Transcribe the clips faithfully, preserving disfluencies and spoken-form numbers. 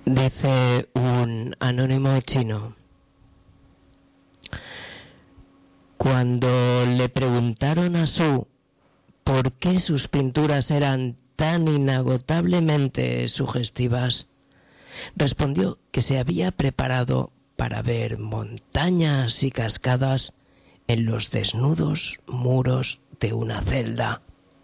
Dice un anónimo chino: cuando le preguntaron a Su por qué sus pinturas eran tan inagotablemente sugestivas, respondió que se había preparado para ver montañas y cascadas en los desnudos muros de una celda.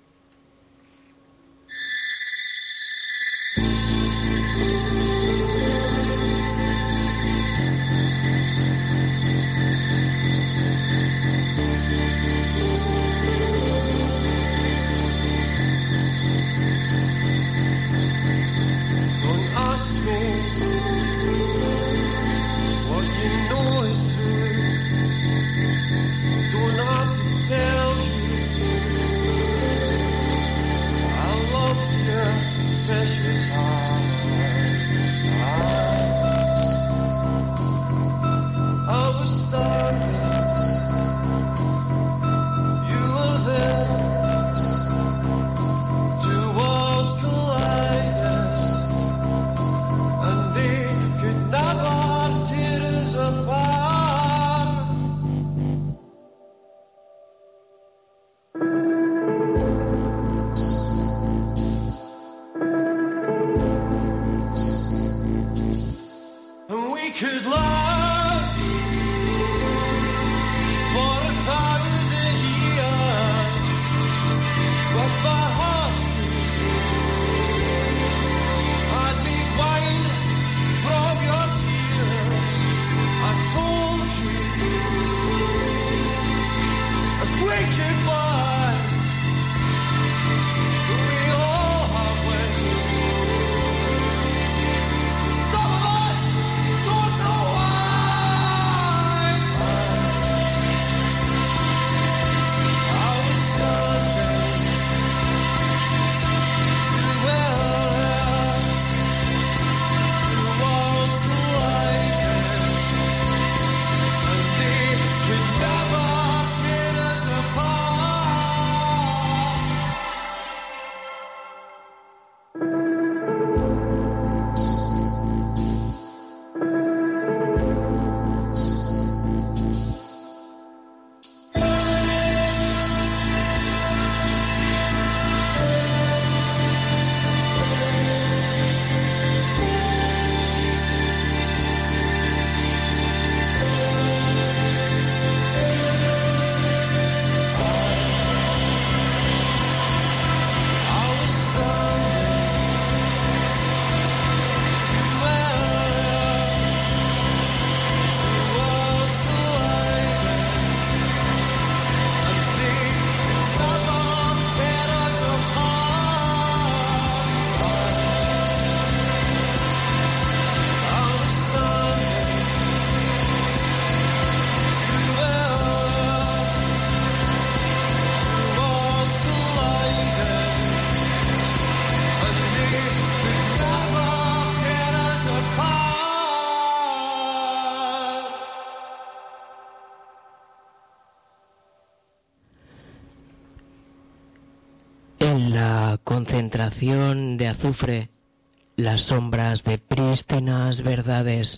Concentración de azufre, las sombras de prístinas verdades.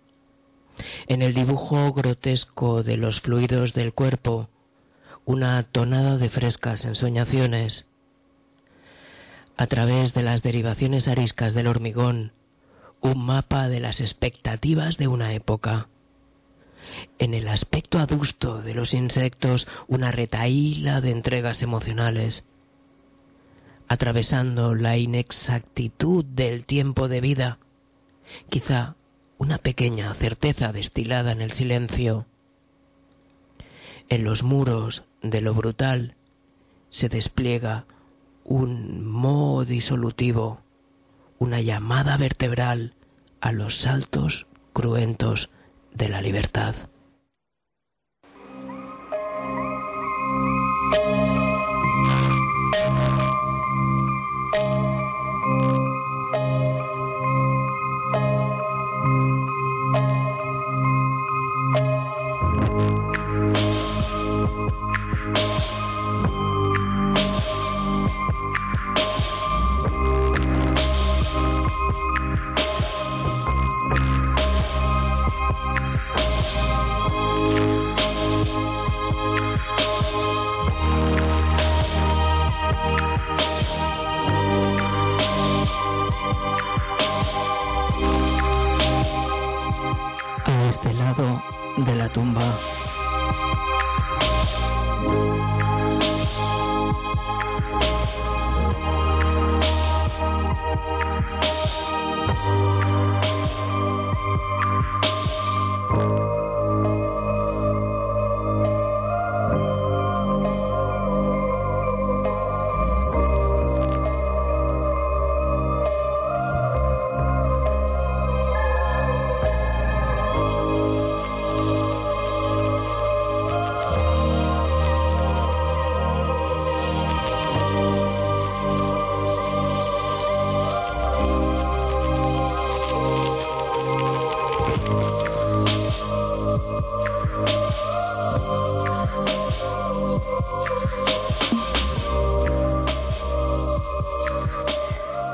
En el dibujo grotesco de los fluidos del cuerpo, una tonada de frescas ensoñaciones. A través de las derivaciones ariscas del hormigón, un mapa de las expectativas de una época. En el aspecto adusto de los insectos, una retahíla de entregas emocionales. Atravesando la inexactitud del tiempo de vida, quizá una pequeña certeza destilada en el silencio. En los muros de lo brutal se despliega un moho disolutivo, una llamada vertebral a los saltos cruentos de la libertad.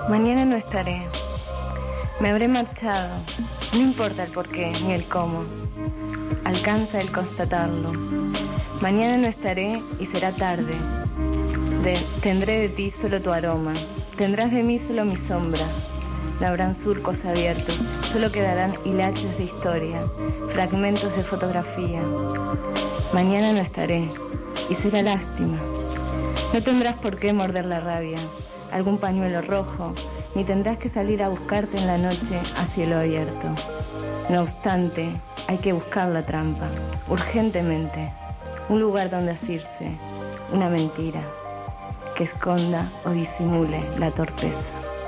Mañana no estaré. Me habré marchado. No importa el porqué ni el cómo. Alcanza el constatarlo. Mañana no estaré y será tarde. De, tendré de ti solo tu aroma. Tendrás de mí solo mi sombra. No habrán surcos abiertos. Solo quedarán hilachos de historia, fragmentos de fotografía. Mañana no estaré y será lástima. No tendrás por qué morder la rabia, algún pañuelo rojo, ni tendrás que salir a buscarte en la noche a cielo abierto. No obstante, hay que buscar la trampa, urgentemente, un lugar donde asirse, una mentira, que esconda o disimule la torpeza.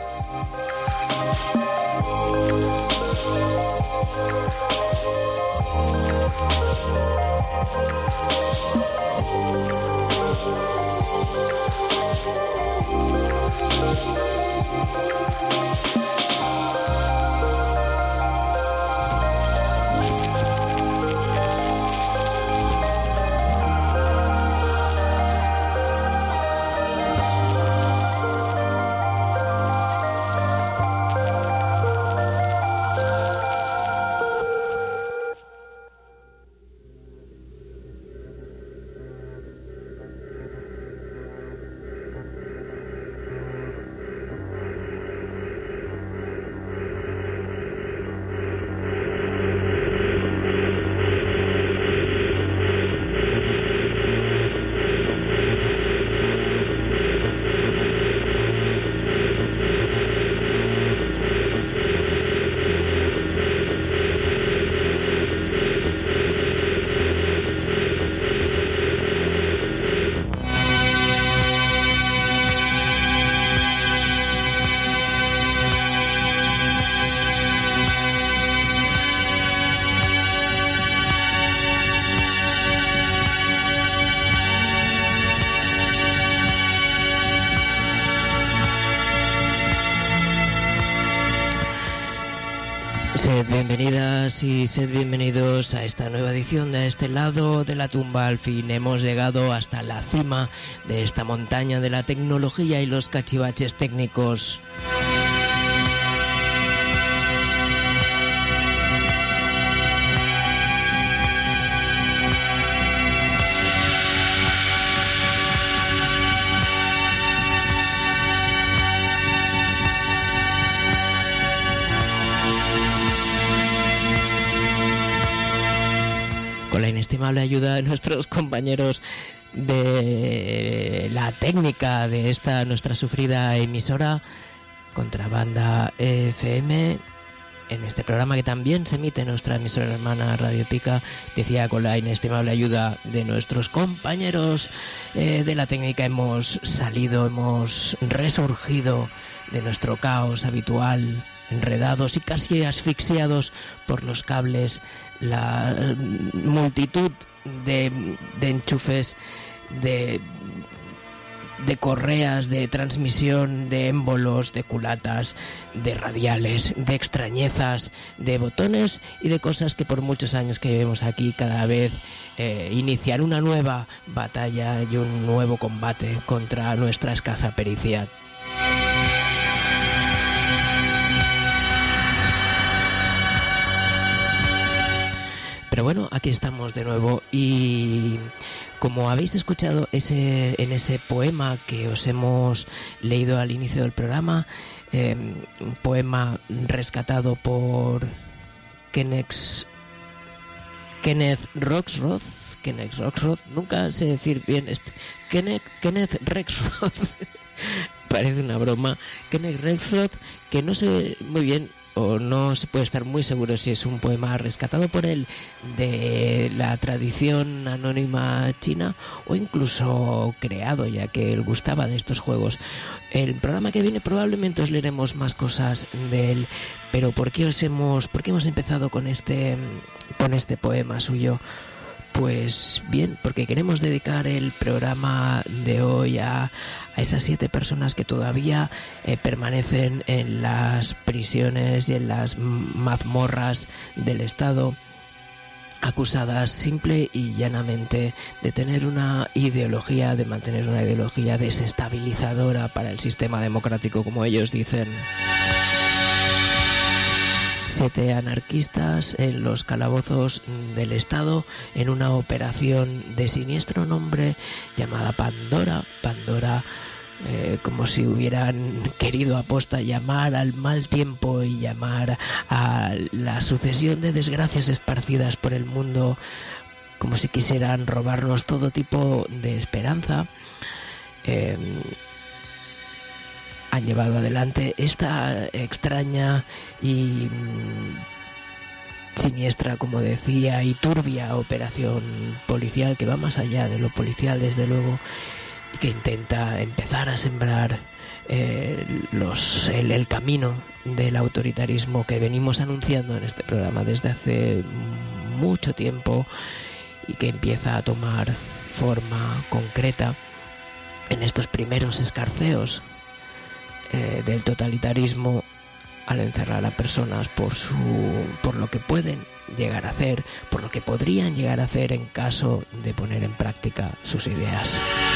Bienvenidas y sed bienvenidos a esta nueva edición de Este Lado de la Tumba. Al fin hemos llegado hasta la cima de esta montaña de la tecnología y los cachivaches técnicos. Con la inestimable ayuda de nuestros compañeros de la técnica de esta nuestra sufrida emisora Contrabanda F M, en este programa que también se emite en nuestra emisora hermana Radio Pica, decía, con la inestimable ayuda de nuestros compañeros eh, de la técnica hemos salido, hemos resurgido de nuestro caos habitual, enredados y casi asfixiados por los cables, la multitud de, de enchufes, de, de correas de transmisión, de émbolos, de culatas, de radiales, de extrañezas, de botones y de cosas que por muchos años que vivimos aquí cada vez eh, inician una nueva batalla y un nuevo combate contra nuestra escasa pericia. Pero bueno, aquí estamos de nuevo y como habéis escuchado ese, en ese poema que os hemos leído al inicio del programa, eh, un poema rescatado por Kenneth, Kenneth Roxroth, Kenneth Roxroth, nunca sé decir bien, este, Kenneth, Kenneth Rexroth, parece una broma, Kenneth Rexroth, que no sé muy bien, o no se puede estar muy seguro si es un poema rescatado por él de la tradición anónima china o incluso creado, ya que él gustaba de estos juegos. El programa que viene probablemente os leeremos más cosas de él, pero ¿por qué os hemos, por qué hemos empezado con este, con este poema suyo? Pues bien, porque queremos dedicar el programa de hoy a, a esas siete personas que todavía eh, permanecen en las prisiones y en las mazmorras del Estado, acusadas simple y llanamente de tener una ideología, de mantener una ideología desestabilizadora para el sistema democrático, como ellos dicen. Siete anarquistas en los calabozos del Estado en una operación de siniestro nombre llamada Pandora. Pandora, eh, como si hubieran querido aposta llamar al mal tiempo y llamar a la sucesión de desgracias esparcidas por el mundo, como si quisieran robarnos todo tipo de esperanza. Eh, han llevado adelante esta extraña y siniestra, como decía, y turbia operación policial que va más allá de lo policial, desde luego, y que intenta empezar a sembrar eh, los, el, el camino del autoritarismo que venimos anunciando en este programa desde hace mucho tiempo y que empieza a tomar forma concreta en estos primeros escarceos Eh, del totalitarismo, al encerrar a personas por su por lo que pueden llegar a hacer, por lo que podrían llegar a hacer en caso de poner en práctica sus ideas.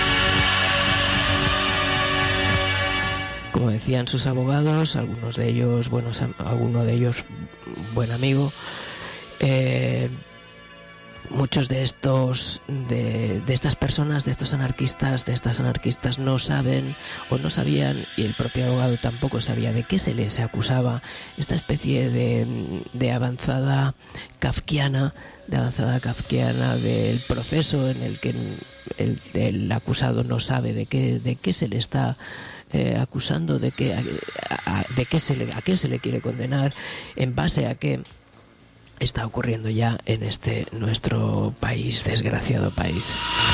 Como decían sus abogados, algunos de ellos buenos, alguno de ellos buen amigo, eh, muchos de estos de, de estas personas, de estos anarquistas, de estas anarquistas no saben o no sabían, y el propio abogado tampoco sabía, de qué se les acusaba. Esta especie de, de avanzada kafkiana, de avanzada kafkiana del proceso en el que el, el acusado no sabe de qué de qué se le está eh, acusando, de qué a, a, de qué se le a qué se le quiere condenar, en base a qué está ocurriendo ya en este nuestro país, desgraciado país.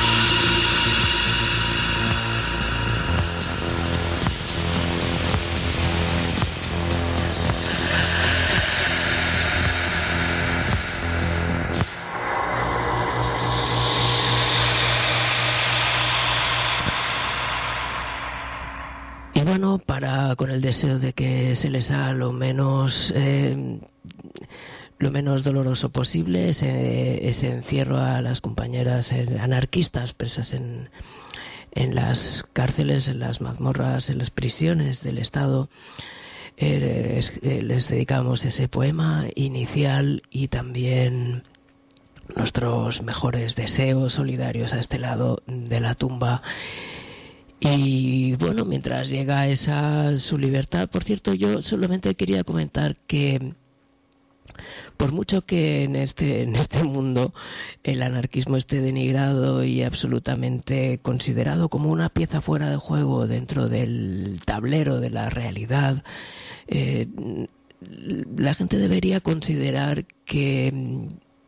Y bueno, para con el deseo de que se les haga lo menos eh, lo menos doloroso posible ese, ese encierro a las compañeras anarquistas presas en, en las cárceles, en las mazmorras, en las prisiones del Estado. Eh, es, eh, les dedicamos ese poema inicial y también nuestros mejores deseos solidarios a este lado de la tumba. Y bueno, mientras llega esa su libertad, por cierto, yo solamente quería comentar que por mucho que en este en este mundo el anarquismo esté denigrado y absolutamente considerado como una pieza fuera de juego dentro del tablero de la realidad, eh, la gente debería considerar que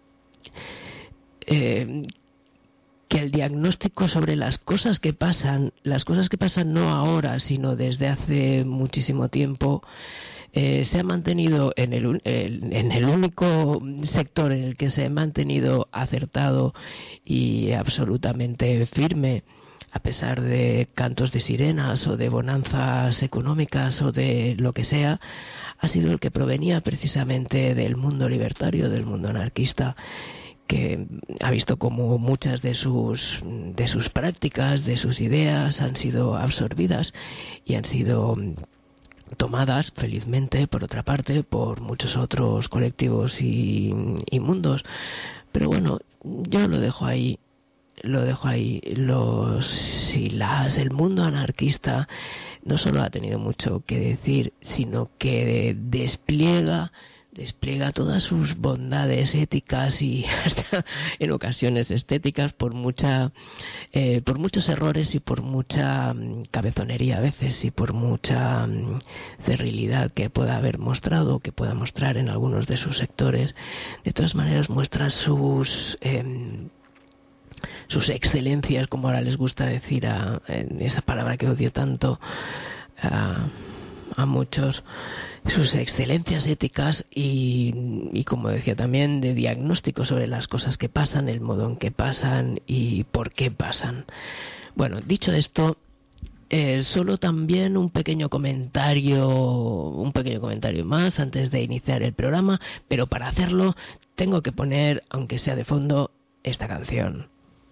eh, que el diagnóstico sobre las cosas que pasan, las cosas que pasan no ahora, sino desde hace muchísimo tiempo, Eh, se ha mantenido en el, el, en el único sector en el que se ha mantenido acertado y absolutamente firme, a pesar de cantos de sirenas o de bonanzas económicas o de lo que sea, ha sido el que provenía precisamente del mundo libertario, del mundo anarquista, que ha visto como muchas de sus de sus prácticas, de sus ideas han sido absorbidas y han sido tomadas felizmente, por otra parte, por muchos otros colectivos y, y mundos. Pero bueno, yo lo dejo ahí, lo dejo ahí. Los y las el mundo anarquista no solo ha tenido mucho que decir, sino que despliega despliega todas sus bondades éticas y hasta en ocasiones estéticas por mucha eh, por muchos errores y por mucha um, cabezonería a veces y por mucha um, cerrilidad que pueda haber mostrado, que pueda mostrar en algunos de sus sectores. De todas maneras muestra sus eh, sus excelencias, como ahora les gusta decir, a, en esa palabra que odio tanto a, a muchos, sus excelencias éticas y, y, como decía también, de diagnóstico sobre las cosas que pasan, el modo en que pasan y por qué pasan. Bueno, dicho esto, eh, solo también un pequeño comentario, un pequeño comentario comentario más antes de iniciar el programa, pero para hacerlo tengo que poner, aunque sea de fondo, esta canción.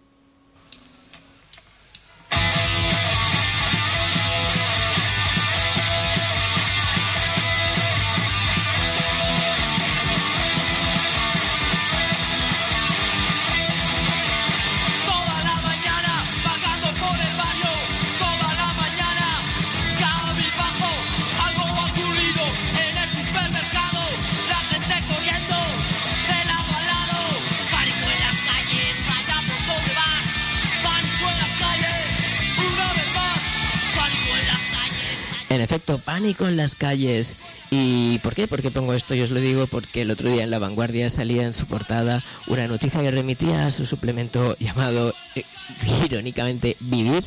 En efecto, pánico en las calles. ¿Y por qué? ¿Por qué pongo esto? Yo os lo digo porque el otro día en La Vanguardia salía en su portada una noticia que remitía a su suplemento llamado, eh, irónicamente, Vivir,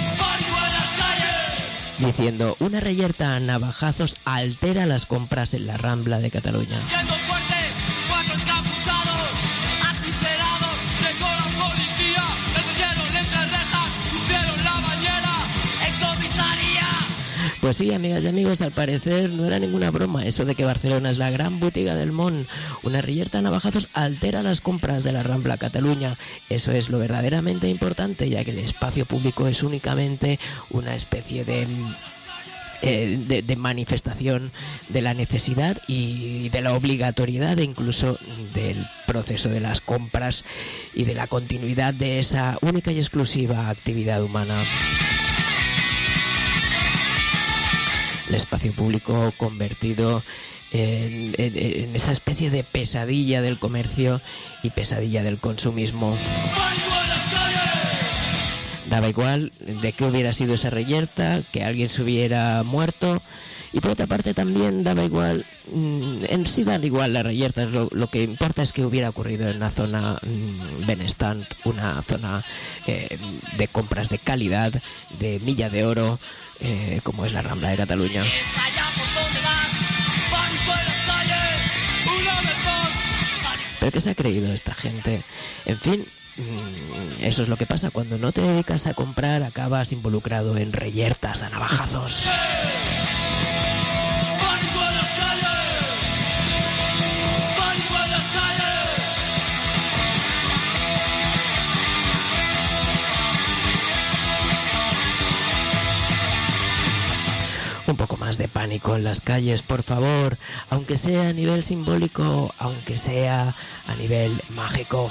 diciendo: una reyerta a navajazos altera las compras en la Rambla de Cataluña. Pues sí, amigas y amigos, al parecer no era ninguna broma eso de que Barcelona es la gran botiga del món. Una reyerta a navajazos altera las compras de la Rambla Cataluña. Eso es lo verdaderamente importante, ya que el espacio público es únicamente una especie de... Eh, de, de manifestación de la necesidad y de la obligatoriedad, incluso del proceso de las compras y de la continuidad de esa única y exclusiva actividad humana. El espacio público convertido en, en, en esa especie de pesadilla del comercio y pesadilla del consumismo. Daba igual de qué hubiera sido esa reyerta, que alguien se hubiera muerto, y por otra parte también daba igual, en sí dan igual las reyertas, lo, lo que importa es que hubiera ocurrido en una zona mmm, benestant, una zona eh, de compras de calidad, de milla de oro, eh, como es la Rambla de Cataluña. ¿Pero qué se ha creído esta gente? En fin, eso es lo que pasa cuando no te dedicas a comprar, acabas involucrado en reyertas a navajazos. Un poco más de pánico en las calles, por favor, aunque sea a nivel simbólico, aunque sea a nivel mágico.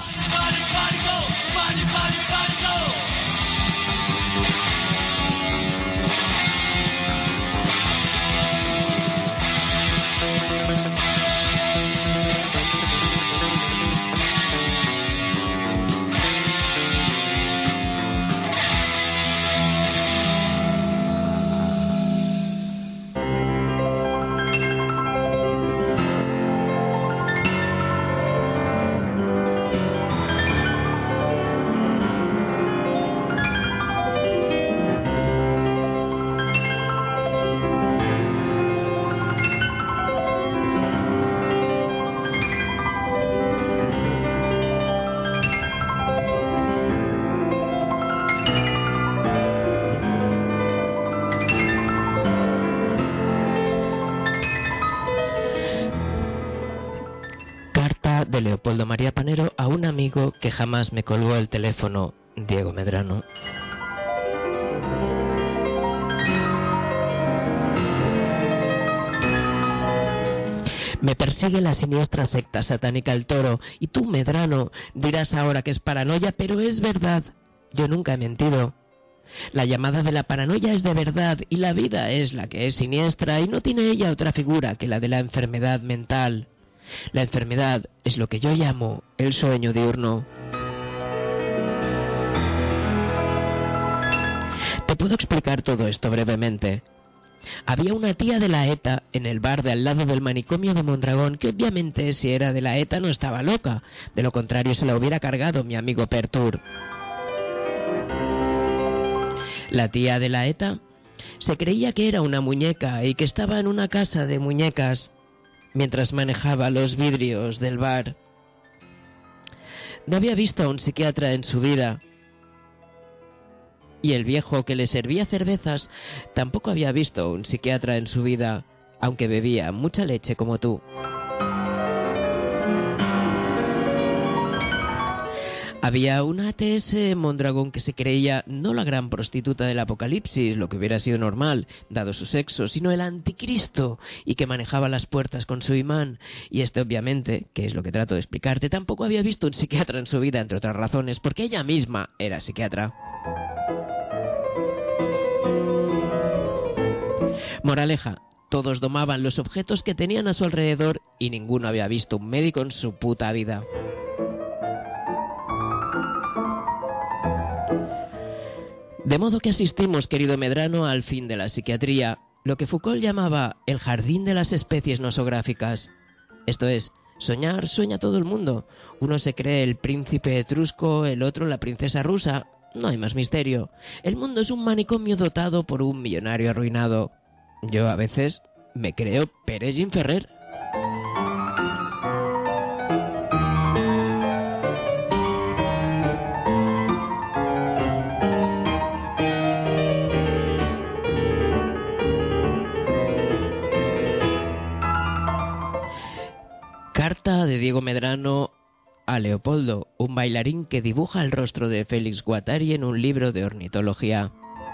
De Leopoldo María Panero a un amigo que jamás me colgó el teléfono, Diego Medrano. Me persigue la siniestra secta satánica El Toro, y tú, Medrano, dirás ahora que es paranoia, pero es verdad. Yo nunca he mentido. La llamada de la paranoia es de verdad, y la vida es la que es siniestra, y no tiene ella otra figura que la de la enfermedad mental. La enfermedad es lo que yo llamo el sueño diurno. Te puedo explicar todo esto brevemente. Había una tía de la ETA en el bar de al lado del manicomio de Mondragón, que obviamente si era de la ETA no estaba loca, de lo contrario se la hubiera cargado mi amigo Pertur. La tía de la ETA se creía que era una muñeca y que estaba en una casa de muñecas mientras manejaba los vidrios del bar. No había visto a un psiquiatra en su vida, y el viejo que le servía cervezas tampoco había visto a un psiquiatra en su vida. aunque bebía mucha leche como tú. Había una T S Mondragón que se creía no la gran prostituta del apocalipsis, lo que hubiera sido normal, dado su sexo, sino el anticristo, y que manejaba las puertas con su imán. Y este, obviamente, que es lo que trato de explicarte, tampoco había visto un psiquiatra en su vida, entre otras razones, porque ella misma era psiquiatra. Moraleja, todos domaban los objetos que tenían a su alrededor y ninguno había visto un médico en su puta vida. De modo que asistimos, querido Medrano, al fin de la psiquiatría, lo que Foucault llamaba el jardín de las especies nosográficas. Esto es, soñar sueña todo el mundo. Uno se cree el príncipe etrusco, el otro la princesa rusa. No hay más misterio. El mundo es un manicomio dotado por un millonario arruinado. Yo a veces me creo Pérez Gimferrer. Carta de Diego Medrano a Leopoldo, un bailarín que dibuja el rostro de Félix Guattari en un libro de ornitología.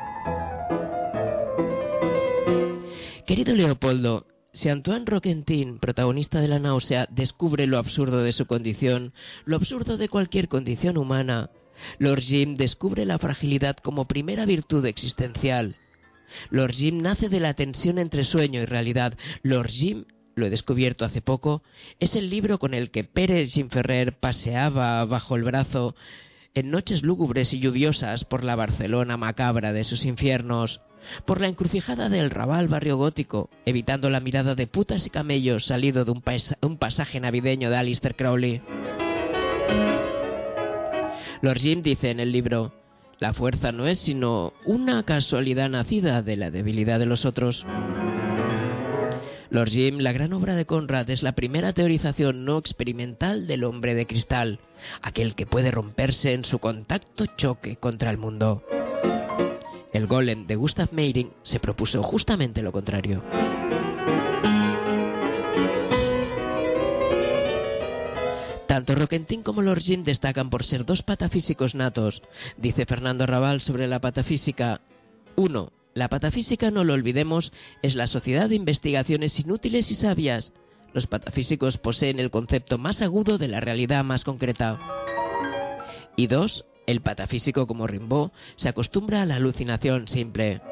Querido Leopoldo, si Antoine Roquentin, protagonista de La náusea, descubre lo absurdo de su condición, lo absurdo de cualquier condición humana, Lord Jim descubre la fragilidad como primera virtud existencial. Lord Jim nace de la tensión entre sueño y realidad. Lord Jim, lo he descubierto hace poco, es el libro con el que Pérez Gimferrer paseaba bajo el brazo en noches lúgubres y lluviosas por la Barcelona macabra de sus infiernos, por la encrucijada del Raval barrio gótico, evitando la mirada de putas y camellos salido de un, pais- un pasaje navideño de Aleister Crowley. Lord Jim dice en el libro: la fuerza no es sino una casualidad nacida de la debilidad de los otros. Lord Jim, la gran obra de Conrad, es la primera teorización no experimental del hombre de cristal, aquel que puede romperse en su contacto choque contra el mundo. El Golem de Gustav Meyrink se propuso justamente lo contrario. Tanto Roquentin como Lord Jim destacan por ser dos patafísicos natos. Dice Fernando Raval sobre la patafísica: uno. La patafísica, no lo olvidemos, es la sociedad de investigaciones inútiles y sabias. Los patafísicos poseen el concepto más agudo de la realidad más concreta. Y dos. El patafísico, como Rimbaud, se acostumbra a la alucinación simple.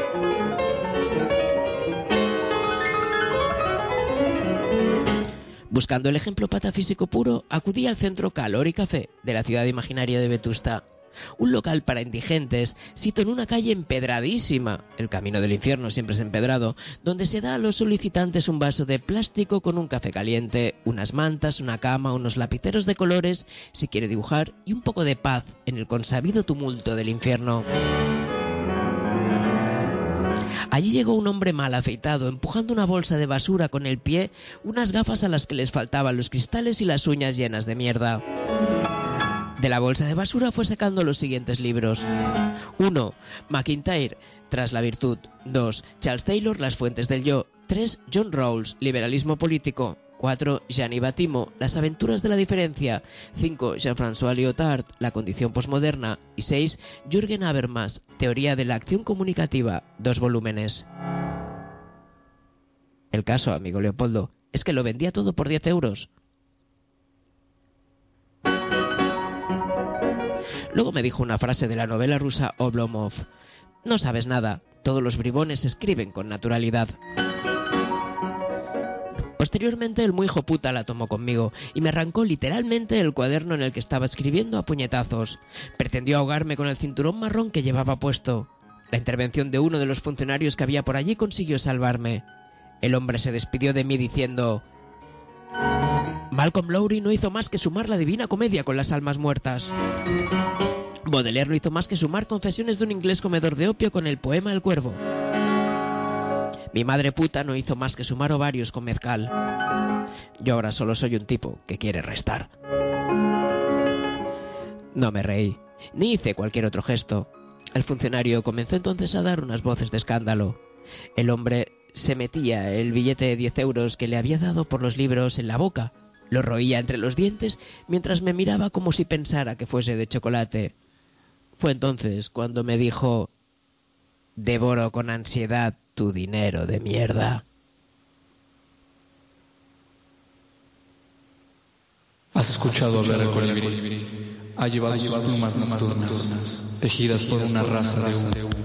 Buscando el ejemplo patafísico puro, acudí al centro Calor y Café de la ciudad imaginaria de Vetusta. Un local para indigentes, sito en una calle empedradísima, el camino del infierno siempre es empedrado, donde se da a los solicitantes un vaso de plástico con un café caliente, unas mantas, una cama, unos lapiceros de colores, si quiere dibujar, y un poco de paz en el consabido tumulto del infierno. Allí llegó un hombre mal afeitado, empujando una bolsa de basura con el pie, unas gafas a las que les faltaban los cristales y las uñas llenas de mierda. De la bolsa de basura fue sacando los siguientes libros. uno. McIntyre, Tras la virtud. dos. Charles Taylor, Las fuentes del yo. tres. John Rawls, Liberalismo político. cuatro. Gianni Battimo, Las aventuras de la diferencia. cinco. Jean-François Lyotard, La condición posmoderna. Y seis. Jürgen Habermas, Teoría de la acción comunicativa. Dos volúmenes. El caso, amigo Leopoldo, es que lo vendía todo por diez euros. Luego me dijo una frase de la novela rusa Oblomov: no sabes nada, todos los bribones escriben con naturalidad. Posteriormente el muy hijo puta la tomó conmigo y me arrancó literalmente el cuaderno en el que estaba escribiendo a puñetazos. Pretendió ahogarme con el cinturón marrón que llevaba puesto. La intervención de uno de los funcionarios que había por allí consiguió salvarme. El hombre se despidió de mí diciendo: Malcolm Lowry no hizo más que sumar la Divina Comedia con las almas muertas. Baudelaire no hizo más que sumar Confesiones de un inglés comedor de opio con el poema El Cuervo. Mi madre puta no hizo más que sumar ovarios con mezcal. Yo ahora solo soy un tipo que quiere restar. No me reí, ni hice cualquier otro gesto. El funcionario comenzó entonces a dar unas voces de escándalo. El hombre se metía el billete de diez euros que le había dado por los libros en la boca, lo roía entre los dientes mientras me miraba como si pensara que fuese de chocolate. Fue entonces cuando me dijo: «Devoro con ansiedad tu dinero de mierda». Has escuchado hablar del colibrí. Ha llevado sus plumas nocturnas, tejidas por una raza de humo.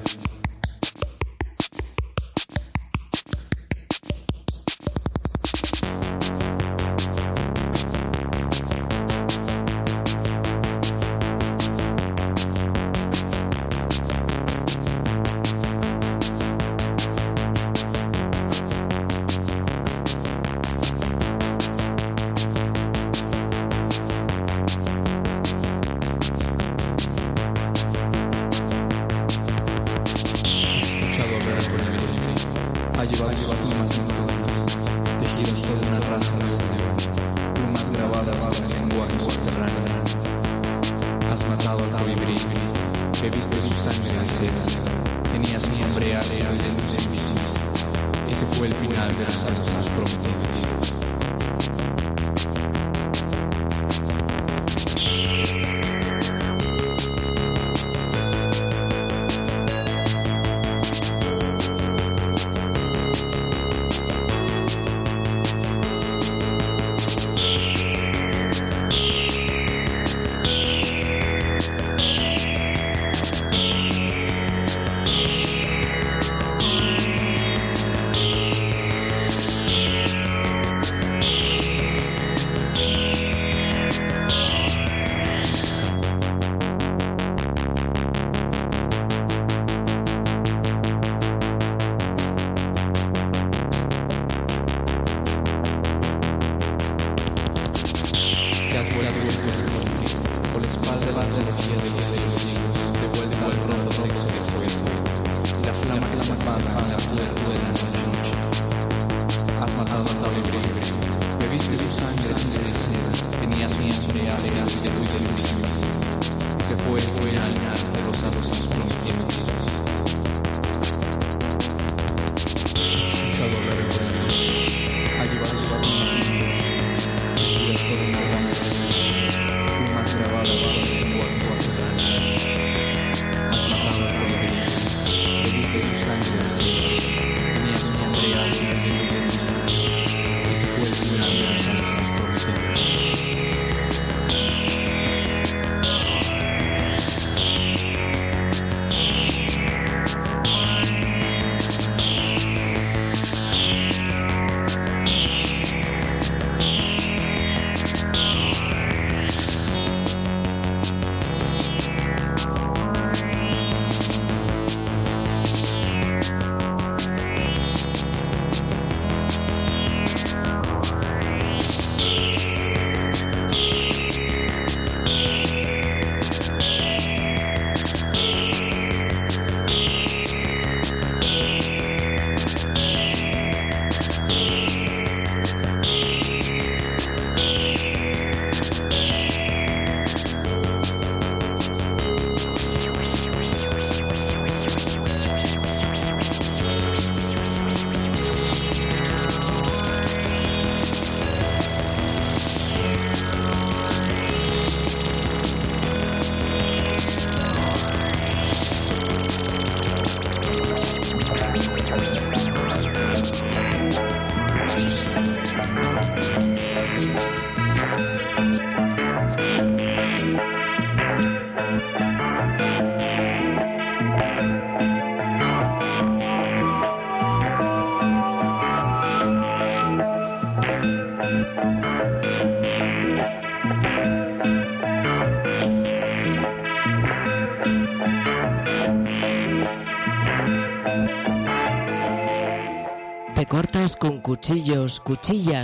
Cortas con cuchillos, cuchillas,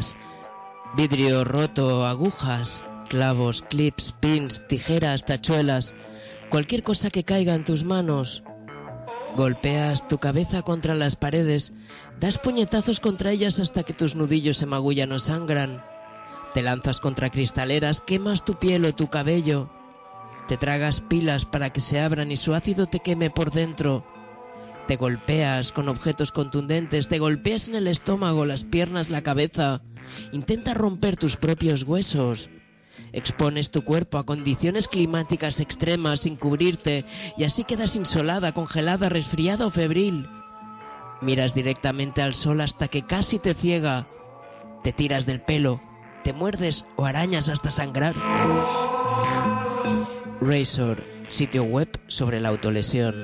vidrio roto, agujas, clavos, clips, pins, tijeras, tachuelas, cualquier cosa que caiga en tus manos. Golpeas tu cabeza contra las paredes, das puñetazos contra ellas hasta que tus nudillos se magullan o sangran. Te lanzas contra cristaleras, quemas tu piel o tu cabello. Te tragas pilas para que se abran y su ácido te queme por dentro. te golpeas con objetos contundentes, te golpeas en el estómago, las piernas, la cabeza, intentas romper tus propios huesos, expones tu cuerpo a condiciones climáticas extremas sin cubrirte y así quedas insolada, congelada, resfriada o febril. Miras directamente al sol hasta que casi te ciega, te tiras del pelo, te muerdes o arañas hasta sangrar. Razor, sitio web sobre la autolesión.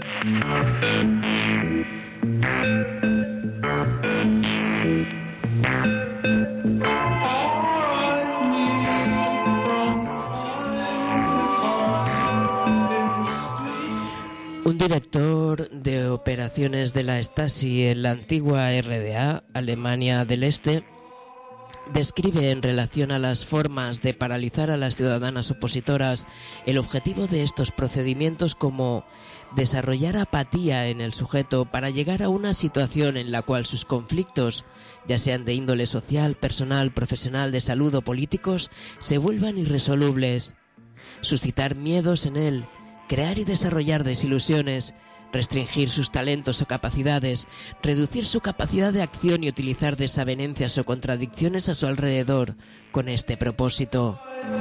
Un director de operaciones de la Stasi en la antigua R D A, Alemania del Este, describe en relación a las formas de paralizar a las ciudadanas opositoras el objetivo de estos procedimientos como desarrollar apatía en el sujeto para llegar a una situación en la cual sus conflictos, ya sean de índole social, personal, profesional, de salud o políticos, se vuelvan irresolubles, suscitar miedos en él, crear y desarrollar desilusiones, restringir sus talentos o capacidades, reducir su capacidad de acción y utilizar desavenencias o contradicciones a su alrededor con este propósito.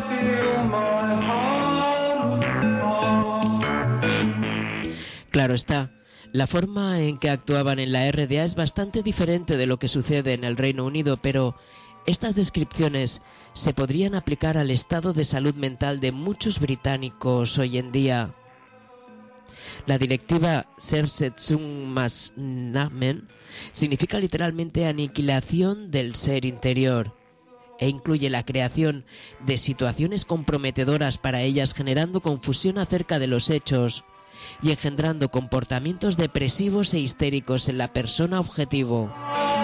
Claro está, la forma en que actuaban en la R D A es bastante diferente de lo que sucede en el Reino Unido, pero estas descripciones se podrían aplicar al estado de salud mental de muchos británicos hoy en día. La directiva Selbstverteidigungsmaßnahmen significa literalmente aniquilación del ser interior e incluye la creación de situaciones comprometedoras para ellas, generando confusión acerca de los hechos y engendrando comportamientos depresivos e histéricos en la persona objetivo.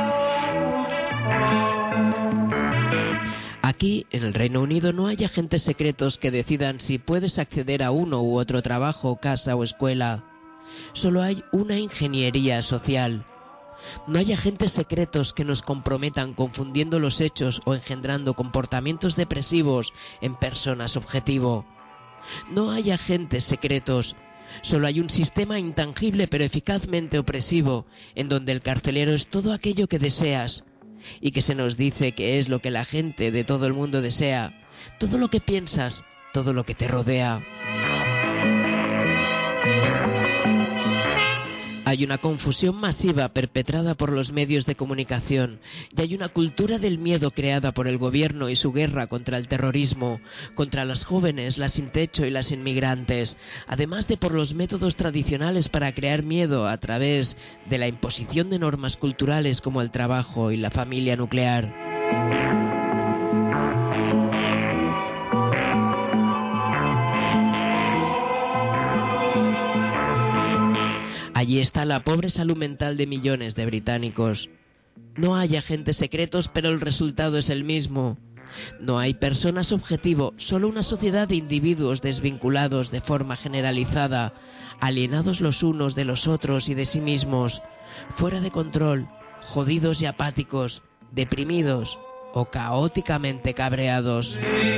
Aquí, en el Reino Unido, no hay agentes secretos que decidan si puedes acceder a uno u otro trabajo, casa o escuela. Solo hay una ingeniería social. No hay agentes secretos que nos comprometan confundiendo los hechos o engendrando comportamientos depresivos en personas objetivo. No hay agentes secretos. Solo hay un sistema intangible pero eficazmente opresivo, en donde el carcelero es todo aquello que deseas, y que se nos dice que es lo que la gente de todo el mundo desea, todo lo que piensas, todo lo que te rodea. Hay una confusión masiva perpetrada por los medios de comunicación y hay una cultura del miedo creada por el gobierno y su guerra contra el terrorismo, contra las jóvenes, las sin techo y las inmigrantes, además de por los métodos tradicionales para crear miedo a través de la imposición de normas culturales como el trabajo y la familia nuclear. Allí está la pobre salud mental de millones de británicos. No hay agentes secretos, pero el resultado es el mismo. No hay personas objetivo, solo una sociedad de individuos desvinculados de forma generalizada, alienados los unos de los otros y de sí mismos, fuera de control, jodidos y apáticos, deprimidos o caóticamente cabreados.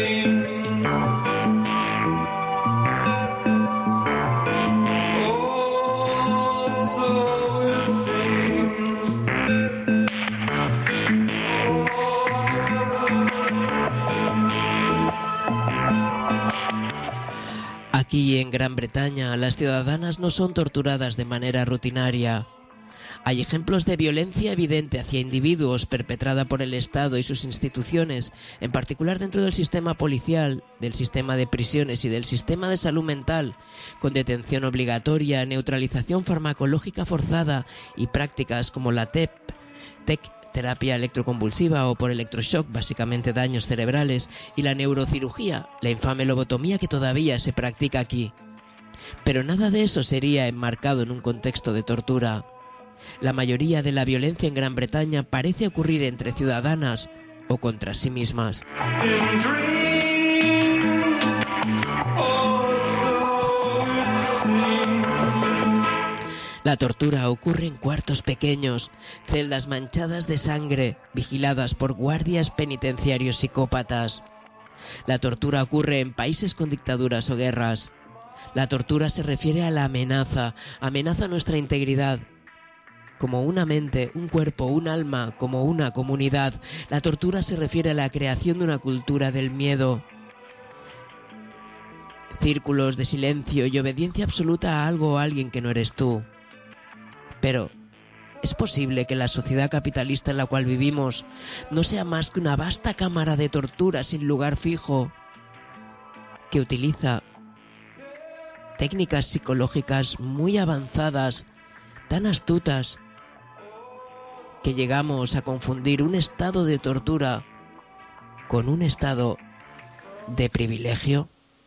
Aquí en Gran Bretaña, las ciudadanas no son torturadas de manera rutinaria. Hay ejemplos de violencia evidente hacia individuos perpetrada por el Estado y sus instituciones, en particular dentro del sistema policial, del sistema de prisiones y del sistema de salud mental, con detención obligatoria, neutralización farmacológica forzada y prácticas como la T E P, T E C, terapia electroconvulsiva o por electroshock, básicamente daños cerebrales, y la neurocirugía, la infame lobotomía que todavía se practica aquí. Pero nada de eso sería enmarcado en un contexto de tortura. La mayoría de la violencia en Gran Bretaña parece ocurrir entre ciudadanas o contra sí mismas. La tortura ocurre en cuartos pequeños, celdas manchadas de sangre, vigiladas por guardias penitenciarios psicópatas. La tortura ocurre en países con dictaduras o guerras. La tortura se refiere a la amenaza, amenaza nuestra integridad, como una mente, un cuerpo, un alma, como una comunidad. La tortura se refiere a la creación de una cultura del miedo. Círculos de silencio y obediencia absoluta a algo o a alguien que no eres tú. Pero ¿es posible que la sociedad capitalista en la cual vivimos no sea más que una vasta cámara de tortura sin lugar fijo, que utiliza técnicas psicológicas muy avanzadas, tan astutas, que llegamos a confundir un estado de tortura con un estado de privilegio?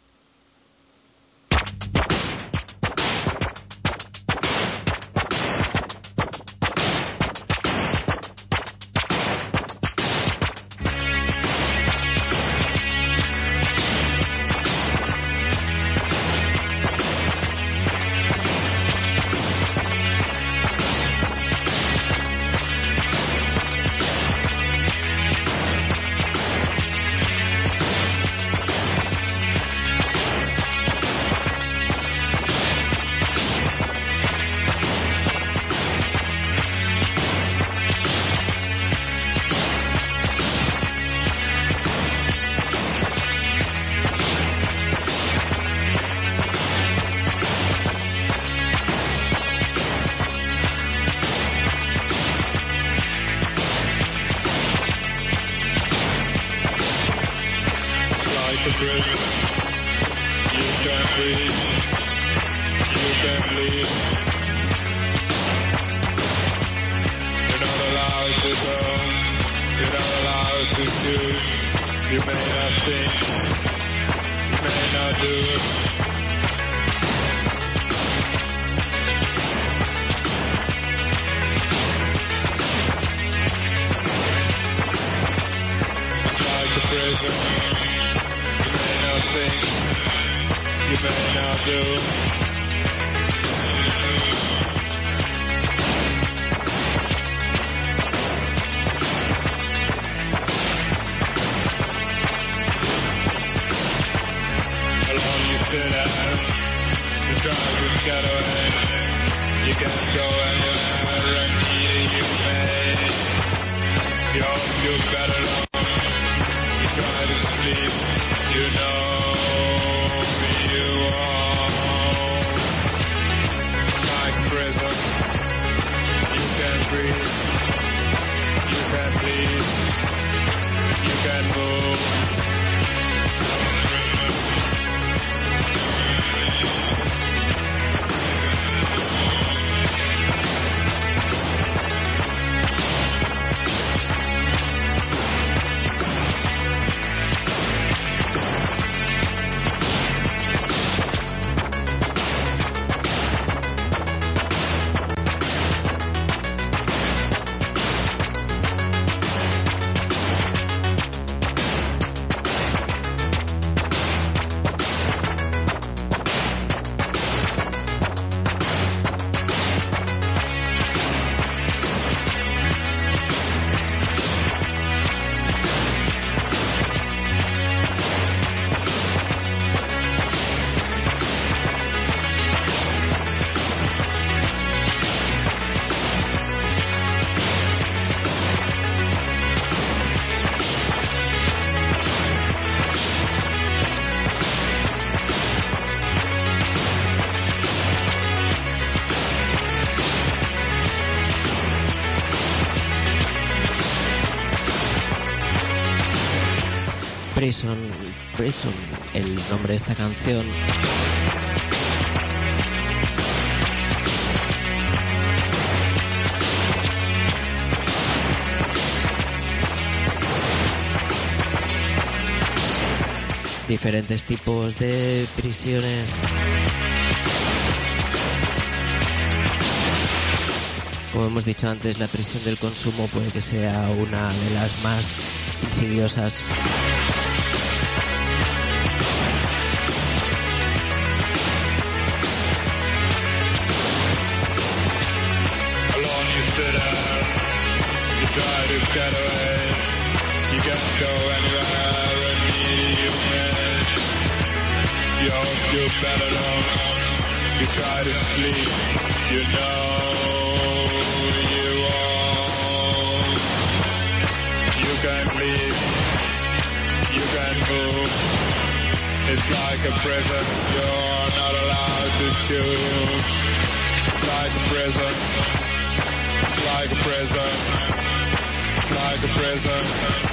Prison, Prison, el nombre de esta canción. Diferentes tipos de prisiones. Como hemos dicho antes, la prisión del consumo puede que sea una de las más insidiosas. You try to sleep, you know you can move. It's like a prison, you're not allowed to choose. It's like a prison, it's like a prison, it's like a prison.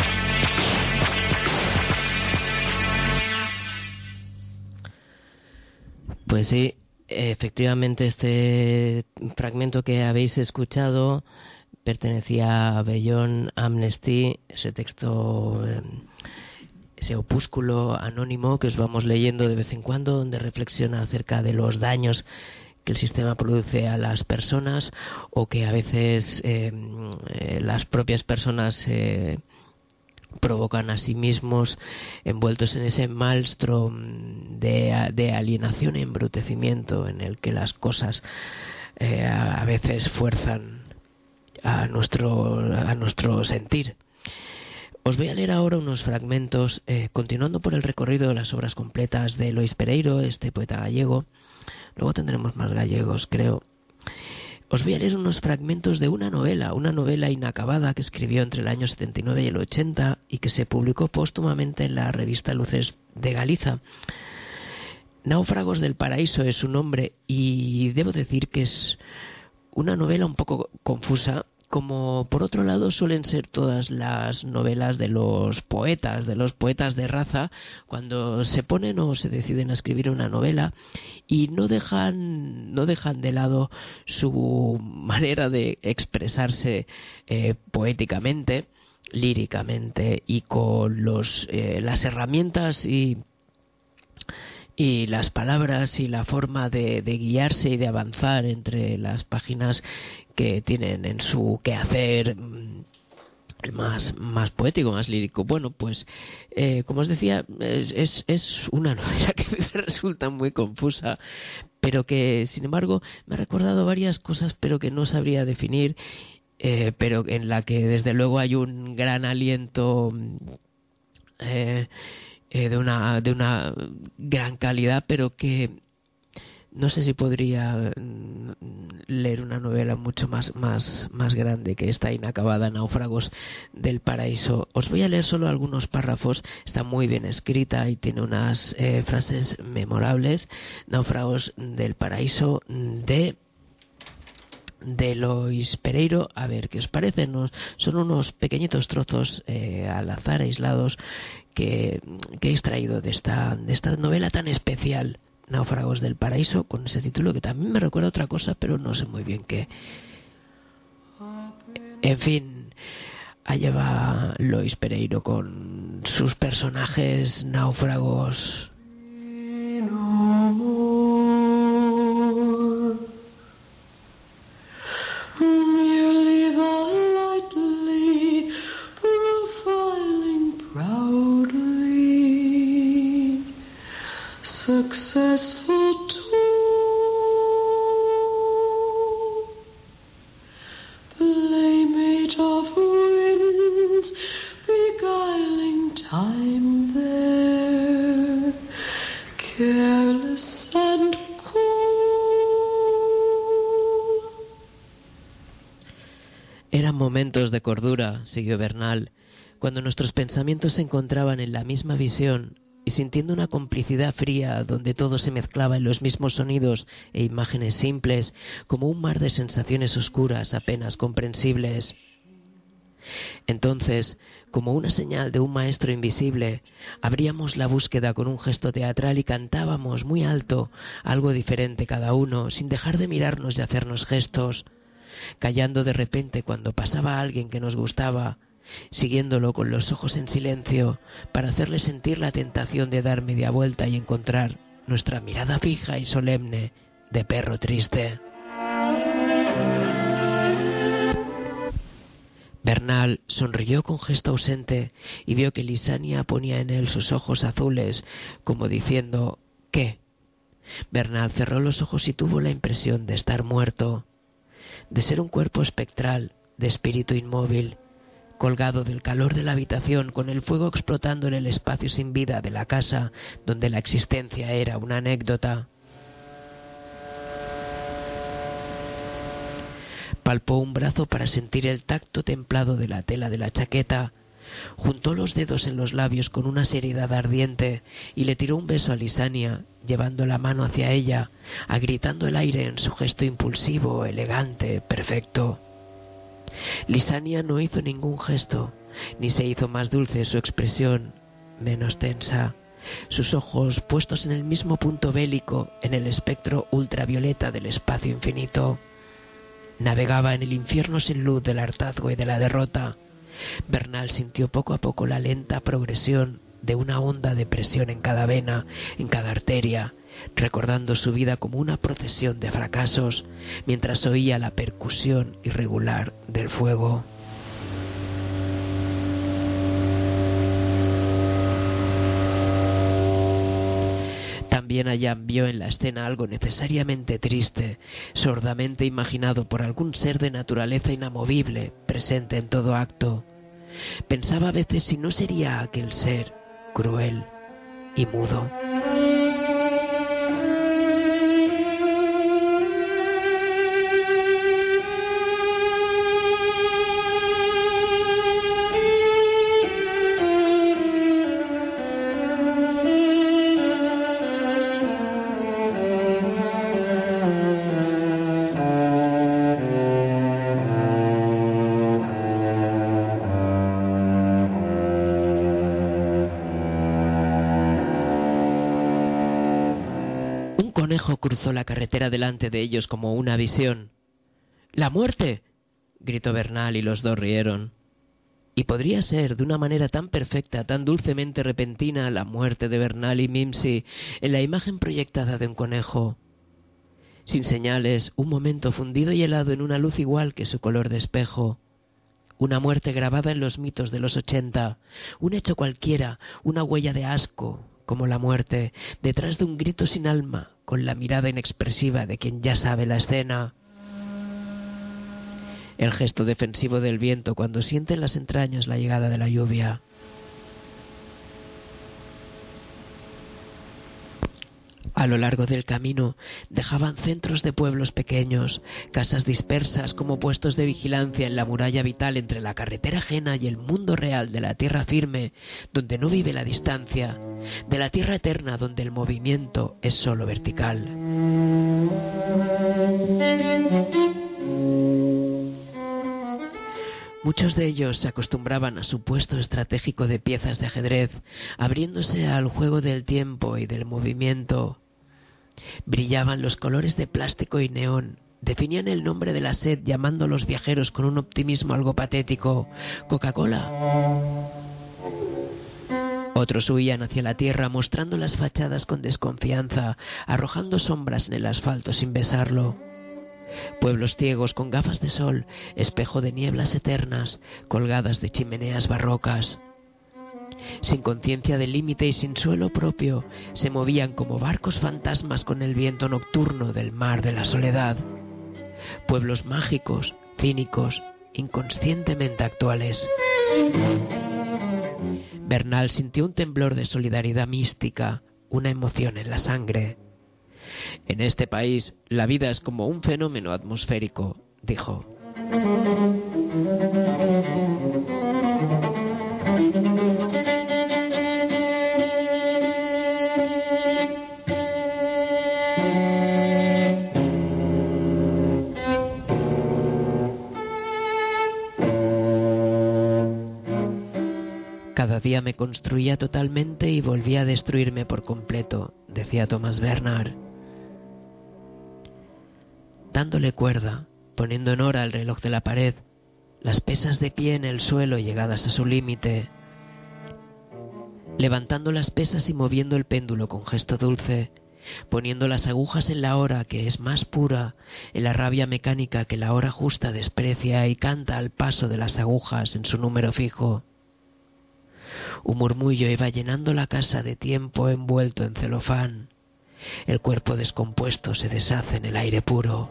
Pues sí, efectivamente este fragmento que habéis escuchado pertenecía a Beyond Amnesty, ese texto, ese opúsculo anónimo que os vamos leyendo de vez en cuando, donde reflexiona acerca de los daños que el sistema produce a las personas, o que a veces eh, eh, las propias personas eh, provocan a sí mismos, envueltos en ese maelstrom de, de alienación e embrutecimiento en el que las cosas eh, a, a veces fuerzan a nuestro, a nuestro sentir. Os voy a leer ahora unos fragmentos, eh, continuando por el recorrido de las obras completas de Lois Pereiro, este poeta gallego. Luego tendremos más gallegos, creo. Os voy a leer unos fragmentos de una novela, una novela inacabada que escribió entre el año setenta y nueve y el ochenta y que se publicó póstumamente en la revista Luces de Galiza. Náufragos del Paraíso es su nombre, y debo decir que es una novela un poco confusa, como por otro lado suelen ser todas las novelas de los poetas, de los poetas de raza, cuando se ponen o se deciden a escribir una novela y no dejan, no dejan de lado su manera de expresarse eh, poéticamente, líricamente, y con los, eh, las herramientas y y las palabras y la forma de, de guiarse y de avanzar entre las páginas que tienen en su quehacer más, más poético, más lírico. Bueno, pues eh, como os decía, es, es, es una novela que me resulta muy confusa, pero que sin embargo me ha recordado varias cosas, pero que no sabría definir, eh, pero en la que desde luego hay un gran aliento eh, Eh, de una de una gran calidad, pero que no sé si podría leer una novela mucho más más más grande que esta inacabada, Náufragos del Paraíso. Os voy a leer solo algunos párrafos. Está muy bien escrita y tiene unas eh, frases memorables. Náufragos del Paraíso de de Lois Pereiro. A ver qué os parece. Nos, son unos pequeñitos trozos eh, al azar, aislados, que, que he extraído de esta, de esta novela tan especial, Náufragos del Paraíso, con ese título que también me recuerda a otra cosa, pero no sé muy bien qué. En fin, allá va Lois Pereiro con sus personajes náufragos. Merely the lightly profiling proudly successful too, playmate of winds, beguiling time there, careless and Eran momentos de cordura, siguió Bernal, cuando nuestros pensamientos se encontraban en la misma visión y sintiendo una complicidad fría donde todo se mezclaba en los mismos sonidos e imágenes simples, como un mar de sensaciones oscuras apenas comprensibles. Entonces, como una señal de un maestro invisible, abríamos la búsqueda con un gesto teatral y cantábamos muy alto, algo diferente cada uno, sin dejar de mirarnos y hacernos gestos, callando de repente cuando pasaba alguien que nos gustaba, siguiéndolo con los ojos en silencio para hacerle sentir la tentación de dar media vuelta y encontrar nuestra mirada fija y solemne de perro triste. Bernal sonrió con gesto ausente y vio que Lisania ponía en él sus ojos azules, como diciendo ¿qué? Bernal cerró los ojos y tuvo la impresión de estar muerto, de ser un cuerpo espectral, de espíritu inmóvil, colgado del calor de la habitación, con el fuego explotando en el espacio sin vida de la casa, donde la existencia era una anécdota. Palpó un brazo para sentir el tacto templado de la tela de la chaqueta, Juntó los dedos en los labios con una seriedad ardiente y le tiró un beso a Lisania, llevando la mano hacia ella, agrietando el aire en su gesto impulsivo, elegante, perfecto. Lisania no hizo ningún gesto, ni se hizo más dulce su expresión, menos tensa. Sus ojos, puestos en el mismo punto bélico, en el espectro ultravioleta del espacio infinito, navegaba en el infierno sin luz del hartazgo y de la derrota. Bernal sintió poco a poco la lenta progresión de una honda depresión en cada vena, en cada arteria, recordando su vida como una procesión de fracasos, mientras oía la percusión irregular del fuego. También Allan vio en la escena algo necesariamente triste, sordamente imaginado por algún ser de naturaleza inamovible, presente en todo acto. Pensaba a veces si no sería aquel ser cruel y mudo. Cruzó la carretera delante de ellos como una visión. ¡La muerte!, gritó Bernal, y los dos rieron. Y podría ser, de una manera tan perfecta, tan dulcemente repentina, la muerte de Bernal y Mimsy en la imagen proyectada de un conejo. Sin señales, un momento fundido y helado en una luz igual que su color de espejo. Una muerte grabada en los mitos de los ochenta, un hecho cualquiera, una huella de asco, como la muerte, detrás de un grito sin alma, con la mirada inexpresiva de quien ya sabe la escena. El gesto defensivo del viento cuando siente en las entrañas la llegada de la lluvia. A lo largo del camino dejaban centros de pueblos pequeños, casas dispersas como puestos de vigilancia en la muralla vital entre la carretera ajena y el mundo real de la tierra firme, donde no vive la distancia, de la tierra eterna donde el movimiento es solo vertical. Muchos de ellos se acostumbraban a su puesto estratégico de piezas de ajedrez, abriéndose al juego del tiempo y del movimiento. Brillaban los colores de plástico y neón, definían el nombre de la sed llamando a los viajeros con un optimismo algo patético: Coca-Cola. Otros huían hacia la tierra mostrando las fachadas con desconfianza, arrojando sombras en el asfalto sin besarlo. Pueblos ciegos con gafas de sol, espejo de nieblas eternas, colgadas de chimeneas barrocas. Sin conciencia de límite y sin suelo propio, se movían como barcos fantasmas con el viento nocturno del mar de la soledad. Pueblos mágicos, cínicos, inconscientemente actuales. Bernal sintió un temblor de solidaridad mística, una emoción en la sangre. En este país, la vida es como un fenómeno atmosférico, dijo. Cada día me construía totalmente y volvía a destruirme por completo, decía Thomas Bernard. Dándole cuerda, poniendo en hora el reloj de la pared, las pesas de pie en el suelo llegadas a su límite, levantando las pesas y moviendo el péndulo con gesto dulce, poniendo las agujas en la hora que es más pura, en la rabia mecánica que la hora justa desprecia y canta al paso de las agujas en su número fijo. Un murmullo iba llenando la casa de tiempo envuelto en celofán. El cuerpo descompuesto se deshace en el aire puro.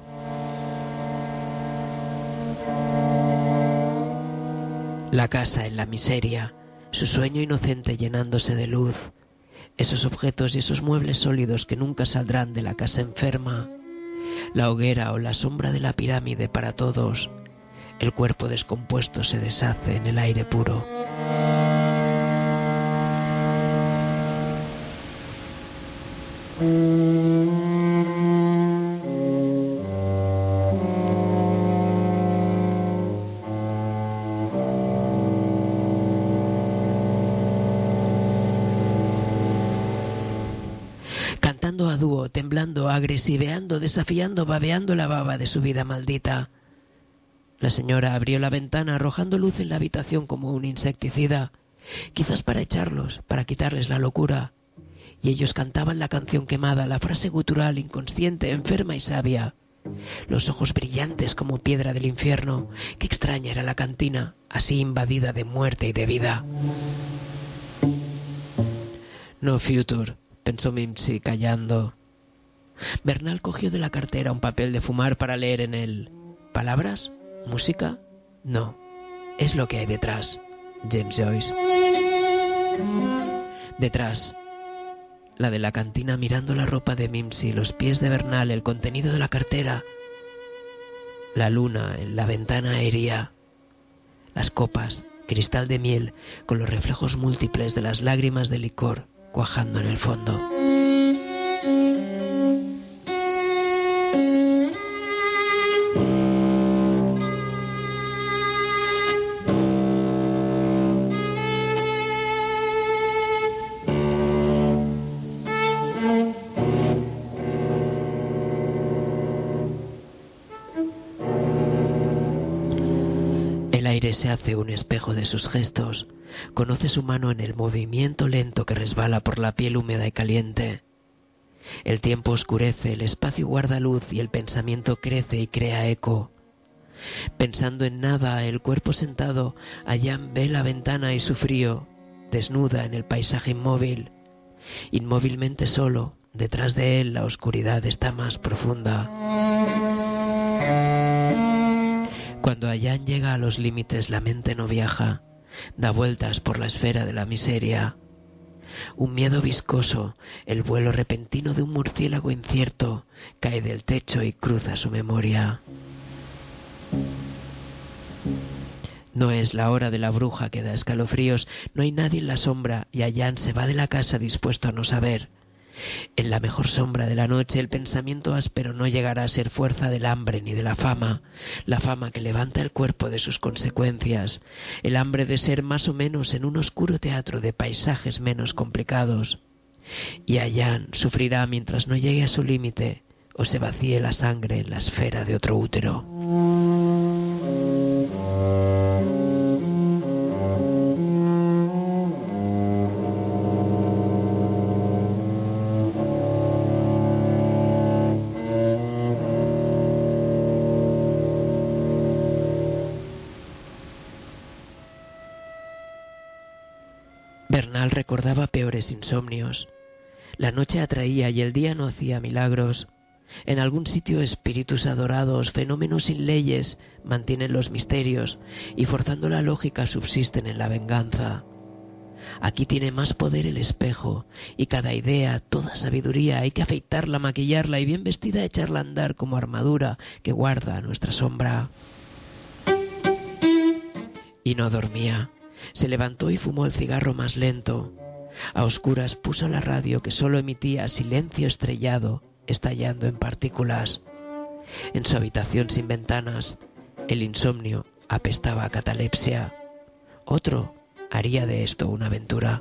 La casa en la miseria, su sueño inocente llenándose de luz, esos objetos y esos muebles sólidos que nunca saldrán de la casa enferma, la hoguera o la sombra de la pirámide para todos, el cuerpo descompuesto se deshace en el aire puro. Cantando a dúo, temblando, agresiveando, desafiando, babeando la baba de su vida maldita. La señora abrió la ventana arrojando luz en la habitación como un insecticida, quizás para echarlos, para quitarles la locura. Y ellos cantaban la canción quemada, la frase gutural, inconsciente, enferma y sabia. Los ojos brillantes como piedra del infierno. Qué extraña era la cantina, así invadida de muerte y de vida. No future, pensó Mimsy callando. Bernal cogió de la cartera un papel de fumar para leer en él. ¿Palabras? ¿Música? No. Es lo que hay detrás. James Joyce. Detrás. La de la cantina mirando la ropa de Mimsy, los pies de Bernal, el contenido de la cartera. La luna en la ventana aérea. Las copas, cristal de miel, con los reflejos múltiples de las lágrimas de licor cuajando en el fondo. El aire se hace un espejo de sus gestos. Conoce su mano en el movimiento lento que resbala por la piel húmeda y caliente. El tiempo oscurece, el espacio guarda luz y el pensamiento crece y crea eco. Pensando en nada, el cuerpo sentado, allá ve la ventana y su frío, desnuda en el paisaje inmóvil. Inmóvilmente solo, detrás de él la oscuridad está más profunda. Cuando Allan llega a los límites, la mente no viaja, da vueltas por la esfera de la miseria. Un miedo viscoso, el vuelo repentino de un murciélago incierto, cae del techo y cruza su memoria. No es la hora de la bruja que da escalofríos, no hay nadie en la sombra y Allan se va de la casa dispuesto a no saber. En la mejor sombra de la noche el pensamiento áspero no llegará a ser fuerza del hambre ni de la fama, la fama que levanta el cuerpo de sus consecuencias, el hambre de ser más o menos en un oscuro teatro de paisajes menos complicados. Y Allan sufrirá mientras no llegue a su límite o se vacíe la sangre en la esfera de otro útero. Bernal recordaba peores insomnios. La noche atraía y el día no hacía milagros. En algún sitio espíritus adorados, fenómenos sin leyes, mantienen los misterios y forzando la lógica subsisten en la venganza. Aquí tiene más poder el espejo y cada idea, toda sabiduría, hay que afeitarla, maquillarla y bien vestida echarla a andar como armadura que guarda nuestra sombra. Y no dormía. Se levantó y fumó el cigarro más lento. A oscuras puso la radio que solo emitía silencio estrellado, estallando en partículas. En su habitación sin ventanas, el insomnio apestaba a catalepsia. Otro haría de esto una aventura.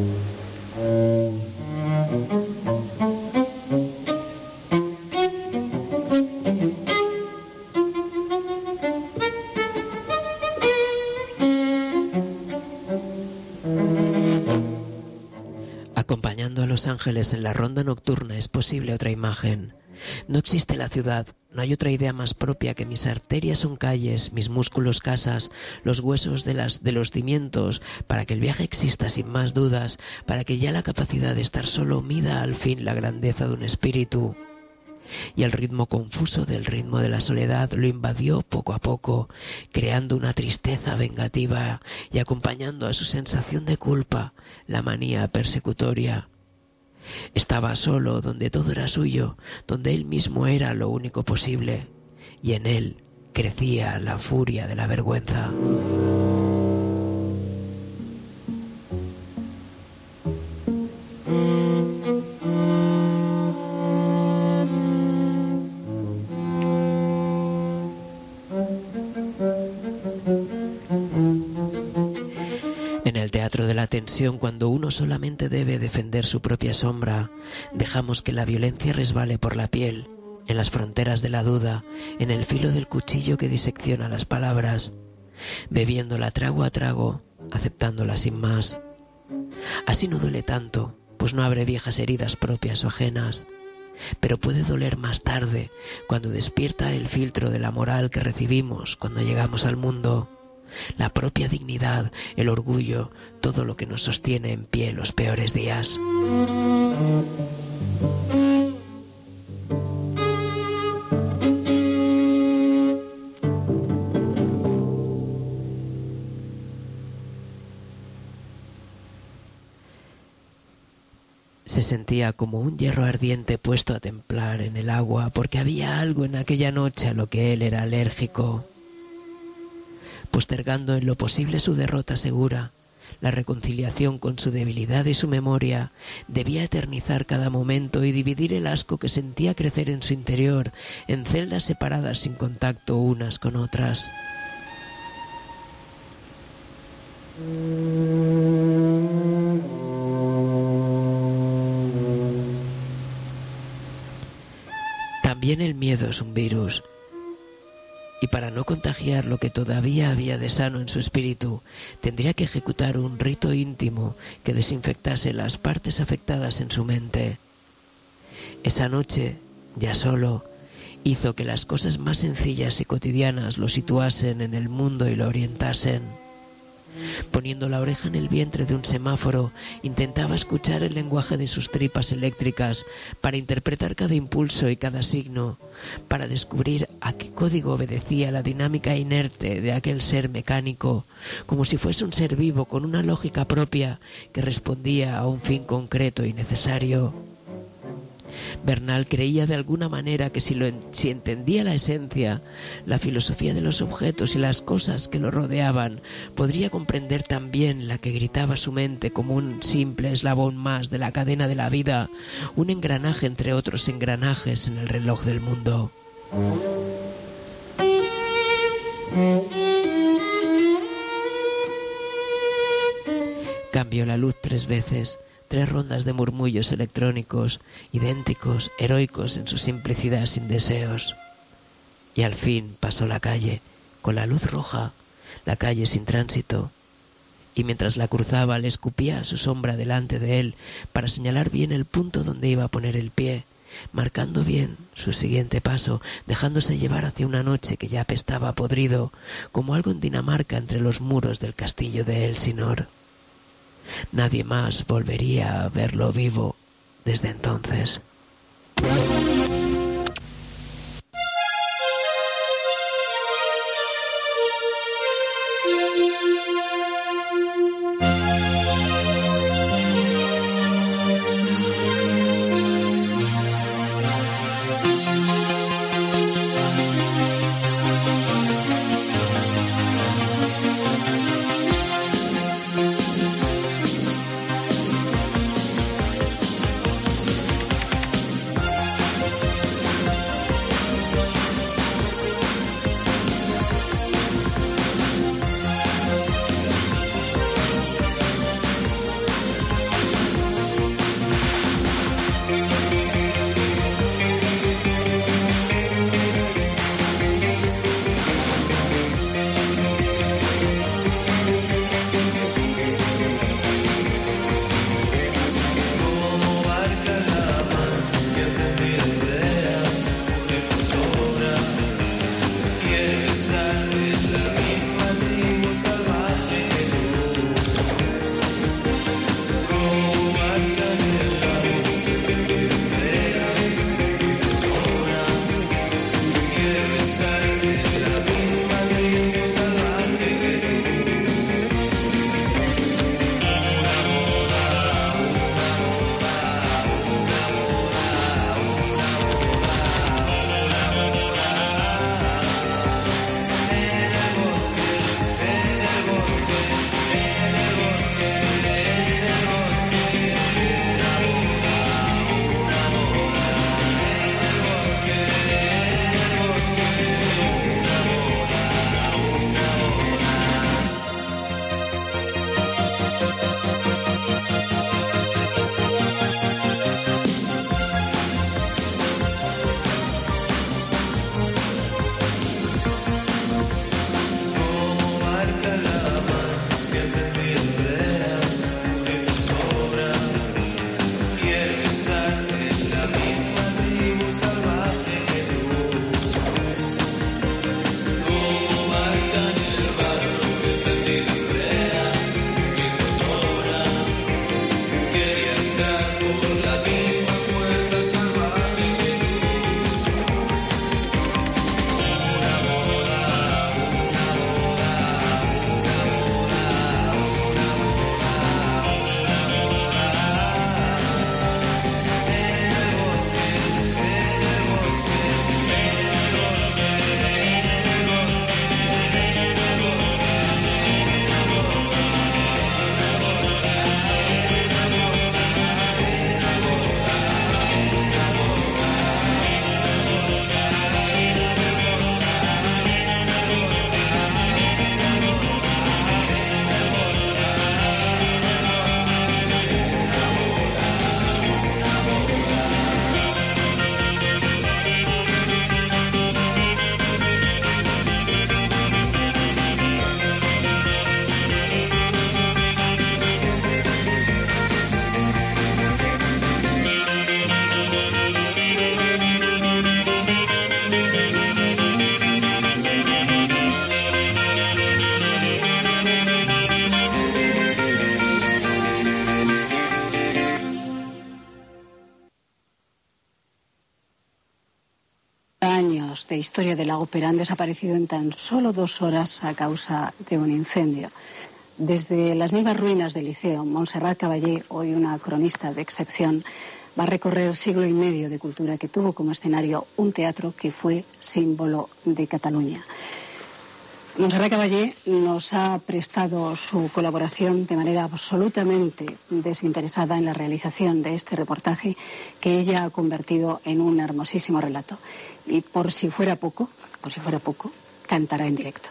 Acompañando a los ángeles en la ronda nocturna es posible otra imagen. No existe la ciudad, no hay otra idea más propia que mis arterias son calles, mis músculos casas, los huesos de, las, de los cimientos, para que el viaje exista sin más dudas, para que ya la capacidad de estar solo mida al fin la grandeza de un espíritu. Y el ritmo confuso del ritmo de la soledad lo invadió poco a poco, creando una tristeza vengativa y acompañando a su sensación de culpa la manía persecutoria. Estaba solo donde todo era suyo, donde él mismo era lo único posible, y en él crecía la furia de la vergüenza. el teatro de la tensión, cuando uno solamente debe defender su propia sombra, dejamos que la violencia resbale por la piel, en las fronteras de la duda, en el filo del cuchillo que disecciona las palabras, bebiéndola trago a trago, aceptándola sin más. Así no duele tanto, pues no abre viejas heridas propias o ajenas, pero puede doler más tarde, cuando despierta el filtro de la moral que recibimos cuando llegamos al mundo, la propia dignidad, el orgullo, todo lo que nos sostiene en pie los peores días. Se sentía como un hierro ardiente puesto a templar en el agua, porque había algo en aquella noche a lo que él era alérgico. Postergando en lo posible su derrota segura, la reconciliación con su debilidad y su memoria, debía eternizar cada momento y dividir el asco que sentía crecer en su interior en celdas separadas sin contacto unas con otras. También el miedo es un virus, y para no contagiar lo que todavía había de sano en su espíritu, tendría que ejecutar un rito íntimo que desinfectase las partes afectadas en su mente. Esa noche, ya solo, hizo que las cosas más sencillas y cotidianas lo situasen en el mundo y lo orientasen. Poniendo la oreja en el vientre de un semáforo, intentaba escuchar el lenguaje de sus tripas eléctricas para interpretar cada impulso y cada signo, para descubrir a qué código obedecía la dinámica inerte de aquel ser mecánico, como si fuese un ser vivo con una lógica propia que respondía a un fin concreto y necesario. Bernal creía de alguna manera que si, lo, si entendía la esencia, la filosofía de los objetos y las cosas que lo rodeaban, podría comprender también la que gritaba su mente como un simple eslabón más de la cadena de la vida, un engranaje entre otros engranajes en el reloj del mundo. Cambió la luz tres veces. Tres rondas de murmullos electrónicos, idénticos, heroicos en su simplicidad sin deseos. Y al fin pasó la calle, con la luz roja, la calle sin tránsito. Y mientras la cruzaba le escupía a su sombra delante de él para señalar bien el punto donde iba a poner el pie, marcando bien su siguiente paso, dejándose llevar hacia una noche que ya apestaba podrido, como algo en Dinamarca entre los muros del castillo de Elsinor. Nadie más volvería a verlo vivo desde entonces. años de historia de la ópera han desaparecido en tan solo dos horas a causa de un incendio. Desde las mismas ruinas del Liceo, Montserrat Caballé, hoy una cronista de excepción, va a recorrer siglo y medio de cultura que tuvo como escenario un teatro que fue símbolo de Cataluña. Montserrat Caballé nos ha prestado su colaboración de manera absolutamente desinteresada en la realización de este reportaje que ella ha convertido en un hermosísimo relato. Y por si fuera poco, por si fuera poco, cantará en directo.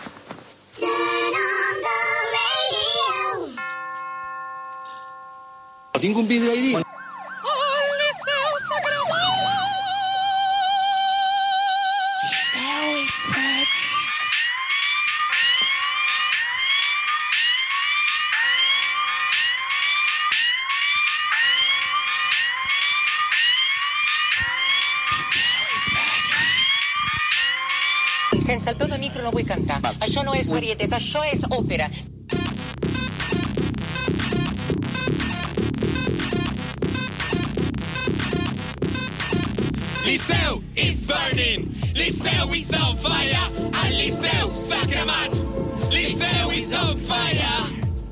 ¿Tengo un vídeo ahí? Sense el peu de micro no vull cantar. Val. Això no és varietés, això és òpera. Liceu is burning, Liceu is on fire, el Liceu s'ha cremat, Liceu is on fire.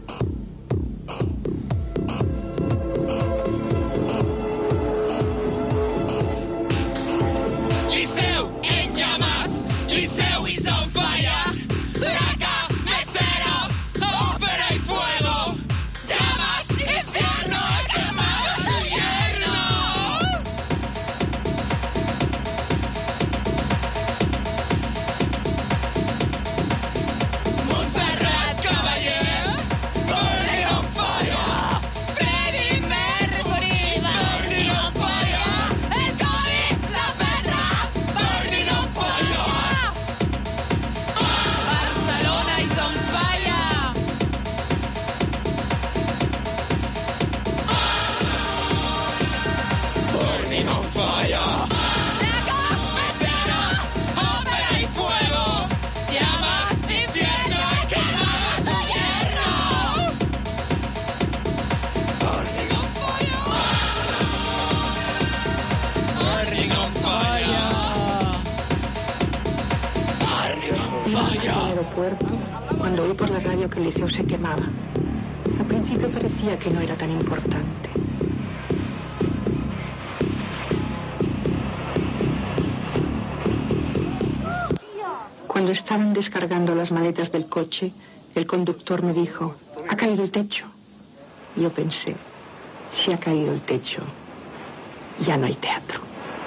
Liceu en llamas, Liceu is on fire, la cabecera, ópera y fuego, llamas, infierno, quemado su yerno. Montserrat Caballé, burning on fire, Freddie Mercury, burning on fire, el COVID, la guerra, burning on fire. Barcelona is on fire. Burning on fire. La cabecera, ópera y fuego, llamas, infierno y quemado su yerno. Burning on fire. Burning on fire. Burning on fire. Al aeropuerto, cuando oí por la radio que el liceo se quemaba. Al principio parecía que no era tan importante. Cuando estaban descargando las maletas del coche, el conductor me dijo, ¿ha caído el techo? Yo pensé, si ha caído el techo, ya no hay teatro.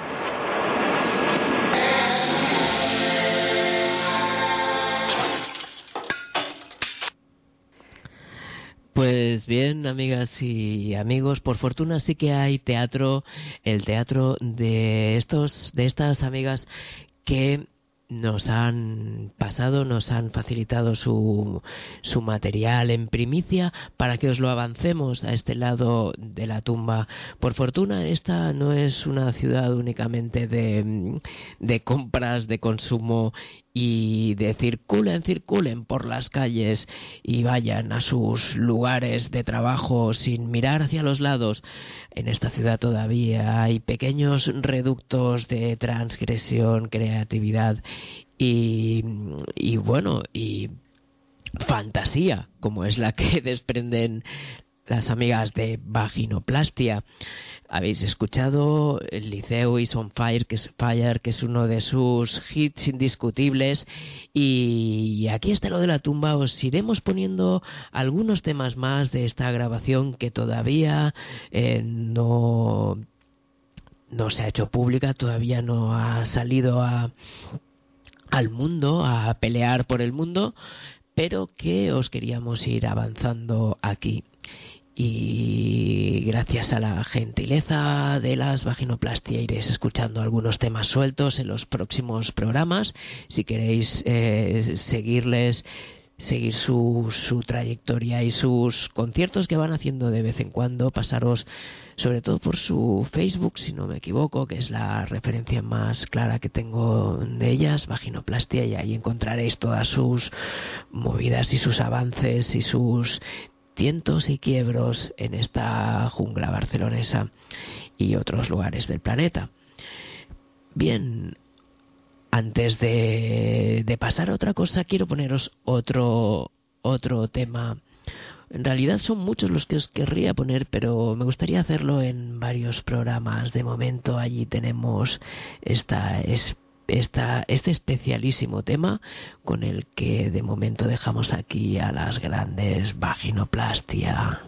Pues bien, amigas y amigos, por fortuna sí que hay teatro, el teatro de estos, de estas amigas que nos han pasado, nos han facilitado su, su material en primicia para que os lo avancemos a este lado de la tumba. Por fortuna, esta no es una ciudad únicamente de, de compras, de consumo y de circulen, circulen por las calles y vayan a sus lugares de trabajo sin mirar hacia los lados. En esta ciudad todavía hay pequeños reductos de transgresión, creatividad y, y bueno, y fantasía, como es la que desprenden las amigas de Vaginoplastia. Habéis escuchado el Liceu is on fire, que es Fire, que es uno de sus hits indiscutibles, y aquí está lo de la tumba. Os iremos poniendo algunos temas más de esta grabación que todavía eh, no no se ha hecho pública, todavía no ha salido a al mundo, a pelear por el mundo, pero que os queríamos ir avanzando aquí. Y gracias a la gentileza de las Vaginoplastia iréis escuchando algunos temas sueltos en los próximos programas. Si queréis eh, seguirles, seguir su, su trayectoria y sus conciertos que van haciendo de vez en cuando, pasaros sobre todo por su Facebook, si no me equivoco, que es la referencia más clara que tengo de ellas, Vaginoplastia, y ahí encontraréis todas sus movidas y sus avances y sus cientos y quiebros en esta jungla barcelonesa y otros lugares del planeta. Bien, Antes de, de pasar a otra cosa, quiero poneros otro, otro tema. En realidad son muchos los que os querría poner, pero me gustaría hacerlo en varios programas. De momento allí tenemos esta, esta, este especialísimo tema con el que de momento dejamos aquí a las grandes Vaginoplastia.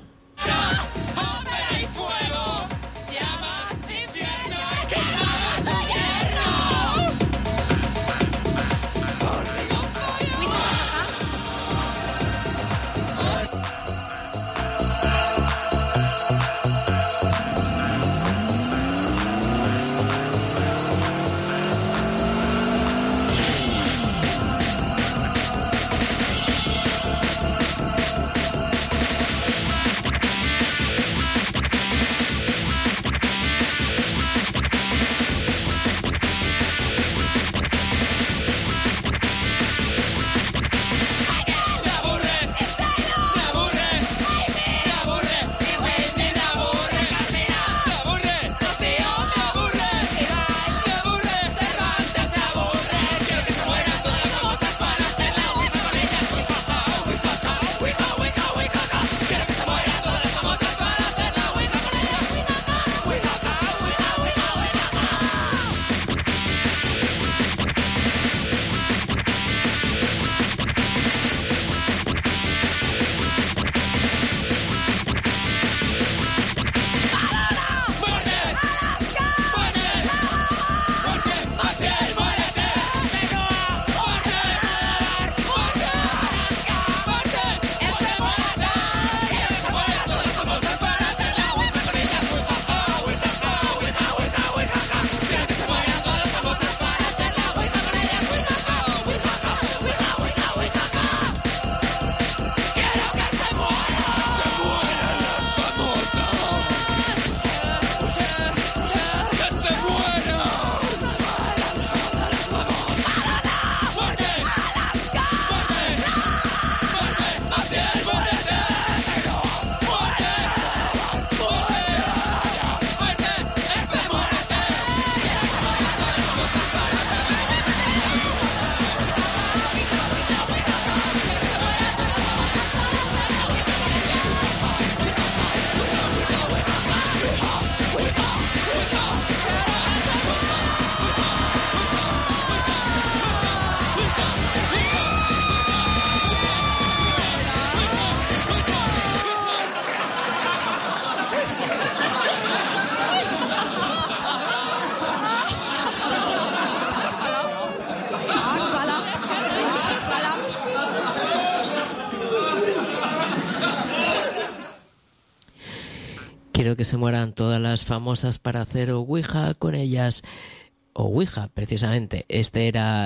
Quiero que se mueran todas las famosas para hacer Ouija con ellas. O Ouija, precisamente. Este era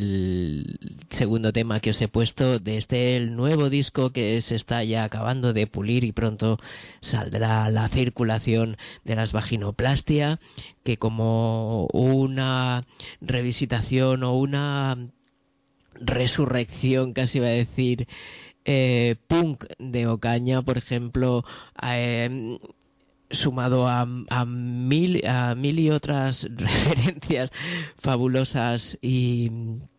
el segundo tema que os he puesto de este el nuevo disco que se está ya acabando de pulir y pronto saldrá la circulación de las Vaginoplastia, que como una revisitación o una resurrección, casi iba a decir, eh, punk de Ocaña, por ejemplo, eh, sumado a, a mil a mil y otras referencias fabulosas y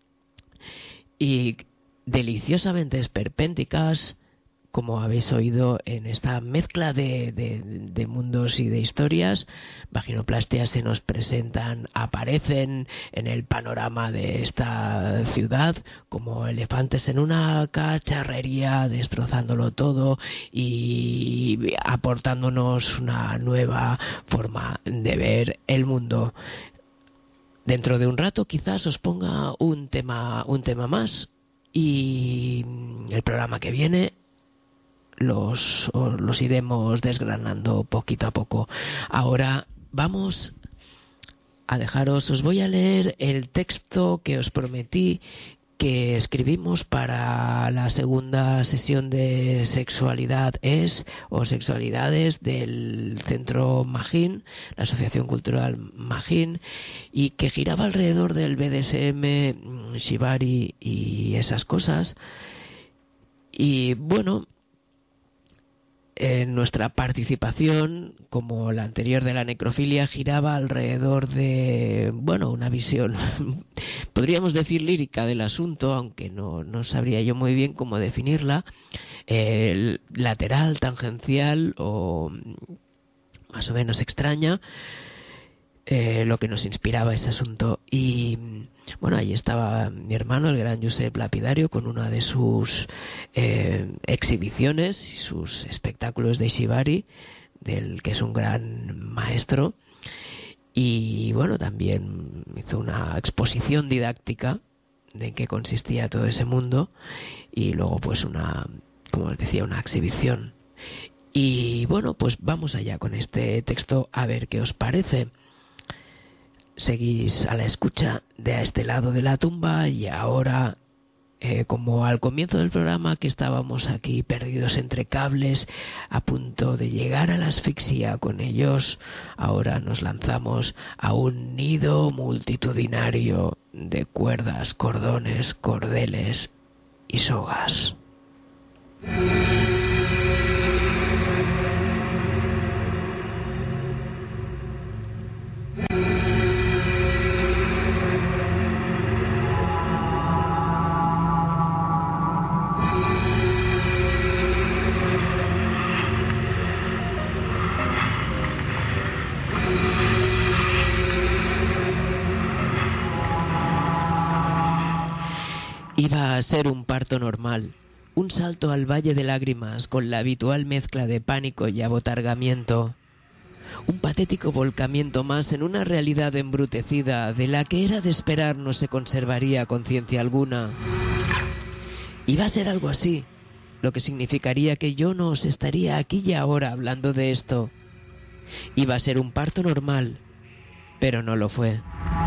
y deliciosamente esperpénticas, como habéis oído en esta mezcla de, de, de mundos y de historias. Vaginoplastia se nos presentan, aparecen en el panorama de esta ciudad como elefantes en una cacharrería, destrozándolo todo y aportándonos una nueva forma de ver el mundo. Dentro de un rato quizás os ponga un tema, un tema más, y el programa que viene los, los iremos desgranando poquito a poco. Ahora vamos a dejaros, os voy a leer el texto que os prometí que escribimos para la segunda sesión de Sexualidad es o Sexualidades del Centro Magín, la Asociación Cultural Magín, y que giraba alrededor del B D S M, Shibari y esas cosas. Y bueno, en nuestra participación, como la anterior de la necrofilia, giraba alrededor de, bueno, una visión podríamos decir lírica del asunto, aunque no, no sabría yo muy bien cómo definirla, eh, lateral, tangencial o más o menos extraña, eh, lo que nos inspiraba ese asunto. Y bueno, ahí estaba mi hermano, el gran Josep Lapidario, con una de sus eh, exhibiciones y sus espectáculos de Shibari, del que es un gran maestro. Y bueno, también hizo una exposición didáctica de en qué consistía todo ese mundo, y luego pues una, como les decía, una exhibición. Y bueno, pues vamos allá con este texto a ver qué os parece. Seguís a la escucha de A este lado de la tumba, y ahora, eh, como al comienzo del programa, que estábamos aquí perdidos entre cables, a punto de llegar a la asfixia con ellos, ahora nos lanzamos a un nido multitudinario de cuerdas, cordones, cordeles y sogas. Iba a ser un parto normal, un salto al valle de lágrimas con la habitual mezcla de pánico y abotargamiento, un patético volcamiento más en una realidad embrutecida de la que era de esperar no se conservaría conciencia alguna. Iba a ser algo así, lo que significaría que yo no os estaría aquí y ahora hablando de esto. Iba a ser un parto normal, pero no lo fue.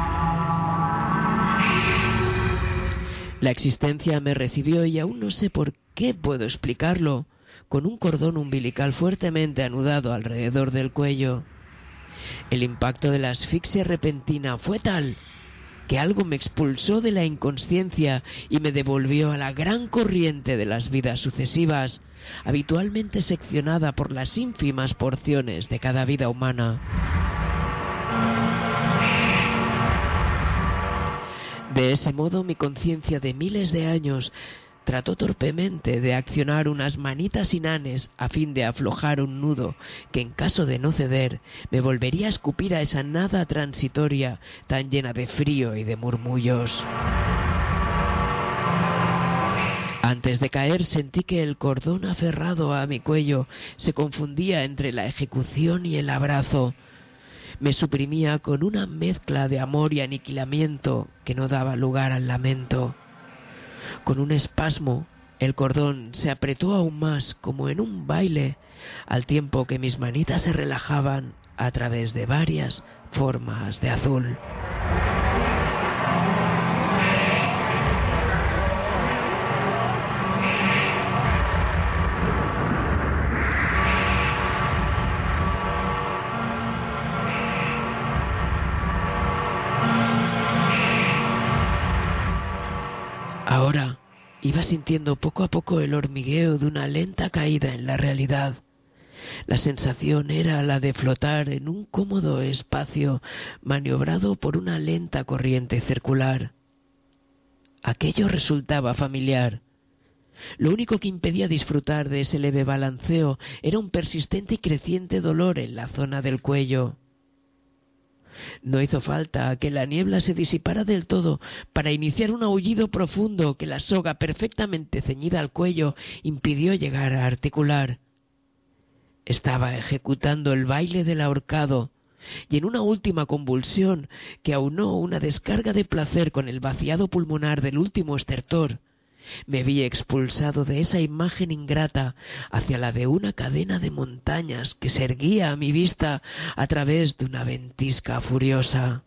La existencia me recibió, y aún no sé por qué puedo explicarlo, con un cordón umbilical fuertemente anudado alrededor del cuello. El impacto de la asfixia repentina fue tal que algo me expulsó de la inconsciencia y me devolvió a la gran corriente de las vidas sucesivas, habitualmente seccionada por las ínfimas porciones de cada vida humana. De ese modo, mi conciencia de miles de años trató torpemente de accionar unas manitas inanes a fin de aflojar un nudo que, en caso de no ceder, me volvería a escupir a esa nada transitoria tan llena de frío y de murmullos. Antes de caer, sentí que el cordón aferrado a mi cuello se confundía entre la ejecución y el abrazo. Me suprimía con una mezcla de amor y aniquilamiento que no daba lugar al lamento. Con un espasmo, el cordón se apretó aún más, como en un baile, al tiempo que mis manitas se relajaban a través de varias formas de azul. Ahora iba sintiendo poco a poco el hormigueo de una lenta caída en la realidad. La sensación era la de flotar en un cómodo espacio maniobrado por una lenta corriente circular. Aquello resultaba familiar. Lo único que impedía disfrutar de ese leve balanceo era un persistente y creciente dolor en la zona del cuello. No hizo falta que la niebla se disipara del todo para iniciar un aullido profundo que la soga perfectamente ceñida al cuello impidió llegar a articular. Estaba ejecutando el baile del ahorcado, y en una última convulsión que aunó una descarga de placer con el vaciado pulmonar del último estertor, me vi expulsado de esa imagen ingrata hacia la de una cadena de montañas que se erguía a mi vista a través de una ventisca furiosa.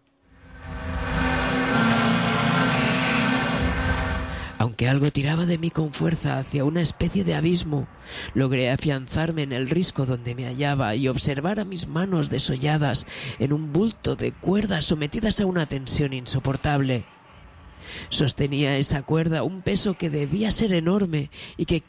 Aunque algo tiraba de mí con fuerza hacia una especie de abismo, logré afianzarme en el risco donde me hallaba y observar a mis manos desolladas en un bulto de cuerdas sometidas a una tensión insoportable. Sostenía esa cuerda un peso que debía ser enorme y que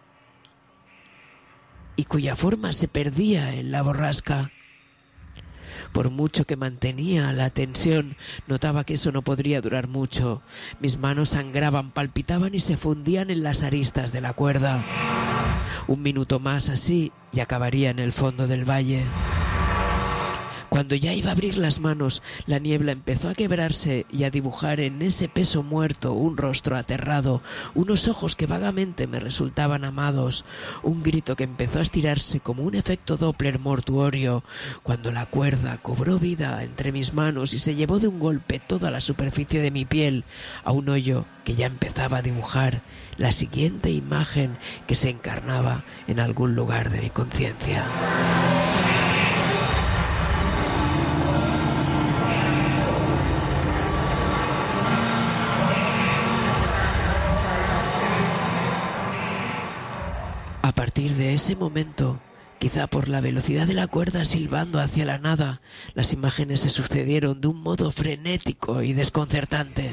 y cuya forma se perdía en la borrasca. Por mucho que mantenía la tensión, notaba que eso no podría durar mucho. Mis manos sangraban, palpitaban y se fundían en las aristas de la cuerda. Un minuto más así y acabaría en el fondo del valle. Cuando ya iba a abrir las manos, la niebla empezó a quebrarse y a dibujar en ese peso muerto un rostro aterrado, unos ojos que vagamente me resultaban amados, un grito que empezó a estirarse como un efecto Doppler mortuorio, cuando la cuerda cobró vida entre mis manos y se llevó de un golpe toda la superficie de mi piel a un hoyo que ya empezaba a dibujar la siguiente imagen que se encarnaba en algún lugar de mi conciencia. A partir de ese momento, quizá por la velocidad de la cuerda silbando hacia la nada, las imágenes se sucedieron de un modo frenético y desconcertante.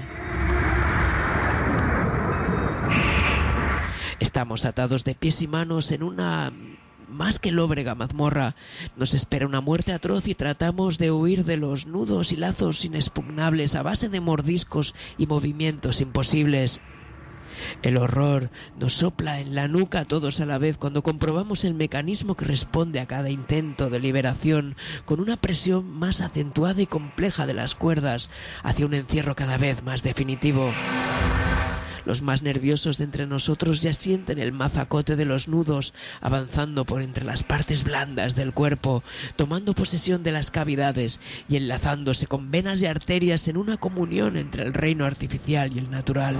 Estamos atados de pies y manos en una más que lóbrega mazmorra. Nos espera una muerte atroz y tratamos de huir de los nudos y lazos inexpugnables a base de mordiscos y movimientos imposibles. El horror nos sopla en la nuca a todos a la vez cuando comprobamos el mecanismo que responde a cada intento de liberación con una presión más acentuada y compleja de las cuerdas hacia un encierro cada vez más definitivo. Los más nerviosos de entre nosotros ya sienten el mazacote de los nudos avanzando por entre las partes blandas del cuerpo, tomando posesión de las cavidades y enlazándose con venas y arterias en una comunión entre el reino artificial y el natural.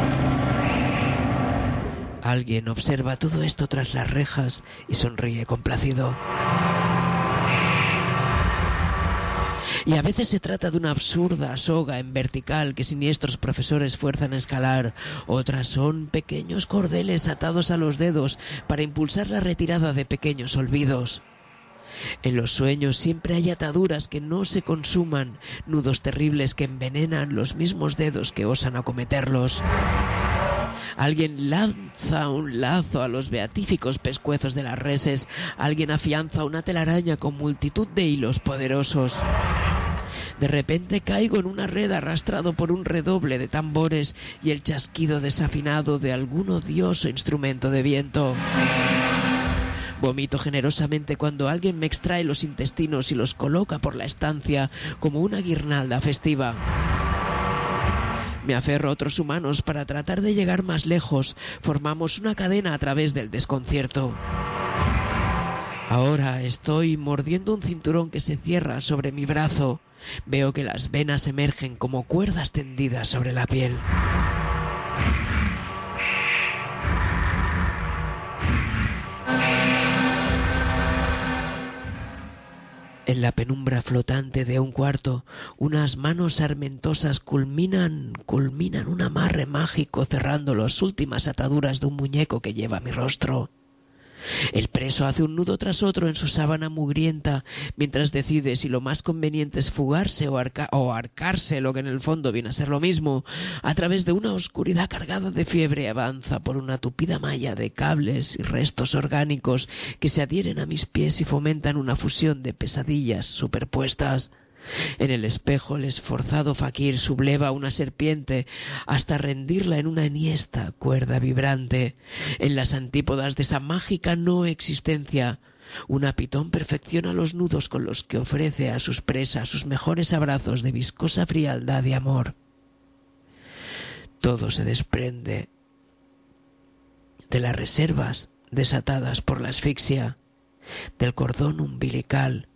Alguien observa todo esto tras las rejas y sonríe complacido. Y a veces se trata de una absurda soga en vertical que siniestros profesores fuerzan a escalar. Otras son pequeños cordeles atados a los dedos para impulsar la retirada de pequeños olvidos. En los sueños siempre hay ataduras que no se consuman, nudos terribles que envenenan los mismos dedos que osan acometerlos. Alguien lanza un lazo a los beatíficos pescuezos de las reses. Alguien afianza una telaraña con multitud de hilos poderosos. De repente caigo en una red arrastrado por un redoble de tambores y el chasquido desafinado de algún odioso instrumento de viento. Vomito generosamente cuando alguien me extrae los intestinos y los coloca por la estancia como una guirnalda festiva. Me aferro a otros humanos para tratar de llegar más lejos. Formamos una cadena a través del desconcierto. Ahora estoy mordiendo un cinturón que se cierra sobre mi brazo. Veo que las venas emergen como cuerdas tendidas sobre la piel. En la penumbra flotante de un cuarto, unas manos sarmentosas culminan, culminan un amarre mágico cerrando las últimas ataduras de un muñeco que lleva mi rostro. El preso hace un nudo tras otro en su sábana mugrienta, mientras decide si lo más conveniente es fugarse o, arca o arcarse, lo que en el fondo viene a ser lo mismo. A través de una oscuridad cargada de fiebre avanza por una tupida malla de cables y restos orgánicos que se adhieren a mis pies y fomentan una fusión de pesadillas superpuestas. En el espejo el esforzado faquir subleva una serpiente hasta rendirla en una enhiesta cuerda vibrante. En las antípodas de esa mágica no existencia, una pitón perfecciona los nudos con los que ofrece a sus presas sus mejores abrazos de viscosa frialdad y amor. Todo se desprende de las reservas desatadas por la asfixia, del cordón umbilical.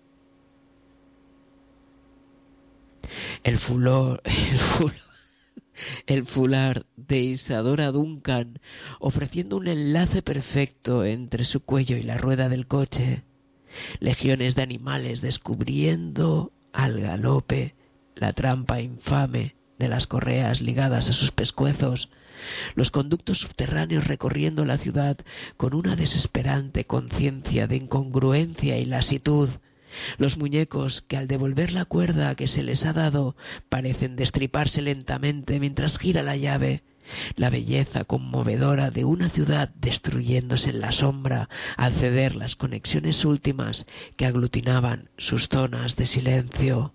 El fulor, el fulor, el fular de Isadora Duncan, ofreciendo un enlace perfecto entre su cuello y la rueda del coche. Legiones de animales descubriendo al galope la trampa infame de las correas ligadas a sus pescuezos. Los conductos subterráneos recorriendo la ciudad con una desesperante conciencia de incongruencia y lasitud. Los muñecos que al devolver la cuerda que se les ha dado parecen destriparse lentamente mientras gira la llave la belleza conmovedora de una ciudad destruyéndose en la sombra al ceder las conexiones últimas que aglutinaban sus zonas de silencio.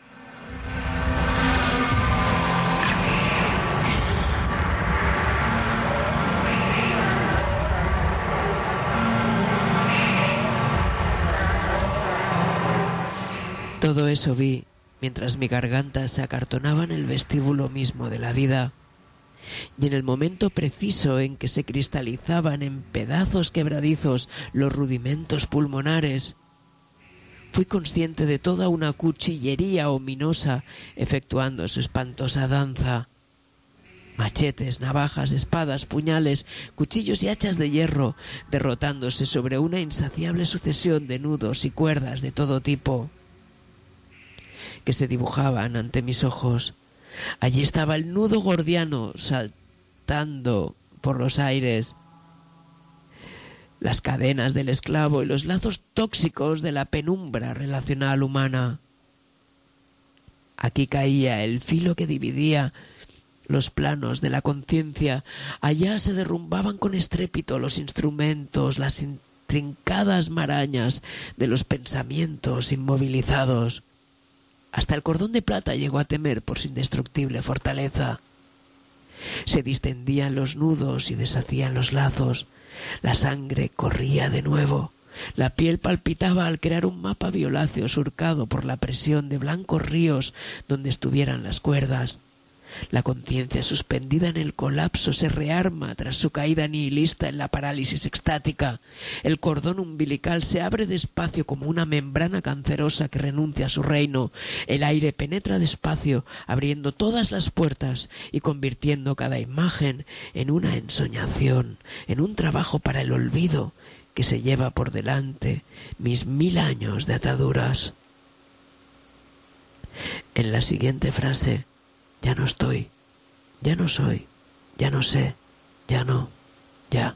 Todo eso vi mientras mi garganta se acartonaba en el vestíbulo mismo de la vida, y en el momento preciso en que se cristalizaban en pedazos quebradizos los rudimentos pulmonares, fui consciente de toda una cuchillería ominosa efectuando su espantosa danza. Machetes, navajas, espadas, puñales, cuchillos y hachas de hierro, derrotándose sobre una insaciable sucesión de nudos y cuerdas de todo tipo que se dibujaban ante mis ojos. Allí estaba el nudo gordiano saltando por los aires, las cadenas del esclavo y los lazos tóxicos de la penumbra relacional humana. Aquí caía el filo que dividía los planos de la conciencia. Allá se derrumbaban con estrépito los instrumentos, las intrincadas marañas de los pensamientos inmovilizados. Hasta el cordón de plata llegó a temer por su indestructible fortaleza. Se distendían los nudos y deshacían los lazos. La sangre corría de nuevo. La piel palpitaba al crear un mapa violáceo surcado por la presión de blancos ríos donde estuvieran las cuerdas. La conciencia suspendida en el colapso se rearma tras su caída nihilista en la parálisis extática. El cordón umbilical se abre despacio como una membrana cancerosa que renuncia a su reino. El aire penetra despacio, abriendo todas las puertas y convirtiendo cada imagen en una ensoñación, en un trabajo para el olvido que se lleva por delante mis mil años de ataduras. En la siguiente frase, ya no estoy, ya no soy, ya no sé, ya no, ya.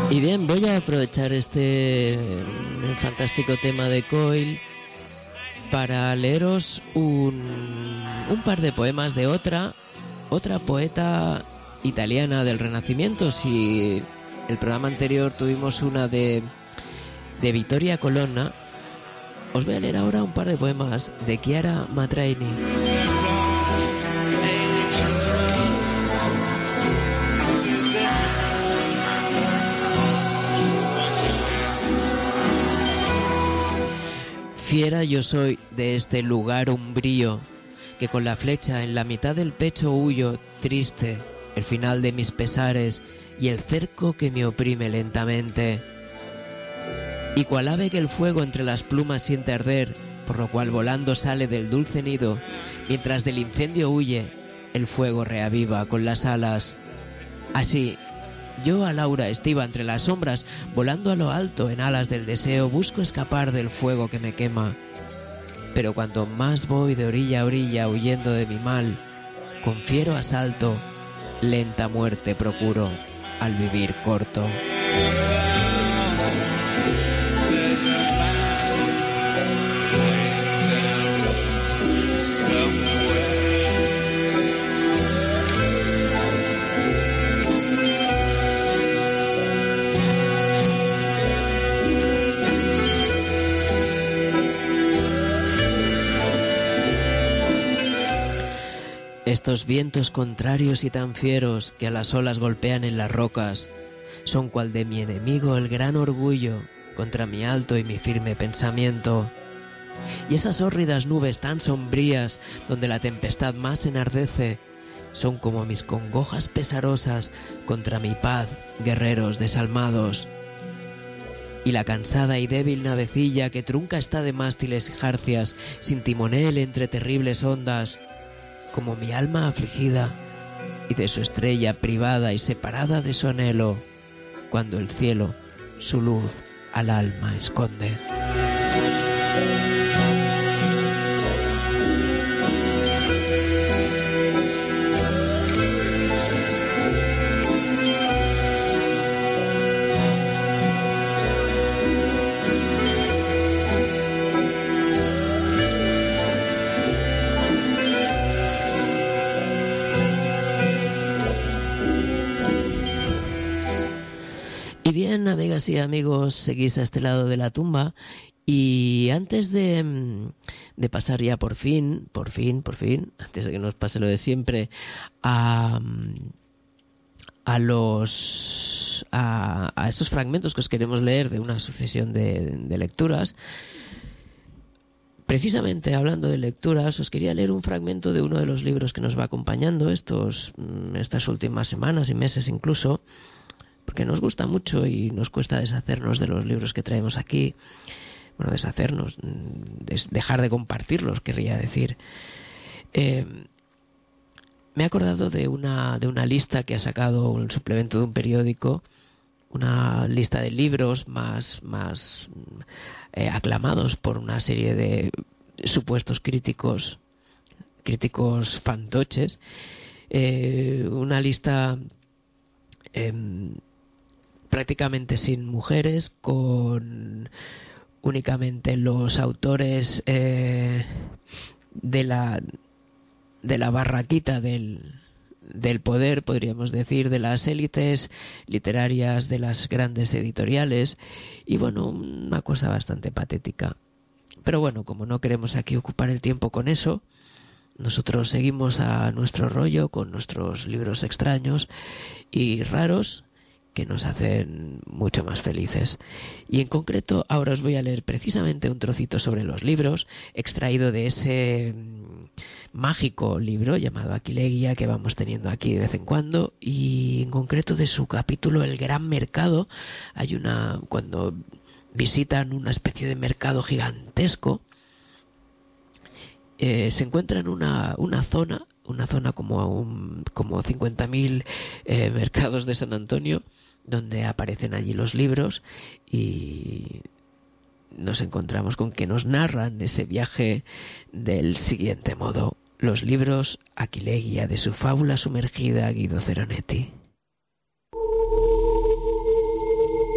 Y bien, voy a aprovechar este fantástico tema de Coil para leeros un, un par de poemas de otra, otra poeta italiana del Renacimiento. Si el programa anterior tuvimos una de, de Vittoria Colonna, os voy a leer ahora un par de poemas de Chiara Matraini. Fiera yo soy de este lugar umbrío, que con la flecha en la mitad del pecho huyo, triste, el final de mis pesares y el cerco que me oprime lentamente. Y cual ave que el fuego entre las plumas siente arder, por lo cual volando sale del dulce nido, mientras del incendio huye, el fuego reaviva con las alas. Así, yo a Laura estiva entre las sombras, volando a lo alto en alas del deseo, busco escapar del fuego que me quema. Pero cuanto más voy de orilla a orilla huyendo de mi mal, con fiero asalto, lenta muerte procuro al vivir corto. Estos vientos contrarios y tan fieros que a las olas golpean en las rocas, son cual de mi enemigo el gran orgullo contra mi alto y mi firme pensamiento. Y esas hórridas nubes tan sombrías donde la tempestad más enardece, son como mis congojas pesarosas contra mi paz, guerreros desalmados. Y la cansada y débil navecilla que trunca está de mástiles y jarcias, sin timonel entre terribles ondas, como mi alma afligida y de su estrella privada y separada de su anhelo, cuando el cielo su luz al alma esconde. Y bien, amigas y amigos, seguís a este lado de la tumba. Y antes de, de pasar ya por fin, por fin, por fin, antes de que nos pase lo de siempre, a, a los a, a estos fragmentos que os queremos leer de una sucesión de, de lecturas, precisamente hablando de lecturas, os quería leer un fragmento de uno de los libros que nos va acompañando estos estas últimas semanas y meses incluso, porque nos gusta mucho y nos cuesta deshacernos de los libros que traemos aquí. Bueno, deshacernos, des, dejar de compartirlos, querría decir. Eh, me he acordado de una, de una lista que ha sacado un suplemento de un periódico, una lista de libros más, más eh, aclamados por una serie de supuestos críticos, críticos fantoches. Eh, una lista Eh, prácticamente sin mujeres, con únicamente los autores eh, de la de la barraquita del del poder, podríamos decir, de las élites literarias, de las grandes editoriales, y bueno, una cosa bastante patética. Pero bueno, como no queremos aquí ocupar el tiempo con eso, nosotros seguimos a nuestro rollo con nuestros libros extraños y raros que nos hacen mucho más felices. Y en concreto ahora os voy a leer precisamente un trocito sobre los libros, extraído de ese mágico libro llamado Aquilegia que vamos teniendo aquí de vez en cuando, y en concreto de su capítulo El Gran Mercado. Hay una, cuando visitan una especie de mercado gigantesco, eh, se encuentran una, una zona, una zona como, un, como cincuenta mil eh, mercados de San Antonio, donde aparecen allí los libros, y nos encontramos con que nos narran ese viaje del siguiente modo: los libros Aquilegia, de su fábula sumergida, Guido Ceronetti.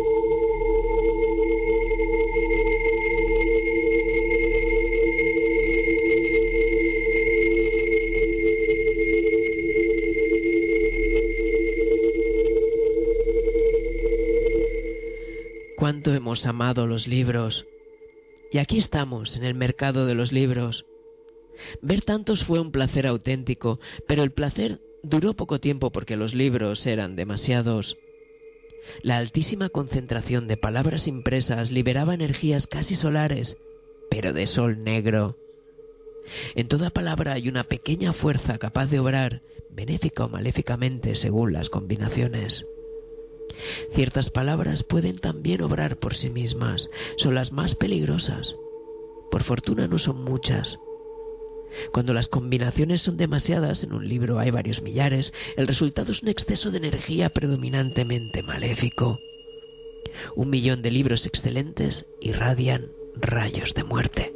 cuánto hemos amado los libros. Y aquí estamos, en el mercado de los libros. Ver tantos fue un placer auténtico, pero el placer duró poco tiempo porque los libros eran demasiados. La altísima concentración de palabras impresas liberaba energías casi solares, pero de sol negro. En toda palabra hay una pequeña fuerza capaz de obrar, benéfica o maléficamente según las combinaciones. Ciertas palabras pueden también obrar por sí mismas, son las más peligrosas. Por fortuna no son muchas. Cuando las combinaciones son demasiadas, en un libro hay varios millares, el resultado es un exceso de energía predominantemente maléfico. Un millón de libros excelentes irradian rayos de muerte.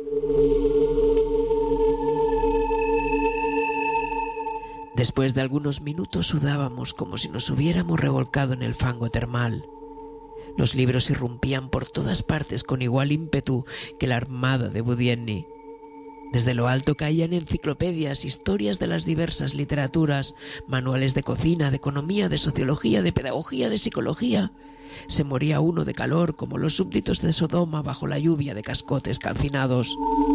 Después de algunos minutos sudábamos como si nos hubiéramos revolcado en el fango termal. Los libros irrumpían por todas partes con igual ímpetu que la armada de Budienny. Desde lo alto caían enciclopedias, historias de las diversas literaturas, manuales de cocina, de economía, de sociología, de pedagogía, de psicología. Se moría uno de calor como los súbditos de Sodoma bajo la lluvia de cascotes calcinados.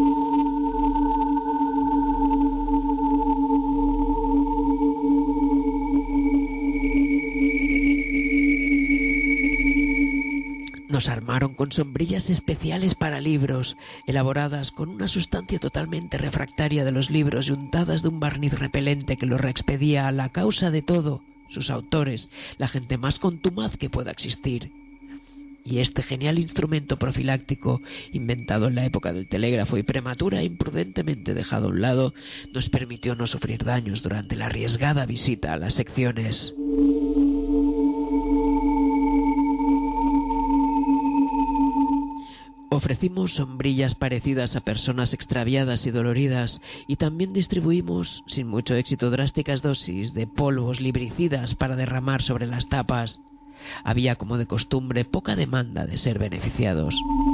Nos armaron con sombrillas especiales para libros, elaboradas con una sustancia totalmente refractaria de los libros y untadas de un barniz repelente que los reexpedía a la causa de todo, sus autores, la gente más contumaz que pueda existir. Y este genial instrumento profiláctico, inventado en la época del telégrafo y prematura e imprudentemente dejado a un lado, nos permitió no sufrir daños durante la arriesgada visita a las secciones. Ofrecimos sombrillas parecidas a personas extraviadas y doloridas y también distribuimos, sin mucho éxito, drásticas dosis de polvos libricidas para derramar sobre las tapas. Había, como de costumbre, poca demanda de ser beneficiados.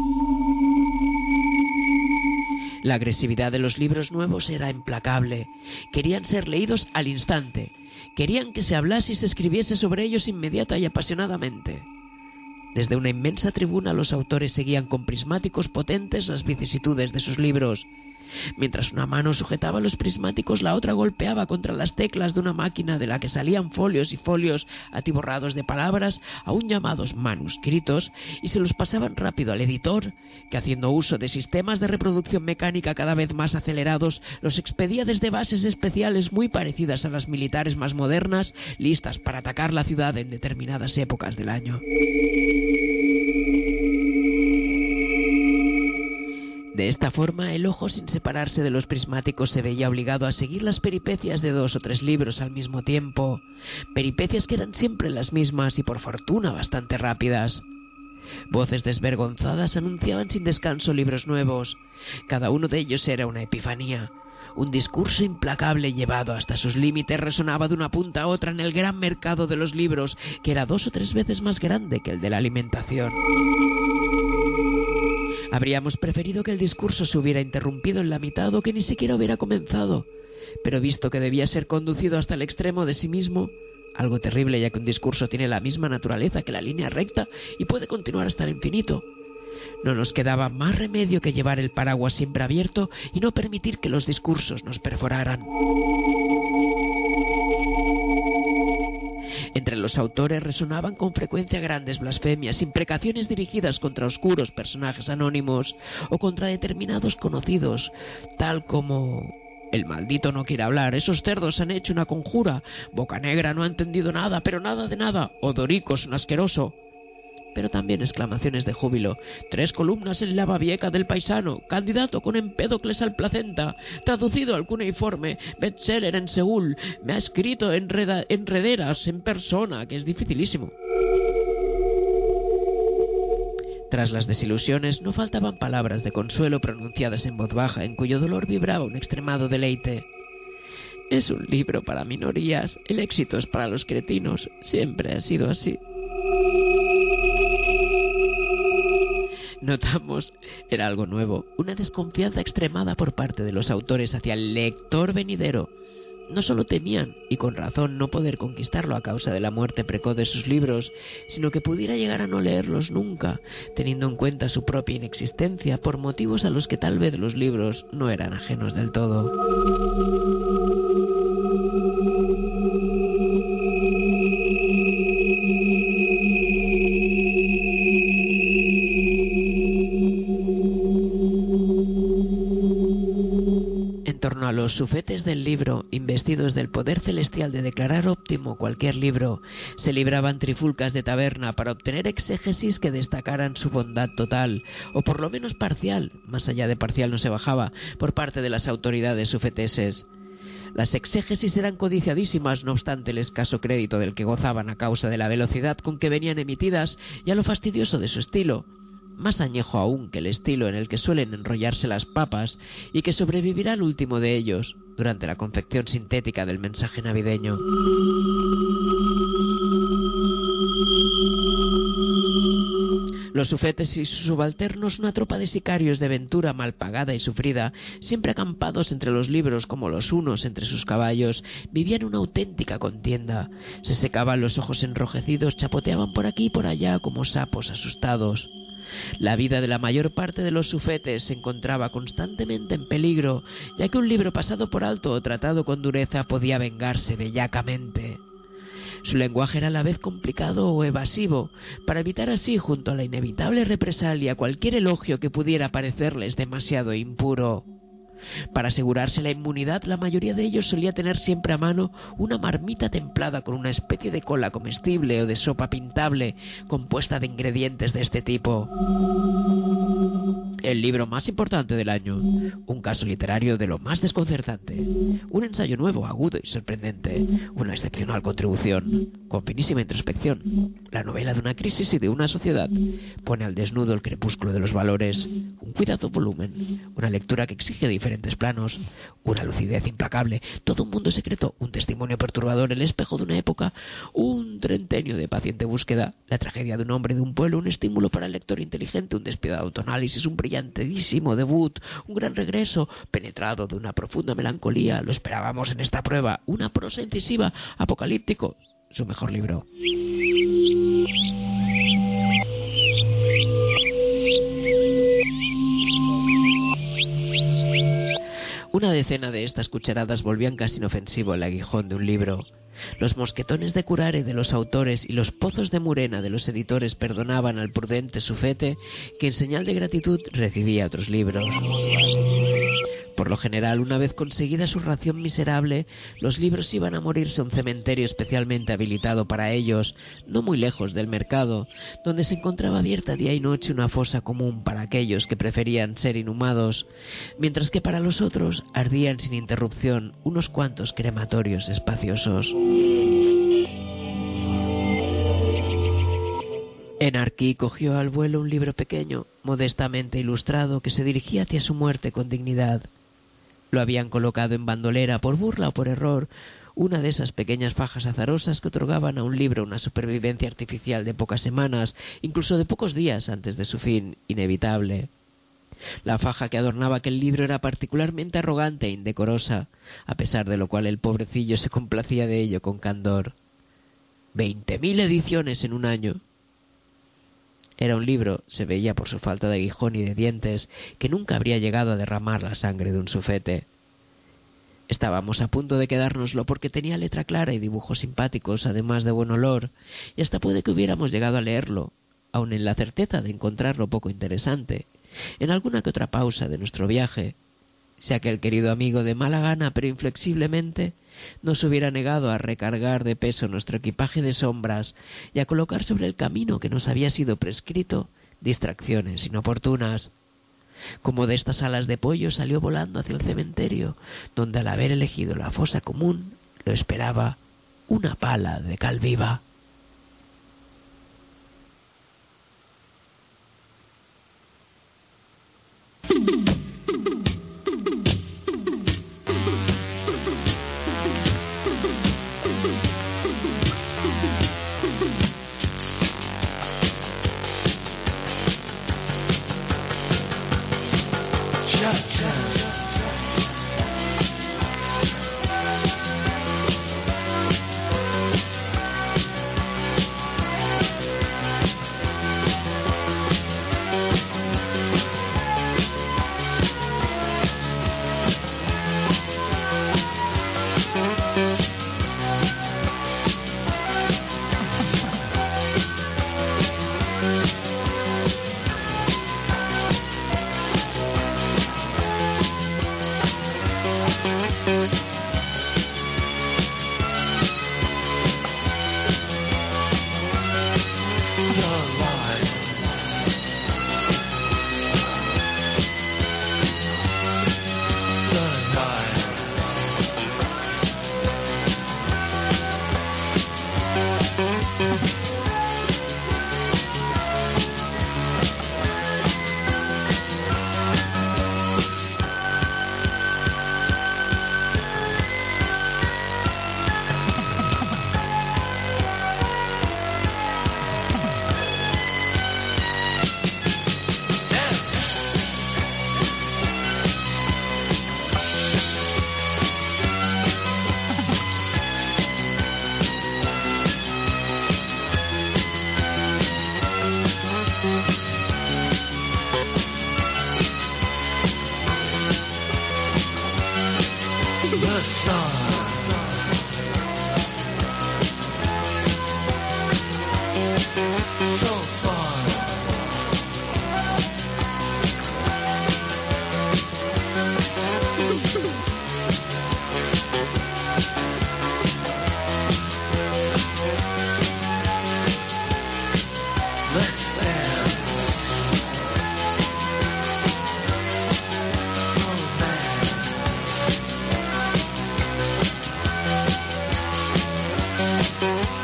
La agresividad de los libros nuevos era implacable. Querían ser leídos al instante. Querían que se hablase y se escribiese sobre ellos inmediata y apasionadamente. Desde una inmensa tribuna los autores seguían con prismáticos potentes las vicisitudes de sus libros. Mientras una mano sujetaba los prismáticos, la otra golpeaba contra las teclas de una máquina de la que salían folios y folios atiborrados de palabras, aún llamados manuscritos, y se los pasaban rápido al editor, que haciendo uso de sistemas de reproducción mecánica cada vez más acelerados, los expedía desde bases especiales muy parecidas a las militares más modernas, listas para atacar la ciudad en determinadas épocas del año. De esta forma, el ojo, sin separarse de los prismáticos, se veía obligado a seguir las peripecias de dos o tres libros al mismo tiempo, peripecias que eran siempre las mismas y, por fortuna, bastante rápidas. Voces desvergonzadas anunciaban sin descanso libros nuevos. Cada uno de ellos era una epifanía. Un discurso implacable llevado hasta sus límites resonaba de una punta a otra en el gran mercado de los libros, que era dos o tres veces más grande que el de la alimentación. Habríamos preferido que el discurso se hubiera interrumpido en la mitad o que ni siquiera hubiera comenzado, pero visto que debía ser conducido hasta el extremo de sí mismo, algo terrible ya que un discurso tiene la misma naturaleza que la línea recta y puede continuar hasta el infinito, no nos quedaba más remedio que llevar el paraguas siempre abierto y no permitir que los discursos nos perforaran. Entre los autores resonaban con frecuencia grandes blasfemias, imprecaciones dirigidas contra oscuros personajes anónimos o contra determinados conocidos, tal como: el maldito no quiere hablar, esos cerdos han hecho una conjura, Bocanegra no ha entendido nada, pero nada de nada, Odorico es un asqueroso. Pero también exclamaciones de júbilo: tres columnas en la babieca del paisano, candidato con Empédocles al Placenta, traducido al cuneiforme, bestseller en Seúl, me ha escrito enreda, enrederas en persona, que es dificilísimo. Tras las desilusiones no faltaban palabras de consuelo pronunciadas en voz baja, en cuyo dolor vibraba un extremado deleite. Es un libro para minorías, el éxito es para los cretinos, siempre ha sido así. Notamos, era algo nuevo, una desconfianza extremada por parte de los autores hacia el lector venidero. no solo temían, y con razón, no poder conquistarlo a causa de la muerte precoz de sus libros, sino que pudiera llegar a no leerlos nunca, teniendo en cuenta su propia inexistencia por motivos a los que tal vez los libros no eran ajenos del todo. A los sufetes del libro, investidos del poder celestial de declarar óptimo cualquier libro, se libraban trifulcas de taberna para obtener exégesis que destacaran su bondad total, o por lo menos parcial, más allá de parcial no se bajaba, por parte de las autoridades sufeteses. Las exégesis eran codiciadísimas, no obstante el escaso crédito del que gozaban a causa de la velocidad con que venían emitidas y a lo fastidioso de su estilo, más añejo aún que el estilo en el que suelen enrollarse las papas y que sobrevivirá el último de ellos durante la confección sintética del mensaje navideño. Los sufetes y sus subalternos, una tropa de sicarios de ventura mal pagada y sufrida, siempre acampados entre los libros como los unos entre sus caballos, vivían una auténtica contienda. Se secaban los ojos enrojecidos, chapoteaban por aquí y por allá como sapos asustados. La vida de la mayor parte de los sufetes se encontraba constantemente en peligro, ya que un libro pasado por alto o tratado con dureza podía vengarse bellacamente. Su lenguaje era a la vez complicado o evasivo, para evitar así, junto a la inevitable represalia, cualquier elogio que pudiera parecerles demasiado impuro. Para asegurarse la inmunidad, la mayoría de ellos solía tener siempre a mano una marmita templada con una especie de cola comestible o de sopa pintable, compuesta de ingredientes de este tipo. El libro más importante del año, un caso literario de lo más desconcertante, un ensayo nuevo, agudo y sorprendente, una excepcional contribución, con finísima introspección, la novela de una crisis y de una sociedad, pone al desnudo el crepúsculo de los valores, un cuidado volumen, una lectura que exige diferentes planos, una lucidez implacable, todo un mundo secreto, un testimonio perturbador, el espejo de una época, un trentenio de paciente búsqueda, la tragedia de un hombre de un pueblo, un estímulo para el lector inteligente, un despiadado autoanálisis, un brillantísimo debut, un gran regreso, penetrado de una profunda melancolía. Lo esperábamos en esta prueba, una prosa incisiva, apocalíptico, su mejor libro. Una decena de estas cucharadas volvían casi inofensivo el aguijón de un libro. Los mosquetones de curare de los autores y los pozos de murena de los editores perdonaban al prudente sufete, que en señal de gratitud recibía otros libros. Por lo general, una vez conseguida su ración miserable, los libros iban a morirse a un cementerio especialmente habilitado para ellos, no muy lejos del mercado, donde se encontraba abierta día y noche una fosa común para aquellos que preferían ser inhumados, mientras que para los otros ardían sin interrupción unos cuantos crematorios espaciosos. Enarquí cogió al vuelo un libro pequeño, modestamente ilustrado, que se dirigía hacia su muerte con dignidad. Lo habían colocado en bandolera por burla o por error, una de esas pequeñas fajas azarosas que otorgaban a un libro una supervivencia artificial de pocas semanas, incluso de pocos días antes de su fin inevitable. La faja que adornaba aquel libro era particularmente arrogante e indecorosa, a pesar de lo cual el pobrecillo se complacía de ello con candor. Veinte mil ediciones en un año. Era un libro, se veía por su falta de aguijón y de dientes, que nunca habría llegado a derramar la sangre de un sufete. Estábamos a punto de quedárnoslo porque tenía letra clara y dibujos simpáticos, además de buen olor, y hasta puede que hubiéramos llegado a leerlo, aun en la certeza de encontrarlo poco interesante, en alguna que otra pausa de nuestro viaje, si aquel querido amigo de mala gana pero inflexiblemente nos hubiera negado a recargar de peso nuestro equipaje de sombras y a colocar sobre el camino que nos había sido prescrito distracciones inoportunas. Como de estas alas de pollo salió volando hacia el cementerio, donde al haber elegido la fosa común lo esperaba una pala de cal viva.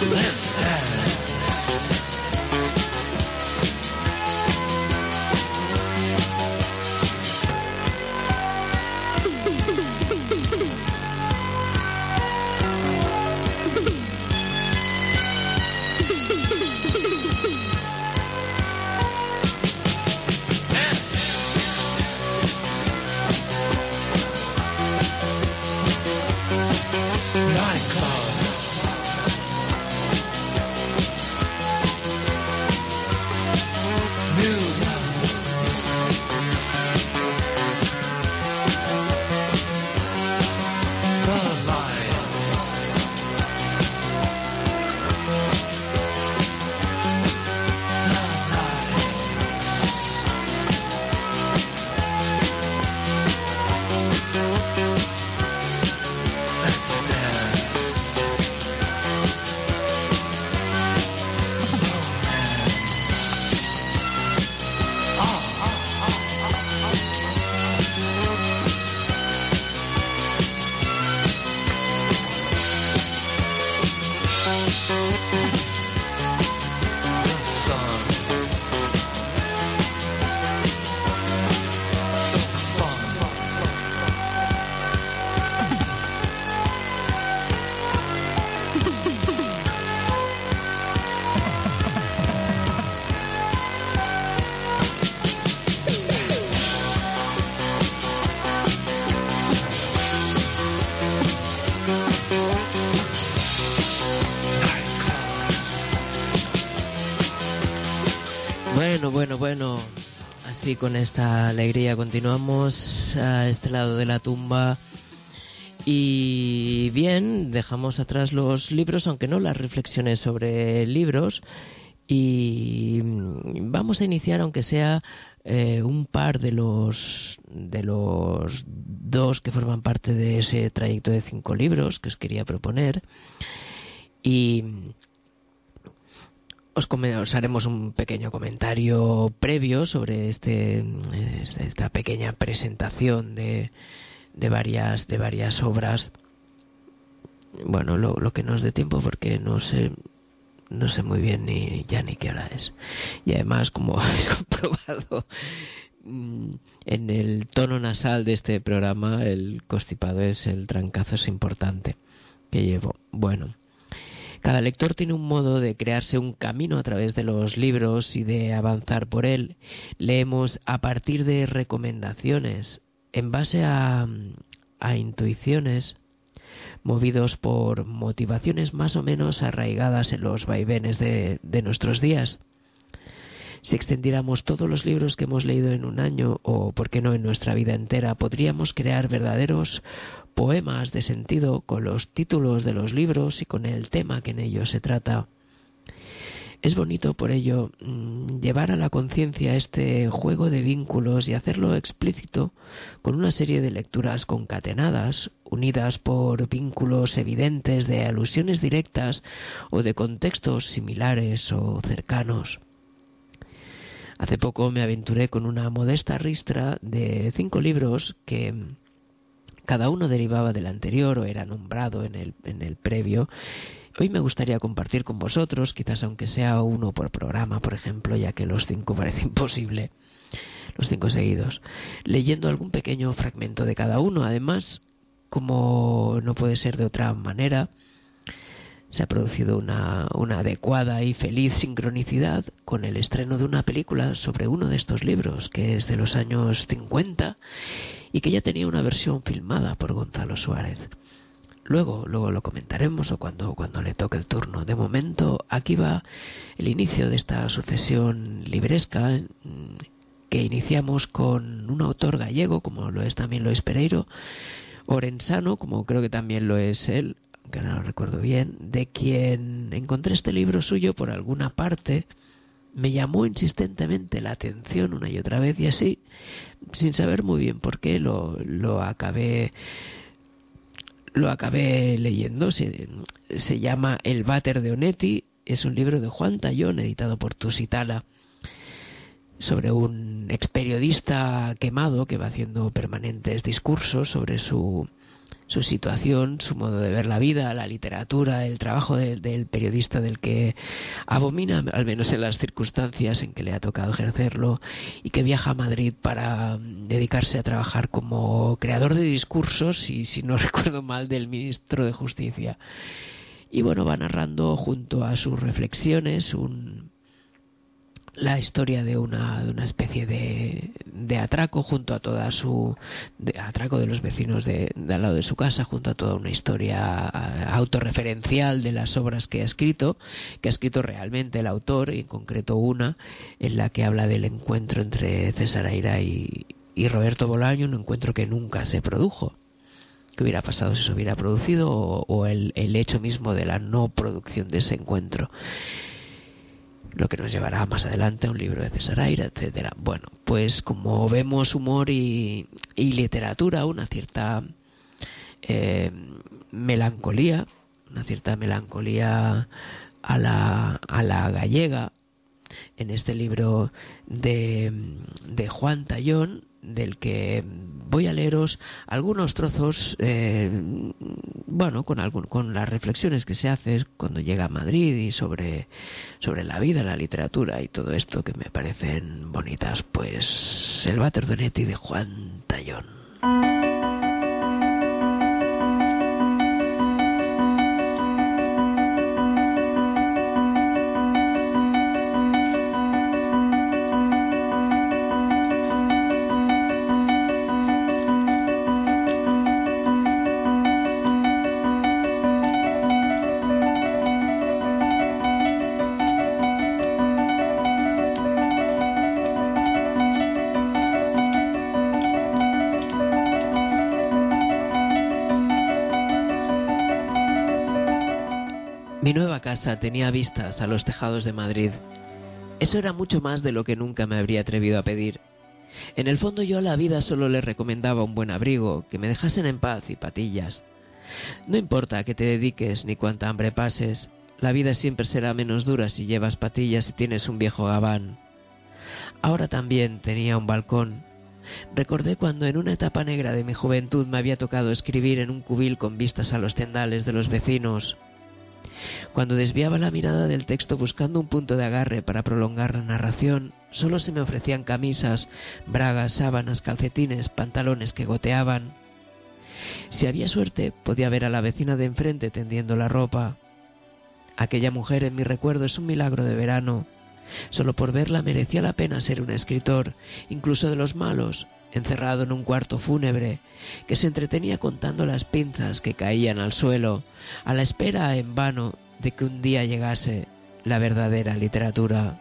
Bueno, bueno, bueno, así con esta alegría continuamos a este lado de la tumba y bien, dejamos atrás los libros, aunque no las reflexiones sobre libros, y vamos a iniciar, aunque sea eh, un par de los de los dos que forman parte de ese trayecto de cinco libros que os quería proponer, y Os, os haremos un pequeño comentario previo sobre este esta pequeña presentación de, de varias de varias obras. Bueno, lo, lo que nos dé tiempo, porque no sé no sé muy bien ni ya ni qué hora es. Y además, como habéis comprobado en el tono nasal de este programa, el constipado es el trancazo es importante que llevo. Bueno, cada lector tiene un modo de crearse un camino a través de los libros y de avanzar por él. Leemos a partir de recomendaciones, en base a, a intuiciones, movidos por motivaciones más o menos arraigadas en los vaivenes de, de nuestros días. Si extendiéramos todos los libros que hemos leído en un año, o por qué no en nuestra vida entera, podríamos crear verdaderos poemas de sentido con los títulos de los libros y con el tema que en ellos se trata. Es bonito, por ello, llevar a la conciencia este juego de vínculos y hacerlo explícito con una serie de lecturas concatenadas, unidas por vínculos evidentes de alusiones directas o de contextos similares o cercanos. Hace poco me aventuré con una modesta ristra de cinco libros que cada uno derivaba del anterior o era nombrado en el, en el previo. Hoy me gustaría compartir con vosotros, quizás aunque sea uno por programa, por ejemplo, ya que los cinco parece imposible, los cinco seguidos, leyendo algún pequeño fragmento de cada uno. Además, como no puede ser de otra manera, se ha producido una, una adecuada y feliz sincronicidad con el estreno de una película sobre uno de estos libros, que es de los años cincuenta y que ya tenía una versión filmada por Gonzalo Suárez. Luego, luego lo comentaremos o cuando, cuando le toque el turno. De momento, aquí va el inicio de esta sucesión libresca que iniciamos con un autor gallego, como lo es también Lois Pereiro, orensano, como creo que también lo es él, que no lo recuerdo bien, de quien encontré este libro suyo por alguna parte, me llamó insistentemente la atención una y otra vez, y así, sin saber muy bien por qué, lo, lo acabé lo acabé leyendo. Se, se llama El váter de Onetti, es un libro de Juan Tallón, editado por Tusitala, sobre un experiodista quemado que va haciendo permanentes discursos sobre su su situación, su modo de ver la vida, la literatura, el trabajo de, del periodista del que abomina, al menos en las circunstancias en que le ha tocado ejercerlo, y que viaja a Madrid para dedicarse a trabajar como creador de discursos y, si no recuerdo mal, del ministro de Justicia. Y bueno, va narrando junto a sus reflexiones un... la historia de una, de una especie de, de atraco junto a toda su de, atraco de los vecinos de, de al lado de su casa, junto a toda una historia autorreferencial de las obras que ha escrito, que ha escrito realmente el autor, y en concreto una en la que habla del encuentro entre César Aira y, y Roberto Bolaño, un encuentro que nunca se produjo. ¿Qué hubiera pasado si se hubiera producido? O, o el, el hecho mismo de la no producción de ese encuentro, lo que nos llevará más adelante a un libro de César Aira, etcétera. Bueno, pues como vemos, humor y, y literatura, una cierta eh, melancolía, una cierta melancolía a la, a la gallega, en este libro de, de Juan Tallón, del que voy a leeros algunos trozos, eh, bueno, con algún, con las reflexiones que se hace cuando llega a Madrid y sobre, sobre la vida, la literatura y todo esto, que me parecen bonitas. Pues El váter d'Onetti de Juan Tallón. Mi nueva casa tenía vistas a los tejados de Madrid. Eso era mucho más de lo que nunca me habría atrevido a pedir. En el fondo yo a la vida solo le recomendaba un buen abrigo, que me dejasen en paz y patillas. No importa a qué te dediques ni cuánta hambre pases, la vida siempre será menos dura si llevas patillas y tienes un viejo gabán. Ahora también tenía un balcón. Recordé cuando en una etapa negra de mi juventud me había tocado escribir en un cubil con vistas a los tendales de los vecinos. Cuando desviaba la mirada del texto buscando un punto de agarre para prolongar la narración, solo se me ofrecían camisas, bragas, sábanas, calcetines, pantalones que goteaban. Si había suerte, podía ver a la vecina de enfrente tendiendo la ropa. Aquella mujer en mi recuerdo es un milagro de verano. Solo por verla merecía la pena ser un escritor, incluso de los malos, encerrado en un cuarto fúnebre, que se entretenía contando las pinzas que caían al suelo, a la espera en vano de que un día llegase la verdadera literatura.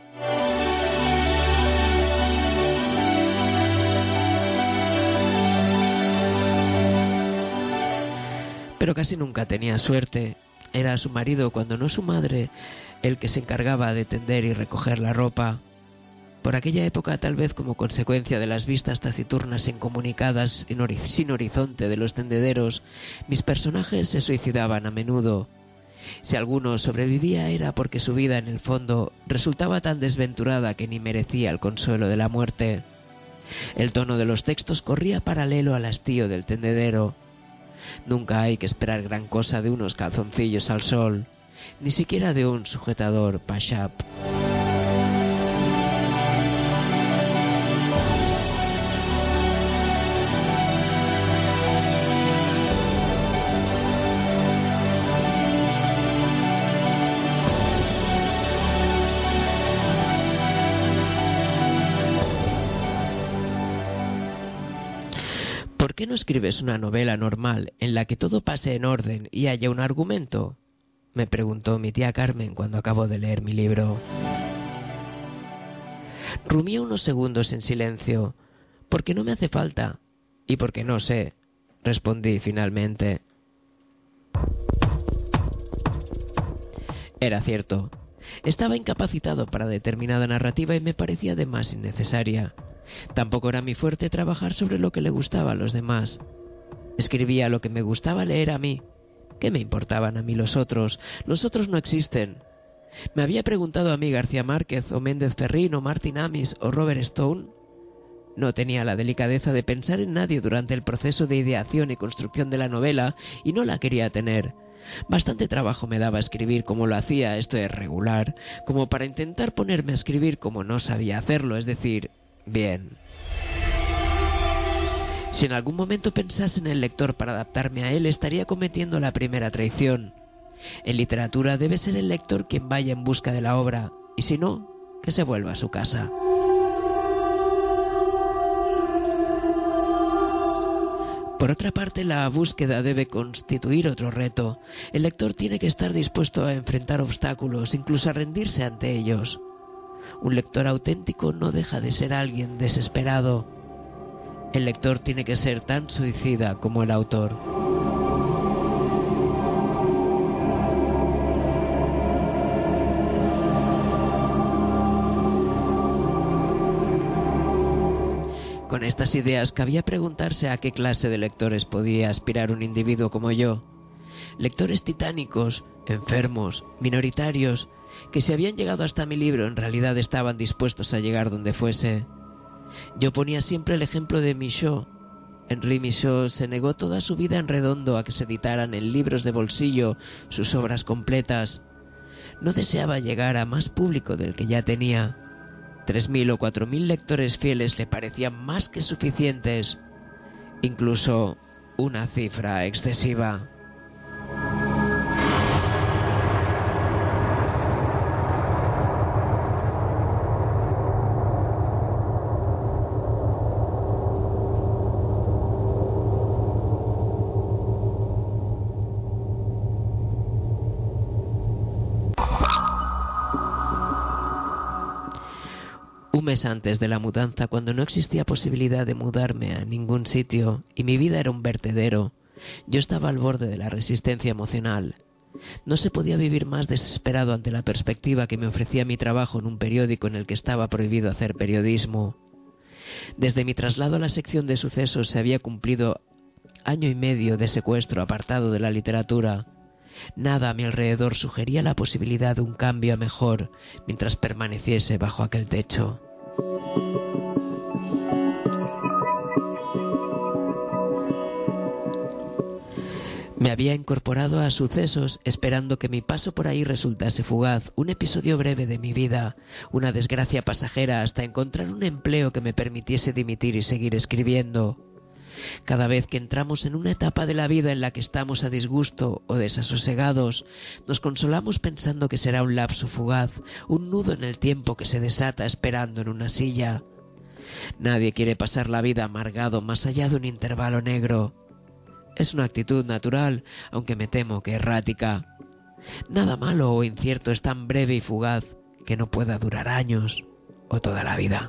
Pero casi nunca tenía suerte. Era su marido, cuando no su madre, el que se encargaba de tender y recoger la ropa. Por aquella época, tal vez como consecuencia de las vistas taciturnas e incomunicadas en hori- sin horizonte de los tendederos, mis personajes se suicidaban a menudo. Si alguno sobrevivía era porque su vida, en el fondo, resultaba tan desventurada que ni merecía el consuelo de la muerte. El tono de los textos corría paralelo al hastío del tendedero. Nunca hay que esperar gran cosa de unos calzoncillos al sol, ni siquiera de un sujetador pashap. ¿Por qué no escribes una novela normal en la que todo pase en orden y haya un argumento?, me preguntó mi tía Carmen cuando acabó de leer mi libro. Rumié unos segundos en silencio. «Porque no me hace falta, y porque no sé», respondí finalmente. Era cierto. Estaba incapacitado para determinada narrativa y me parecía de más innecesaria. Tampoco era mi fuerte trabajar sobre lo que le gustaba a los demás. Escribía lo que me gustaba leer a mí. ¿Qué me importaban a mí los otros? Los otros no existen. Me había preguntado a mí García Márquez, o Méndez Ferrín, o Martin Amis, o Robert Stone. No tenía la delicadeza de pensar en nadie durante el proceso de ideación y construcción de la novela, y no la quería tener. Bastante trabajo me daba escribir como lo hacía, esto es regular, como para intentar ponerme a escribir como no sabía hacerlo, es decir, bien. Si en algún momento pensase en el lector para adaptarme a él, estaría cometiendo la primera traición. En literatura debe ser el lector quien vaya en busca de la obra, y si no, que se vuelva a su casa. Por otra parte, la búsqueda debe constituir otro reto. El lector tiene que estar dispuesto a enfrentar obstáculos, incluso a rendirse ante ellos. Un lector auténtico no deja de ser alguien desesperado. El lector tiene que ser tan suicida como el autor. Con estas ideas cabía preguntarse a qué clase de lectores podía aspirar un individuo como yo. Lectores titánicos, enfermos, minoritarios, que si habían llegado hasta mi libro en realidad estaban dispuestos a llegar donde fuese. Yo ponía siempre el ejemplo de Michaud. Henri Michaud se negó toda su vida en redondo a que se editaran en libros de bolsillo sus obras completas. No deseaba llegar a más público del que ya tenía. Tres mil o cuatro mil lectores fieles le parecían más que suficientes, incluso una cifra excesiva. Un mes antes de la mudanza, cuando no existía posibilidad de mudarme a ningún sitio y mi vida era un vertedero, yo estaba al borde de la resistencia emocional. No se podía vivir más desesperado ante la perspectiva que me ofrecía mi trabajo en un periódico en el que estaba prohibido hacer periodismo. Desde mi traslado a la sección de sucesos se había cumplido año y medio de secuestro apartado de la literatura. Nada a mi alrededor sugería la posibilidad de un cambio a mejor mientras permaneciese bajo aquel techo. Me había incorporado a sucesos esperando que mi paso por ahí resultase fugaz, un episodio breve de mi vida, una desgracia pasajera hasta encontrar un empleo que me permitiese dimitir y seguir escribiendo. Cada vez que entramos en una etapa de la vida en la que estamos a disgusto o desasosegados, nos consolamos pensando que será un lapso fugaz, un nudo en el tiempo que se desata esperando en una silla. Nadie quiere pasar la vida amargado más allá de un intervalo negro. Es una actitud natural, aunque me temo que errática. Nada malo o incierto es tan breve y fugaz que no pueda durar años o toda la vida.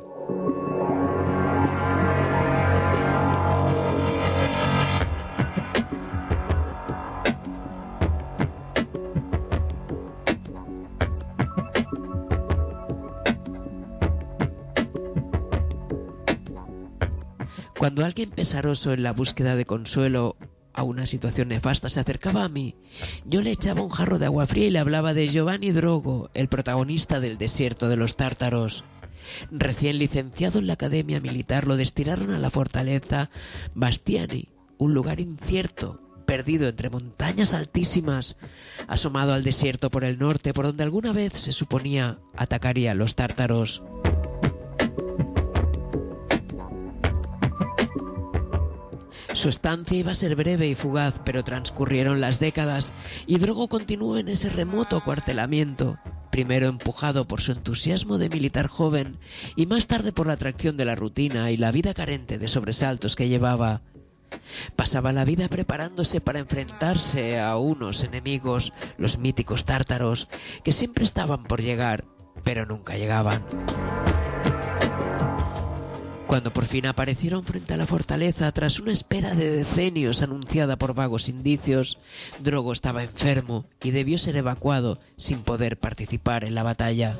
Cuando alguien pesaroso en la búsqueda de consuelo a una situación nefasta se acercaba a mí, yo le echaba un jarro de agua fría y le hablaba de Giovanni Drogo, el protagonista del Desierto de los Tártaros. Recién licenciado en la Academia Militar, lo destinaron a la fortaleza Bastiani, un lugar incierto, perdido entre montañas altísimas, asomado al desierto por el norte, por donde alguna vez se suponía atacarían los tártaros. Su estancia iba a ser breve y fugaz, pero transcurrieron las décadas y Drogo continuó en ese remoto acuartelamiento, primero empujado por su entusiasmo de militar joven y más tarde por la atracción de la rutina y la vida carente de sobresaltos que llevaba. Pasaba la vida preparándose para enfrentarse a unos enemigos, los míticos tártaros, que siempre estaban por llegar, pero nunca llegaban. Cuando por fin aparecieron frente a la fortaleza, tras una espera de decenios anunciada por vagos indicios, Drogo estaba enfermo y debió ser evacuado sin poder participar en la batalla.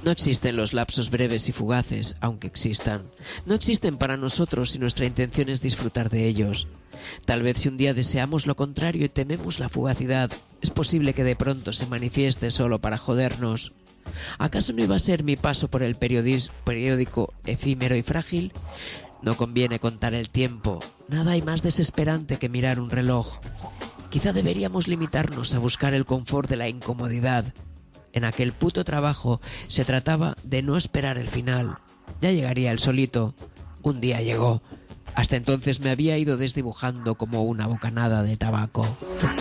No existen los lapsos breves y fugaces, aunque existan. No existen para nosotros si nuestra intención es disfrutar de ellos. Tal vez si un día deseamos lo contrario y tememos la fugacidad, es posible que de pronto se manifieste solo para jodernos. ¿Acaso no iba a ser mi paso por el periodis- periódico efímero y frágil? No conviene contar el tiempo. Nada hay más desesperante que mirar un reloj. Quizá deberíamos limitarnos a buscar el confort de la incomodidad. En aquel puto trabajo se trataba de no esperar el final. Ya llegaría el solito. Un día llegó. Hasta entonces me había ido desdibujando como una bocanada de tabaco.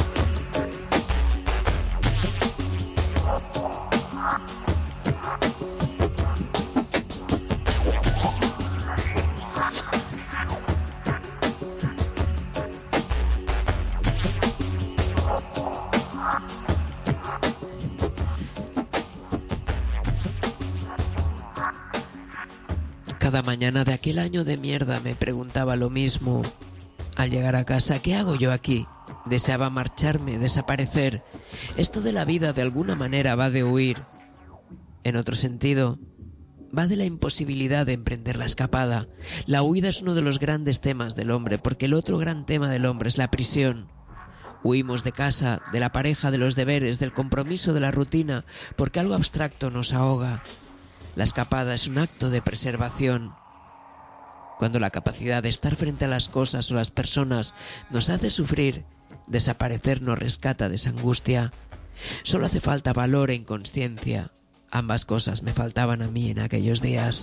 Cada mañana de aquel año de mierda me preguntaba lo mismo. Al llegar a casa, ¿qué hago yo aquí? Deseaba marcharme, desaparecer. Esto de la vida de alguna manera va de huir. En otro sentido, va de la imposibilidad de emprender la escapada. La huida es uno de los grandes temas del hombre, porque el otro gran tema del hombre es la prisión. Huimos de casa, de la pareja, de los deberes, del compromiso, de la rutina, porque algo abstracto nos ahoga. La escapada es un acto de preservación. Cuando la capacidad de estar frente a las cosas o las personas nos hace sufrir, desaparecer nos rescata de esa angustia. Solo hace falta valor e inconsciencia. Ambas cosas me faltaban a mí en aquellos días.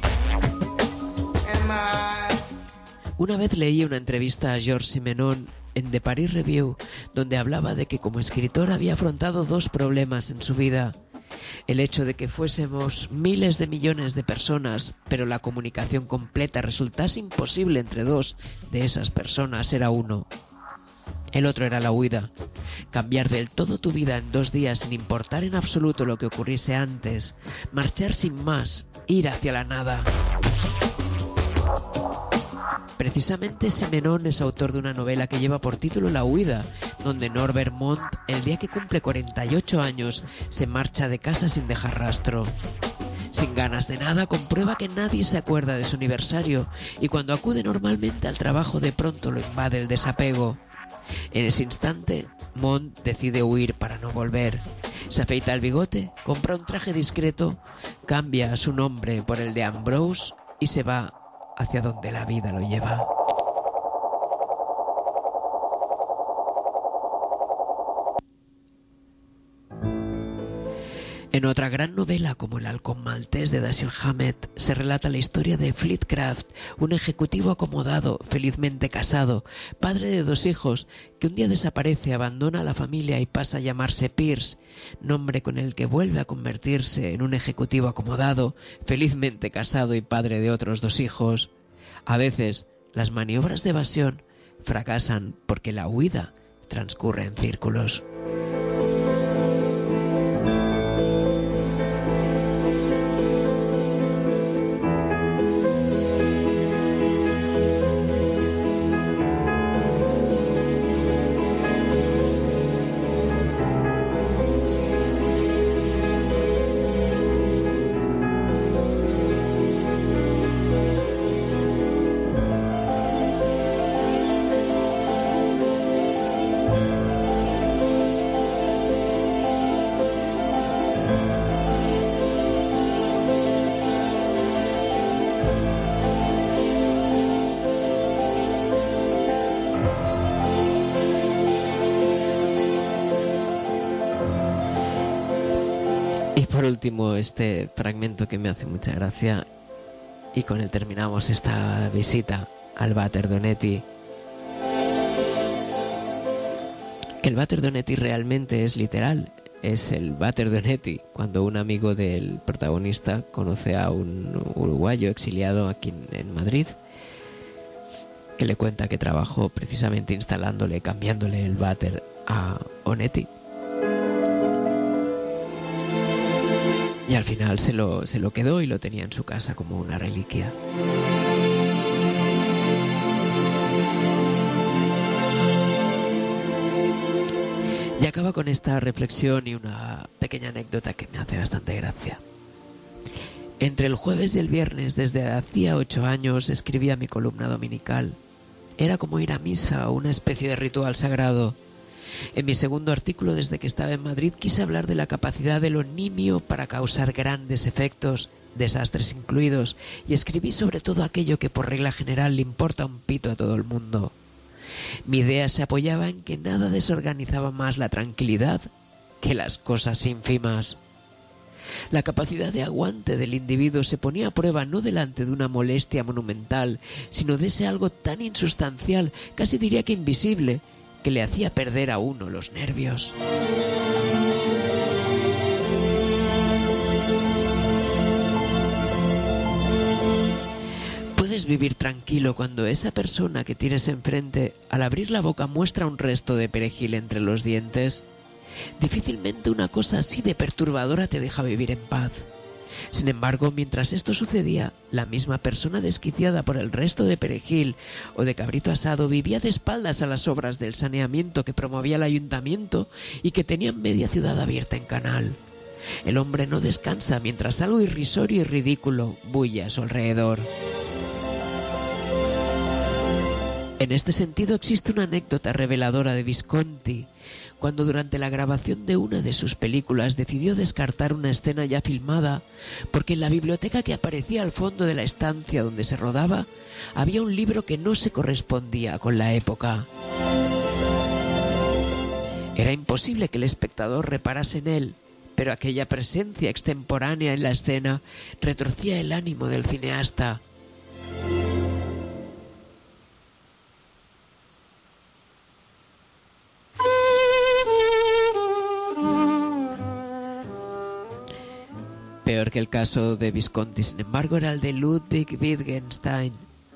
Una vez leí una entrevista a Georges Simenon en The Paris Review, donde hablaba de que como escritor había afrontado dos problemas en su vida. El hecho de que fuésemos miles de millones de personas, pero la comunicación completa resultase imposible entre dos de esas personas era uno. El otro era la huida. Cambiar del todo tu vida en dos días sin importar en absoluto lo que ocurriese antes. Marchar sin más, ir hacia la nada. Precisamente Simenon es autor de una novela que lleva por título La huida, donde Norbert Montt, el día que cumple cuarenta y ocho años, se marcha de casa sin dejar rastro. Sin ganas de nada, comprueba que nadie se acuerda de su aniversario, y cuando acude normalmente al trabajo de pronto lo invade el desapego. En ese instante, Montt decide huir para no volver. Se afeita el bigote, compra un traje discreto, cambia su nombre por el de Ambrose y se va hacia donde la vida lo lleva. En otra gran novela como El halcón maltés de Dashiell Hammett se relata la historia de Fleet Craft, un ejecutivo acomodado, felizmente casado, padre de dos hijos, que un día desaparece, abandona a la familia y pasa a llamarse Pierce, nombre con el que vuelve a convertirse en un ejecutivo acomodado, felizmente casado y padre de otros dos hijos. A veces, las maniobras de evasión fracasan porque la huida transcurre en círculos. Por último, este fragmento que me hace mucha gracia, y con él terminamos esta visita al váter d'Onetti. El váter d'Onetti realmente es literal, es el váter d'Onetti, cuando un amigo del protagonista conoce a un uruguayo exiliado aquí en Madrid, que le cuenta que trabajó precisamente instalándole, cambiándole el váter a Onetti. Y al final se lo, se lo quedó y lo tenía en su casa como una reliquia. Y acaba con esta reflexión y una pequeña anécdota que me hace bastante gracia. Entre el jueves y el viernes, desde hacía ocho años, escribía mi columna dominical. Era como ir a misa o una especie de ritual sagrado. En mi segundo artículo, desde que estaba en Madrid, quise hablar de la capacidad de lo nimio para causar grandes efectos, desastres incluidos, y escribí sobre todo aquello que por regla general le importa un pito a todo el mundo. Mi idea se apoyaba en que nada desorganizaba más la tranquilidad que las cosas ínfimas. La capacidad de aguante del individuo se ponía a prueba no delante de una molestia monumental, sino de ese algo tan insustancial, casi diría que invisible, que le hacía perder a uno los nervios. Puedes vivir tranquilo cuando esa persona que tienes enfrente, al abrir la boca, muestra un resto de perejil entre los dientes. Difícilmente una cosa así de perturbadora te deja vivir en paz. Sin embargo, mientras esto sucedía, la misma persona desquiciada por el resto de perejil o de cabrito asado vivía de espaldas a las obras del saneamiento que promovía el ayuntamiento y que tenían media ciudad abierta en canal. El hombre no descansa mientras algo irrisorio y ridículo bulle a su alrededor. En este sentido existe una anécdota reveladora de Visconti, cuando durante la grabación de una de sus películas decidió descartar una escena ya filmada, porque en la biblioteca que aparecía al fondo de la estancia donde se rodaba había un libro que no se correspondía con la época. Era imposible que el espectador reparase en él, pero aquella presencia extemporánea en la escena retorcía el ánimo del cineasta. Peor que el caso de Visconti, sin embargo, era el de Ludwig Wittgenstein.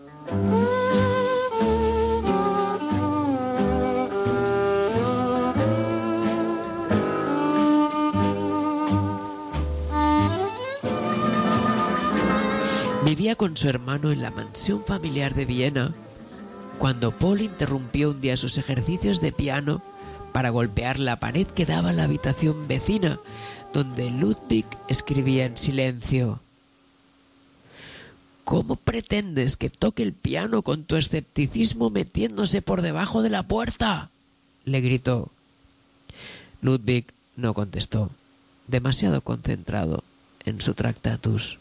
Vivía con su hermano en la mansión familiar de Viena, cuando Paul interrumpió un día sus ejercicios de piano para golpear la pared que daba a la habitación vecina, donde Ludwig escribía en silencio. ¿Cómo pretendes que toque el piano con tu escepticismo metiéndose por debajo de la puerta?, le gritó. Ludwig no contestó, demasiado concentrado en su Tractatus.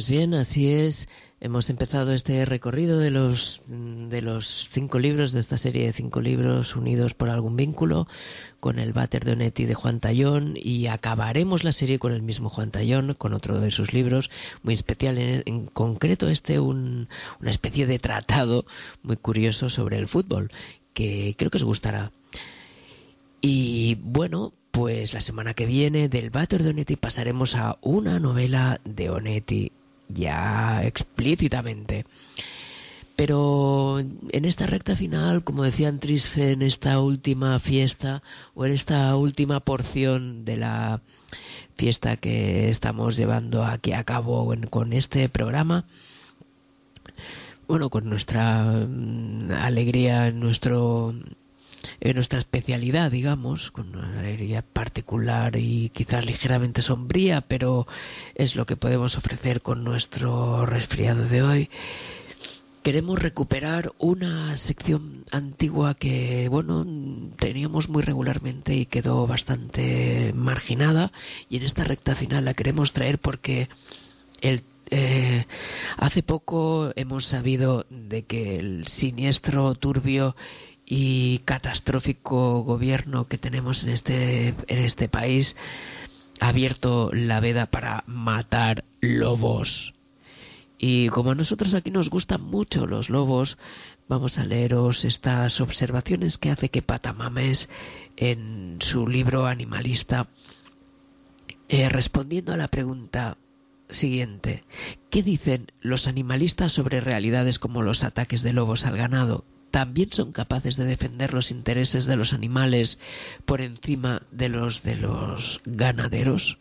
Pues bien, así es. Hemos empezado este recorrido de los de los cinco libros, de esta serie de cinco libros unidos por algún vínculo, con el Váter de Onetti de Juan Tallón, y acabaremos la serie con el mismo Juan Tallón, con otro de sus libros, muy especial, en, en concreto este, un, una especie de tratado muy curioso sobre el fútbol, que creo que os gustará. Y bueno, pues la semana que viene del Váter de Onetti pasaremos a una novela de Onetti, ya explícitamente. Pero en esta recta final, como decían Trisfe, en esta última fiesta o en esta última porción de la fiesta que estamos llevando aquí a cabo en, con este programa, bueno, con nuestra mm, alegría en nuestro en nuestra especialidad, digamos, con una alegría particular y quizás ligeramente sombría, pero es lo que podemos ofrecer con nuestro resfriado de hoy. Queremos recuperar una sección antigua que, bueno, teníamos muy regularmente y quedó bastante marginada, y en esta recta final la queremos traer porque el eh, hace poco hemos sabido de que el siniestro, turbio y catastrófico gobierno que tenemos en este en este país ha abierto la veda para matar lobos. Y como a nosotros aquí nos gustan mucho los lobos, vamos a leeros estas observaciones que hace Kepa Tamames en su libro Animalista, eh, respondiendo a la pregunta siguiente: ¿qué dicen los animalistas sobre realidades como los ataques de lobos al ganado? ¿También son capaces de defender los intereses de los animales por encima de los de los ganaderos?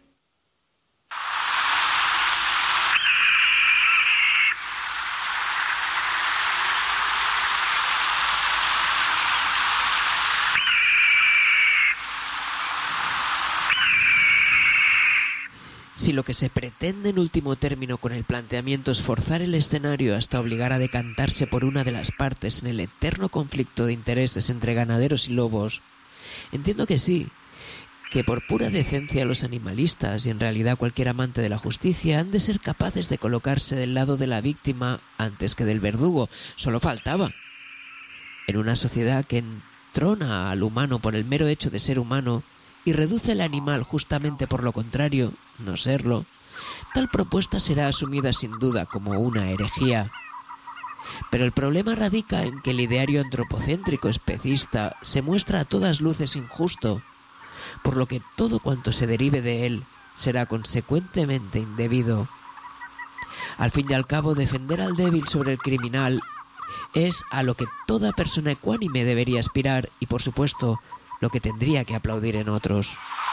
Si lo que se pretende en último término con el planteamiento es forzar el escenario hasta obligar a decantarse por una de las partes en el eterno conflicto de intereses entre ganaderos y lobos, entiendo que sí, que por pura decencia los animalistas y en realidad cualquier amante de la justicia han de ser capaces de colocarse del lado de la víctima antes que del verdugo. Solo faltaba. En una sociedad que entrona al humano por el mero hecho de ser humano y reduce al animal justamente por lo contrario, no serlo, tal propuesta será asumida sin duda como una herejía. Pero el problema radica en que el ideario antropocéntrico especista se muestra a todas luces injusto, por lo que todo cuanto se derive de él será consecuentemente indebido. Al fin y al cabo, defender al débil sobre el criminal es a lo que toda persona ecuánime debería aspirar y, por supuesto, lo que tendría que aplaudir en otros.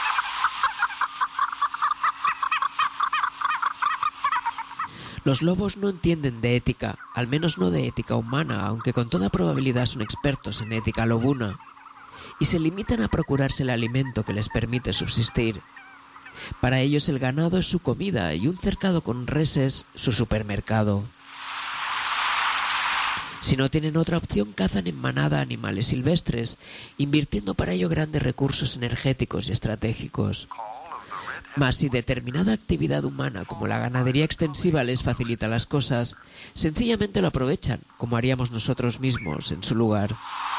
Los lobos no entienden de ética, al menos no de ética humana, aunque con toda probabilidad son expertos en ética lobuna, y se limitan a procurarse el alimento que les permite subsistir. Para ellos el ganado es su comida y un cercado con reses su supermercado. Si no tienen otra opción, cazan en manada animales silvestres, invirtiendo para ello grandes recursos energéticos y estratégicos. Mas si determinada actividad humana como la ganadería extensiva les facilita las cosas, sencillamente lo aprovechan, como haríamos nosotros mismos en su lugar.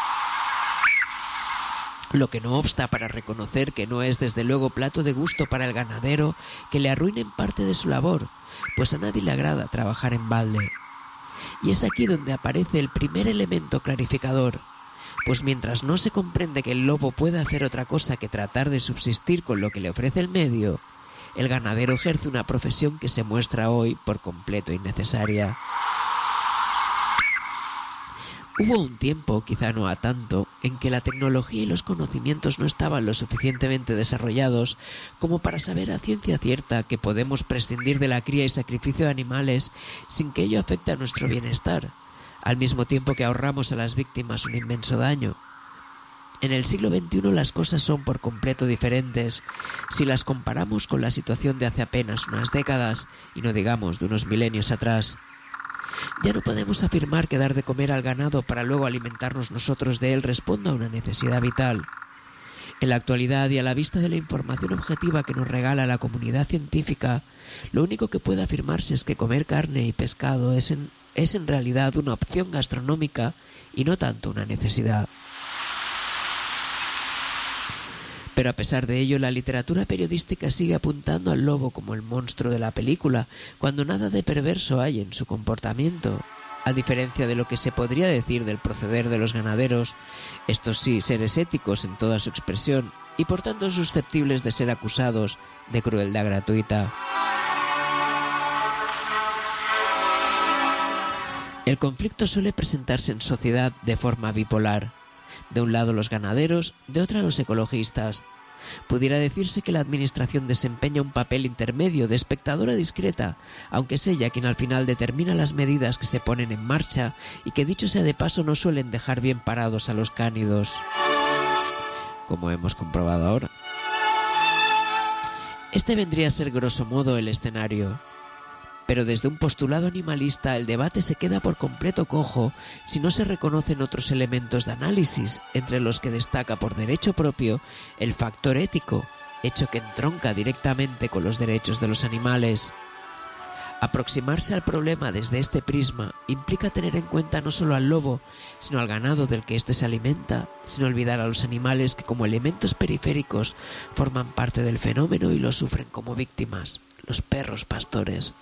Lo que no obsta para reconocer que no es desde luego plato de gusto para el ganadero que le arruinen parte de su labor, pues a nadie le agrada trabajar en balde. Y es aquí donde aparece el primer elemento clarificador, pues mientras no se comprende que el lobo puede hacer otra cosa que tratar de subsistir con lo que le ofrece el medio, el ganadero ejerce una profesión que se muestra hoy por completo innecesaria. Hubo un tiempo, quizá no a tanto, en que la tecnología y los conocimientos no estaban lo suficientemente desarrollados como para saber a ciencia cierta que podemos prescindir de la cría y sacrificio de animales sin que ello afecte a nuestro bienestar, al mismo tiempo que ahorramos a las víctimas un inmenso daño. En el siglo veintiuno las cosas son por completo diferentes si las comparamos con la situación de hace apenas unas décadas, y no digamos de unos milenios atrás. Ya no podemos afirmar que dar de comer al ganado para luego alimentarnos nosotros de él responda a una necesidad vital. En la actualidad y a la vista de la información objetiva que nos regala la comunidad científica, lo único que puede afirmarse es que comer carne y pescado es en, es en realidad una opción gastronómica y no tanto una necesidad. Pero a pesar de ello, la literatura periodística sigue apuntando al lobo como el monstruo de la película, cuando nada de perverso hay en su comportamiento. A diferencia de lo que se podría decir del proceder de los ganaderos, estos sí seres éticos en toda su expresión y por tanto susceptibles de ser acusados de crueldad gratuita. El conflicto suele presentarse en sociedad de forma bipolar. De un lado los ganaderos, de otra los ecologistas. Pudiera decirse que la administración desempeña un papel intermedio de espectadora discreta, aunque es ella quien al final determina las medidas que se ponen en marcha y que, dicho sea de paso, no suelen dejar bien parados a los cánidos, como hemos comprobado ahora. Este vendría a ser grosso modo el escenario. Pero desde un postulado animalista el debate se queda por completo cojo si no se reconocen otros elementos de análisis, entre los que destaca por derecho propio el factor ético, hecho que entronca directamente con los derechos de los animales. Aproximarse al problema desde este prisma implica tener en cuenta no solo al lobo, sino al ganado del que éste se alimenta, sin olvidar a los animales que como elementos periféricos forman parte del fenómeno y lo sufren como víctimas, los perros pastores.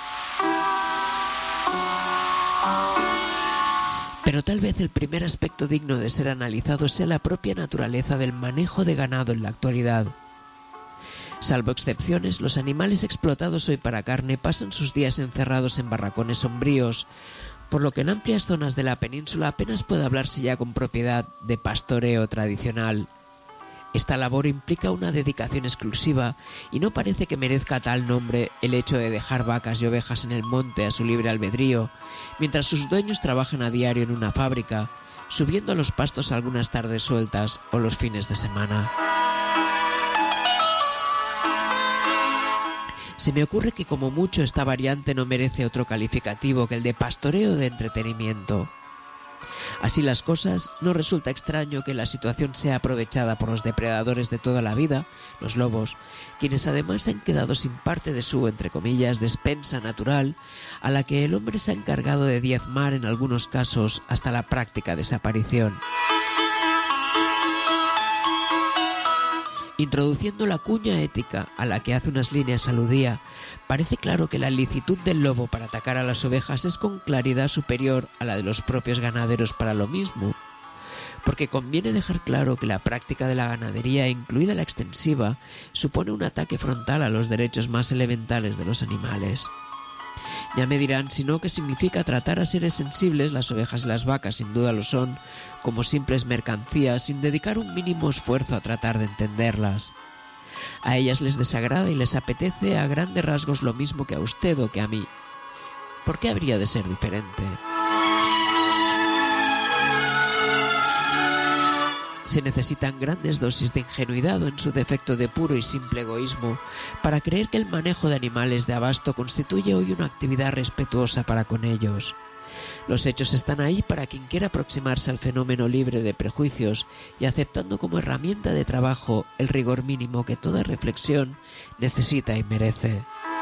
Pero tal vez el primer aspecto digno de ser analizado sea la propia naturaleza del manejo de ganado en la actualidad. Salvo excepciones, los animales explotados hoy para carne pasan sus días encerrados en barracones sombríos, por lo que en amplias zonas de la península apenas puede hablarse ya con propiedad de pastoreo tradicional. Esta labor implica una dedicación exclusiva y no parece que merezca tal nombre el hecho de dejar vacas y ovejas en el monte a su libre albedrío, mientras sus dueños trabajan a diario en una fábrica, subiendo a los pastos algunas tardes sueltas o los fines de semana. Se me ocurre que como mucho esta variante no merece otro calificativo que el de pastoreo de entretenimiento. Así las cosas, no resulta extraño que la situación sea aprovechada por los depredadores de toda la vida, los lobos, quienes además se han quedado sin parte de su, entre comillas, despensa natural, a la que el hombre se ha encargado de diezmar en algunos casos hasta la práctica desaparición. Introduciendo la cuña ética a la que hace unas líneas aludía, parece claro que la licitud del lobo para atacar a las ovejas es con claridad superior a la de los propios ganaderos para lo mismo, porque conviene dejar claro que la práctica de la ganadería, incluida la extensiva, supone un ataque frontal a los derechos más elementales de los animales. Ya me dirán, si no, qué significa tratar a seres sensibles, las ovejas y las vacas sin duda lo son, como simples mercancías, sin dedicar un mínimo esfuerzo a tratar de entenderlas. A ellas les desagrada y les apetece a grandes rasgos lo mismo que a usted o que a mí. ¿Por qué habría de ser diferente? Se necesitan grandes dosis de ingenuidad o en su defecto de puro y simple egoísmo para creer que el manejo de animales de abasto constituye hoy una actividad respetuosa para con ellos. Los hechos están ahí para quien quiera aproximarse al fenómeno libre de prejuicios y aceptando como herramienta de trabajo el rigor mínimo que toda reflexión necesita y merece.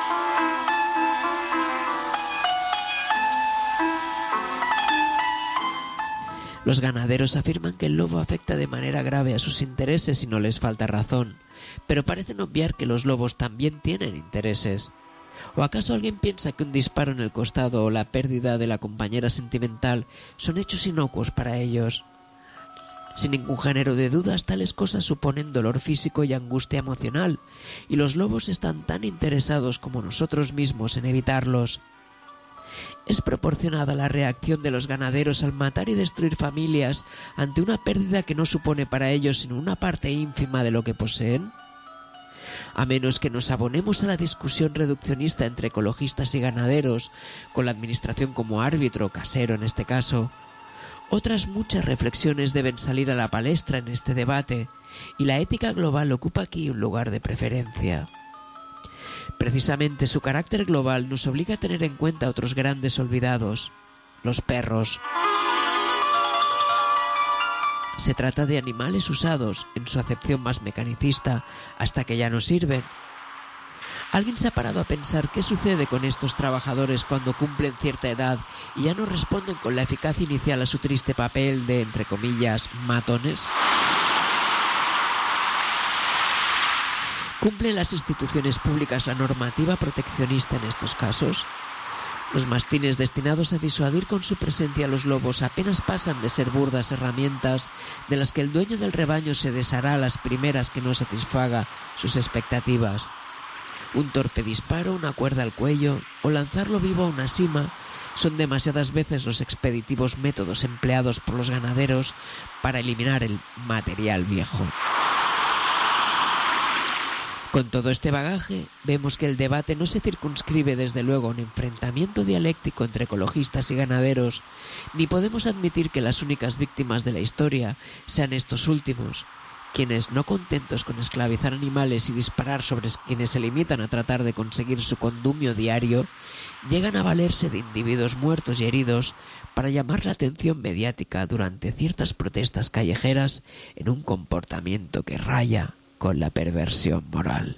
Los ganaderos afirman que el lobo afecta de manera grave a sus intereses y no les falta razón, pero parecen obviar que los lobos también tienen intereses. ¿O acaso alguien piensa que un disparo en el costado o la pérdida de la compañera sentimental son hechos inocuos para ellos? Sin ningún género de dudas, tales cosas suponen dolor físico y angustia emocional, y los lobos están tan interesados como nosotros mismos en evitarlos. ¿Es proporcionada la reacción de los ganaderos al matar y destruir familias ante una pérdida que no supone para ellos sino una parte ínfima de lo que poseen? A menos que nos abonemos a la discusión reduccionista entre ecologistas y ganaderos, con la administración como árbitro, casero en este caso, otras muchas reflexiones deben salir a la palestra en este debate, y la ética global ocupa aquí un lugar de preferencia. Precisamente su carácter global nos obliga a tener en cuenta otros grandes olvidados, los perros. Se trata de animales usados, en su acepción más mecanicista, hasta que ya no sirven. ¿Alguien se ha parado a pensar qué sucede con estos trabajadores cuando cumplen cierta edad y ya no responden con la eficacia inicial a su triste papel de, entre comillas, matones? ¿Cumplen las instituciones públicas la normativa proteccionista en estos casos? Los mastines destinados a disuadir con su presencia a los lobos apenas pasan de ser burdas herramientas de las que el dueño del rebaño se deshará a las primeras que no satisfaga sus expectativas. Un torpe disparo, una cuerda al cuello o lanzarlo vivo a una sima son demasiadas veces los expeditivos métodos empleados por los ganaderos para eliminar el material viejo. Con todo este bagaje, vemos que el debate no se circunscribe desde luego a un enfrentamiento dialéctico entre ecologistas y ganaderos, ni podemos admitir que las únicas víctimas de la historia sean estos últimos, quienes, no contentos con esclavizar animales y disparar sobre quienes se limitan a tratar de conseguir su condumio diario, llegan a valerse de individuos muertos y heridos para llamar la atención mediática durante ciertas protestas callejeras en un comportamiento que raya con la perversión moral.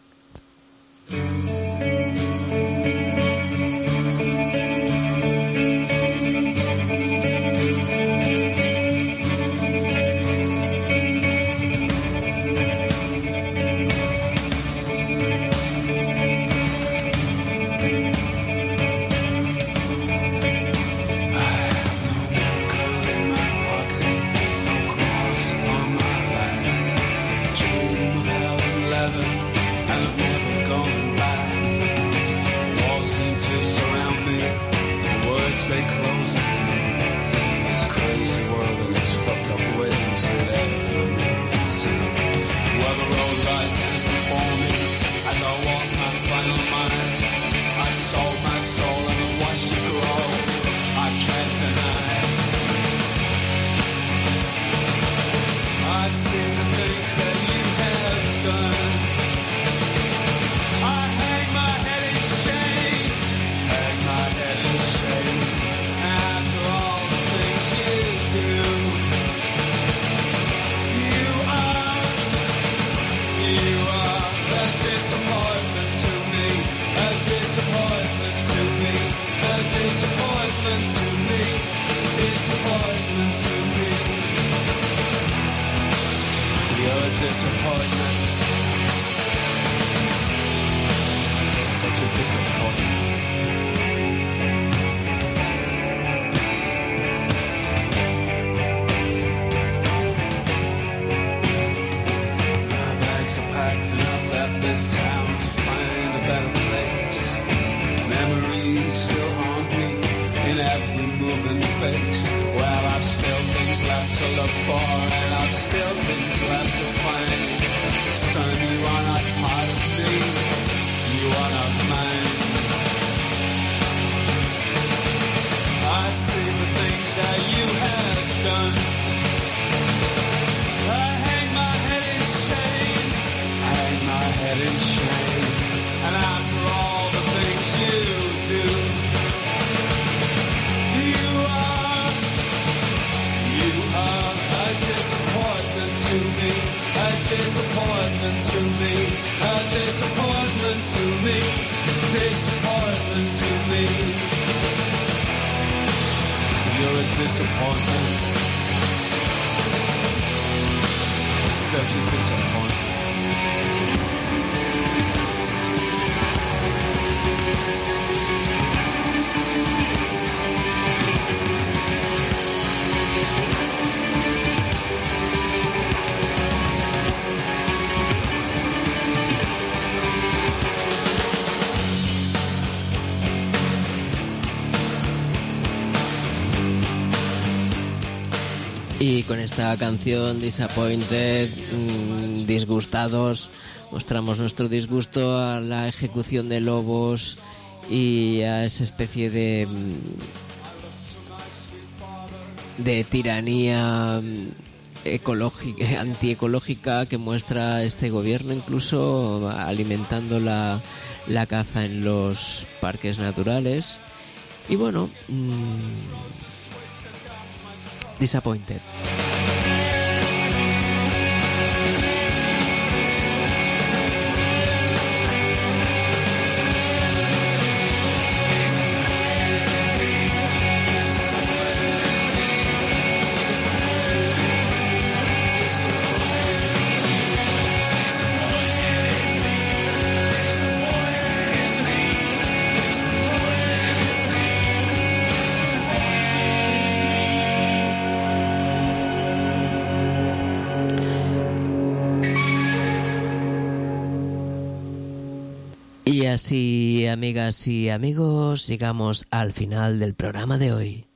Y con esta canción Disappointed, mmm, disgustados, mostramos nuestro disgusto a la ejecución de lobos y a esa especie de de tiranía ecológica, antiecológica que muestra este gobierno, incluso alimentando la, la caza en los parques naturales. Y bueno, mmm, Disappointed. Amigas y amigas y amigos, llegamos al final del programa de hoy.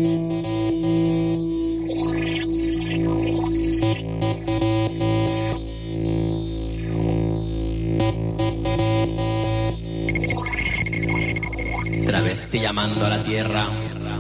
Travesti llamando a la tierra.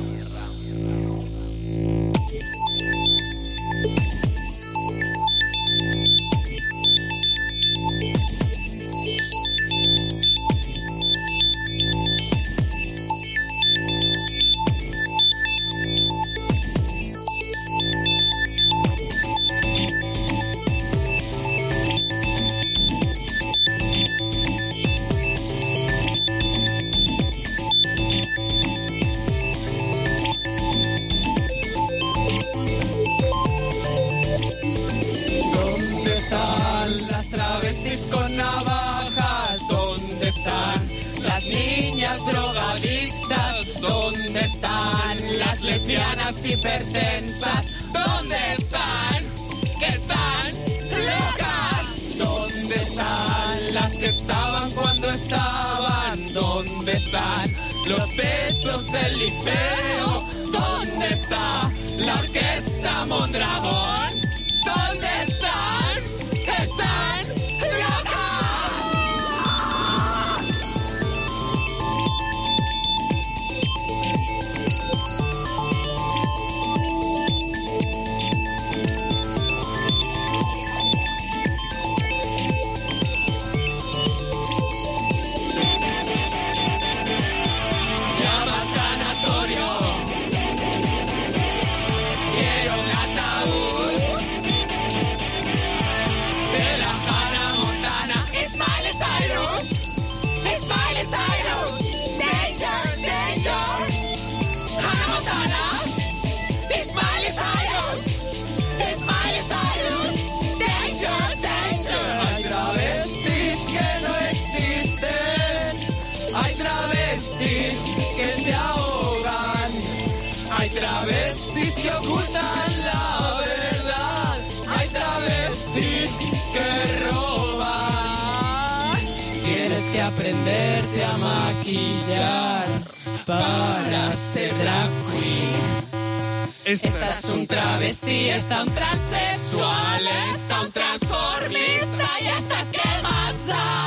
Hipertensas, ¿dónde están? Están locas. ¿Dónde están las que estaban cuando estaban? ¿Dónde están los techos del liceo? ¿Dónde está la orquesta Mondragón? ¿Dónde están? Están locas. Travestis que ocultan la verdad, hay travestis que roban. Tienes que aprenderte a maquillar para ser drag queen. Estás un travesti, está un transexual, está un transformista y hasta qué más da.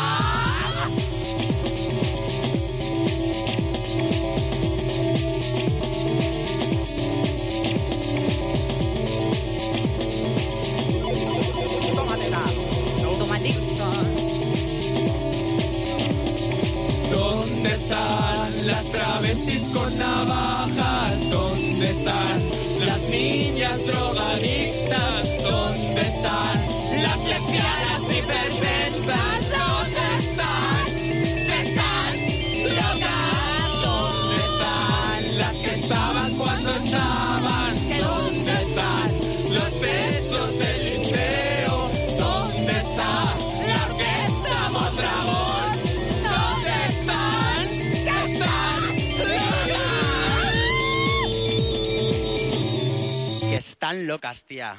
¿Dónde están las travestis con navajas? ¿Dónde están las niñas drogadictas? ¿Dónde están las lesbianas hipertensas? ¿Dónde están? Están locas. ¿Dónde están las que estaban cuando estaban? ¿Dónde están los besos del liceo? ¿Dónde está la orquesta Mondragón? ¿Dónde están? Están locas. Que están locas, tía.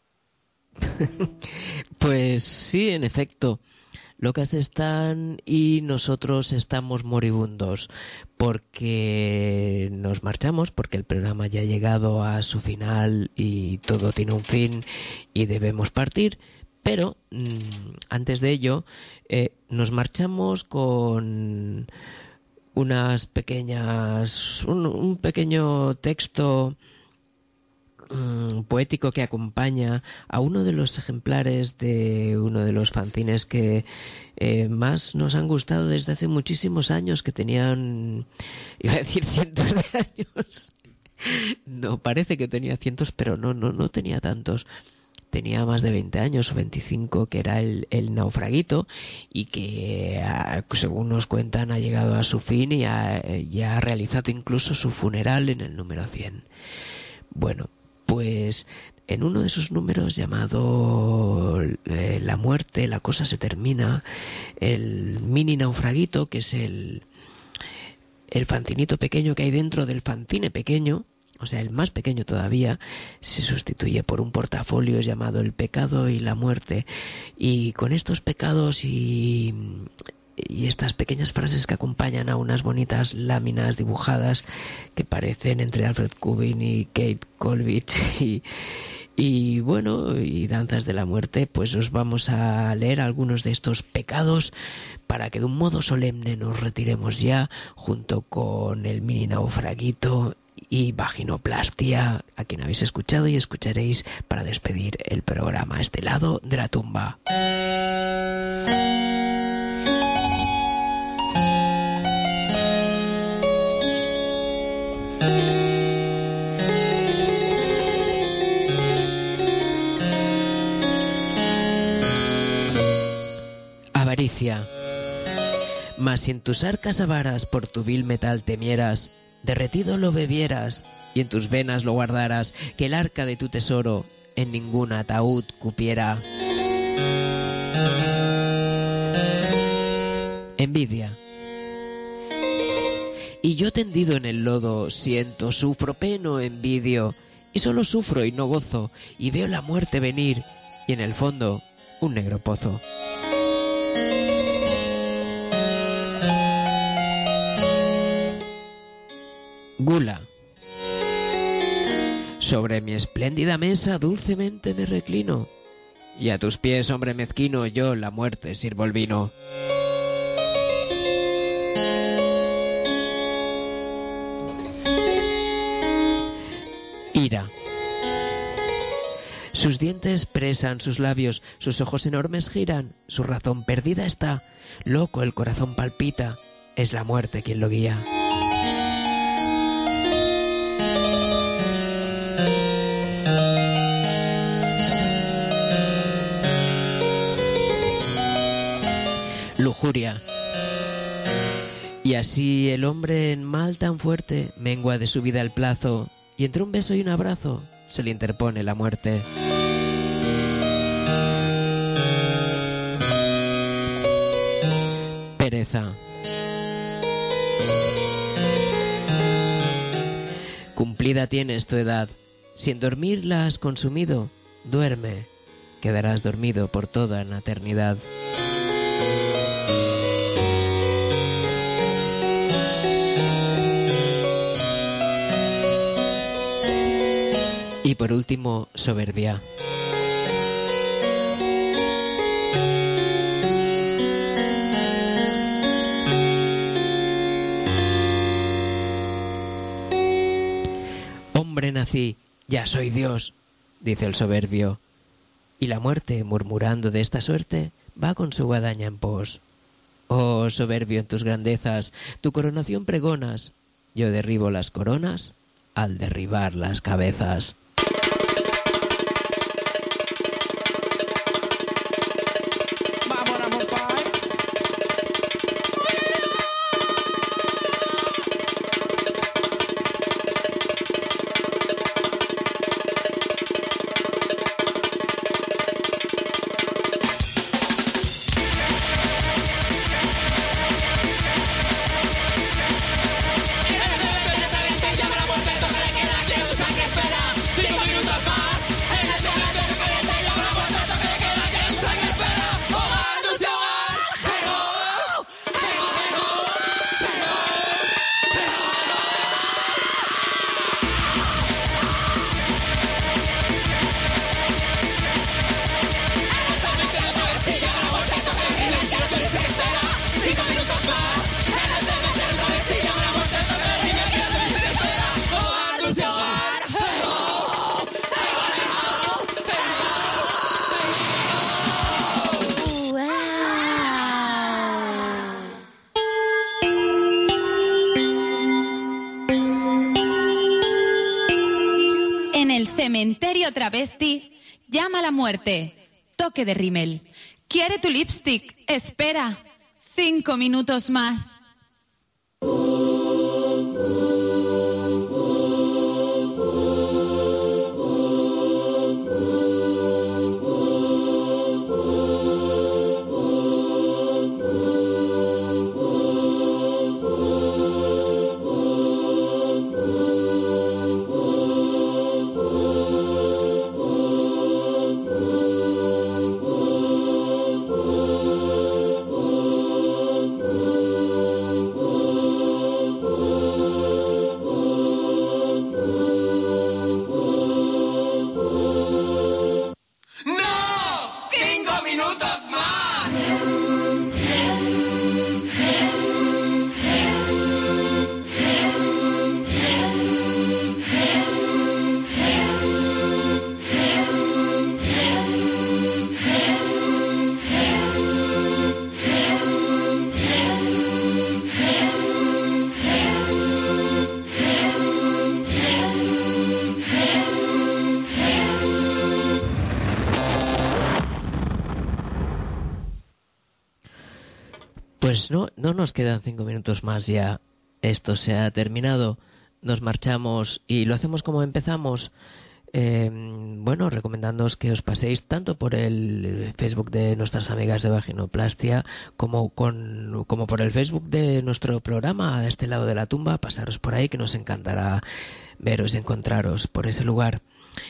Pues sí, en efecto, locas están y nosotros estamos moribundos porque nos marchamos, porque el programa ya ha llegado a su final y todo tiene un fin y debemos partir. Pero mmm, antes de ello eh, nos marchamos con unas pequeñas un, un pequeño texto mmm, poético que acompaña a uno de los ejemplares de uno de los fanzines que eh, más nos han gustado desde hace muchísimos años, que tenían, iba a decir cientos de años. No, parece que tenía cientos, pero no, no, no tenía tantos. Tenía más de veinte años o veinticinco, que era el, el Naufraguito, y que, según nos cuentan, ha llegado a su fin y ha, ya ha realizado incluso su funeral en el número cien. Bueno, pues en uno de sus números llamado eh, La muerte, la cosa se termina, el mini Naufraguito, que es el, el fancinito pequeño que hay dentro del fanzine pequeño, o sea, el más pequeño todavía, se sustituye por un portafolio llamado El pecado y la muerte. Y con estos pecados y, y estas pequeñas frases que acompañan a unas bonitas láminas dibujadas que parecen entre Alfred Kubin y Kate Colvich y, y bueno, y Danzas de la Muerte, pues os vamos a leer algunos de estos pecados para que de un modo solemne nos retiremos ya, junto con el mini naufraguito y vaginoplastia, a quien habéis escuchado y escucharéis para despedir el programa, este lado de la tumba. Avaricia. Mas si en tus arcas avaras por tu vil metal temieras, derretido lo bebieras y en tus venas lo guardaras, que el arca de tu tesoro en ningún ataúd cupiera. Envidia. Y yo tendido en el lodo siento, sufro, peno, envidio, y solo sufro y no gozo, y veo la muerte venir, y en el fondo un negro pozo. Gula. Sobre mi espléndida mesa dulcemente me reclino, y a tus pies, hombre mezquino, yo la muerte sirvo el vino. Ira. Sus dientes presan sus labios, sus ojos enormes giran, su razón perdida está, loco el corazón palpita, es la muerte quien lo guía. Lujuria. Y así el hombre en mal tan fuerte mengua de su vida el plazo, y entre un beso y un abrazo se le interpone la muerte. Pereza. Cumplida tienes tu edad, si en dormir la has consumido, duerme, quedarás dormido por toda la eternidad. Y por último, soberbia. Hombre nací, ya soy Dios, dice el soberbio, y la muerte, murmurando de esta suerte, va con su guadaña en pos. Oh soberbio en tus grandezas, tu coronación pregonas, yo derribo las coronas al derribar las cabezas. Cementerio travesti, llama a la muerte. Toque de rímel. ¿Quiere tu lipstick? Espera. Cinco minutos más. Oh, minutos más. Pues no, no nos quedan cinco minutos más ya. Esto se ha terminado. Nos marchamos y lo hacemos como empezamos. Eh, bueno, recomendándoos que os paséis tanto por el Facebook de nuestras amigas de Vaginoplastia como, con, como por el Facebook de nuestro programa a este lado de la tumba. Pasaros por ahí que nos encantará veros y encontraros por ese lugar.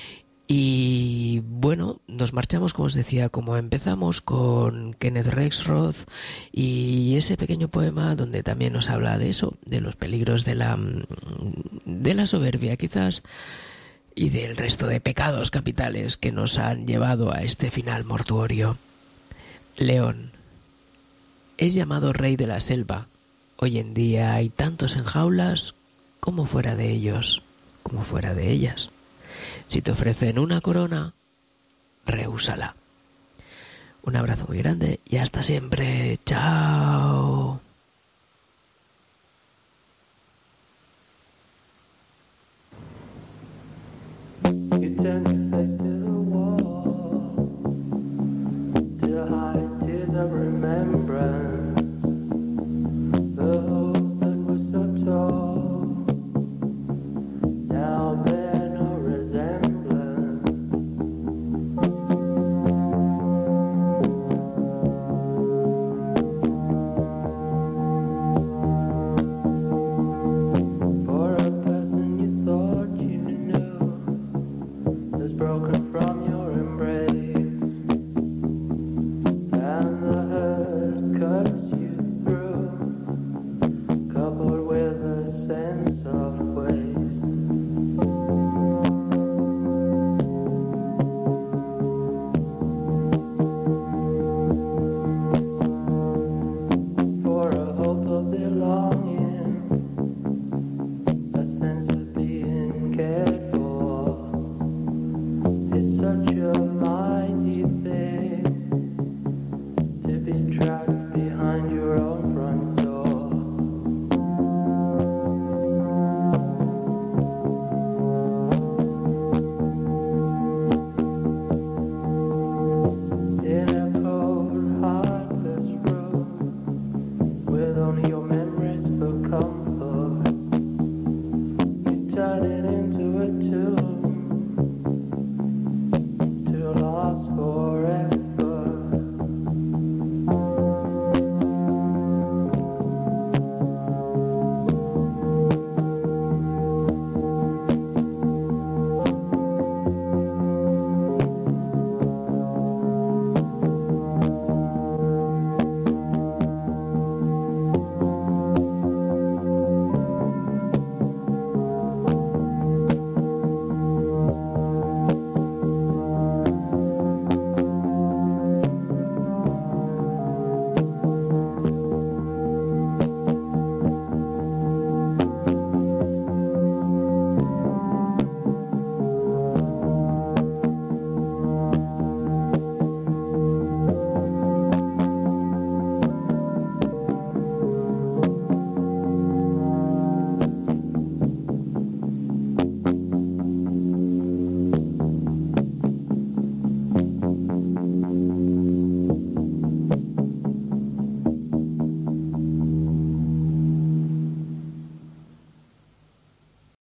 Y bueno, nos marchamos, como os decía, como empezamos, con Kenneth Rexroth y ese pequeño poema donde también nos habla de eso, de los peligros de la, de la soberbia quizás, y del resto de pecados capitales que nos han llevado a este final mortuorio. León es llamado rey de la selva. Hoy en día hay tantos en jaulas como fuera de ellos, como fuera de ellas. Si te ofrecen una corona, rehúsala. Un abrazo muy grande y hasta siempre. Chao. You turn your face to the wall to hide tears of remembrance.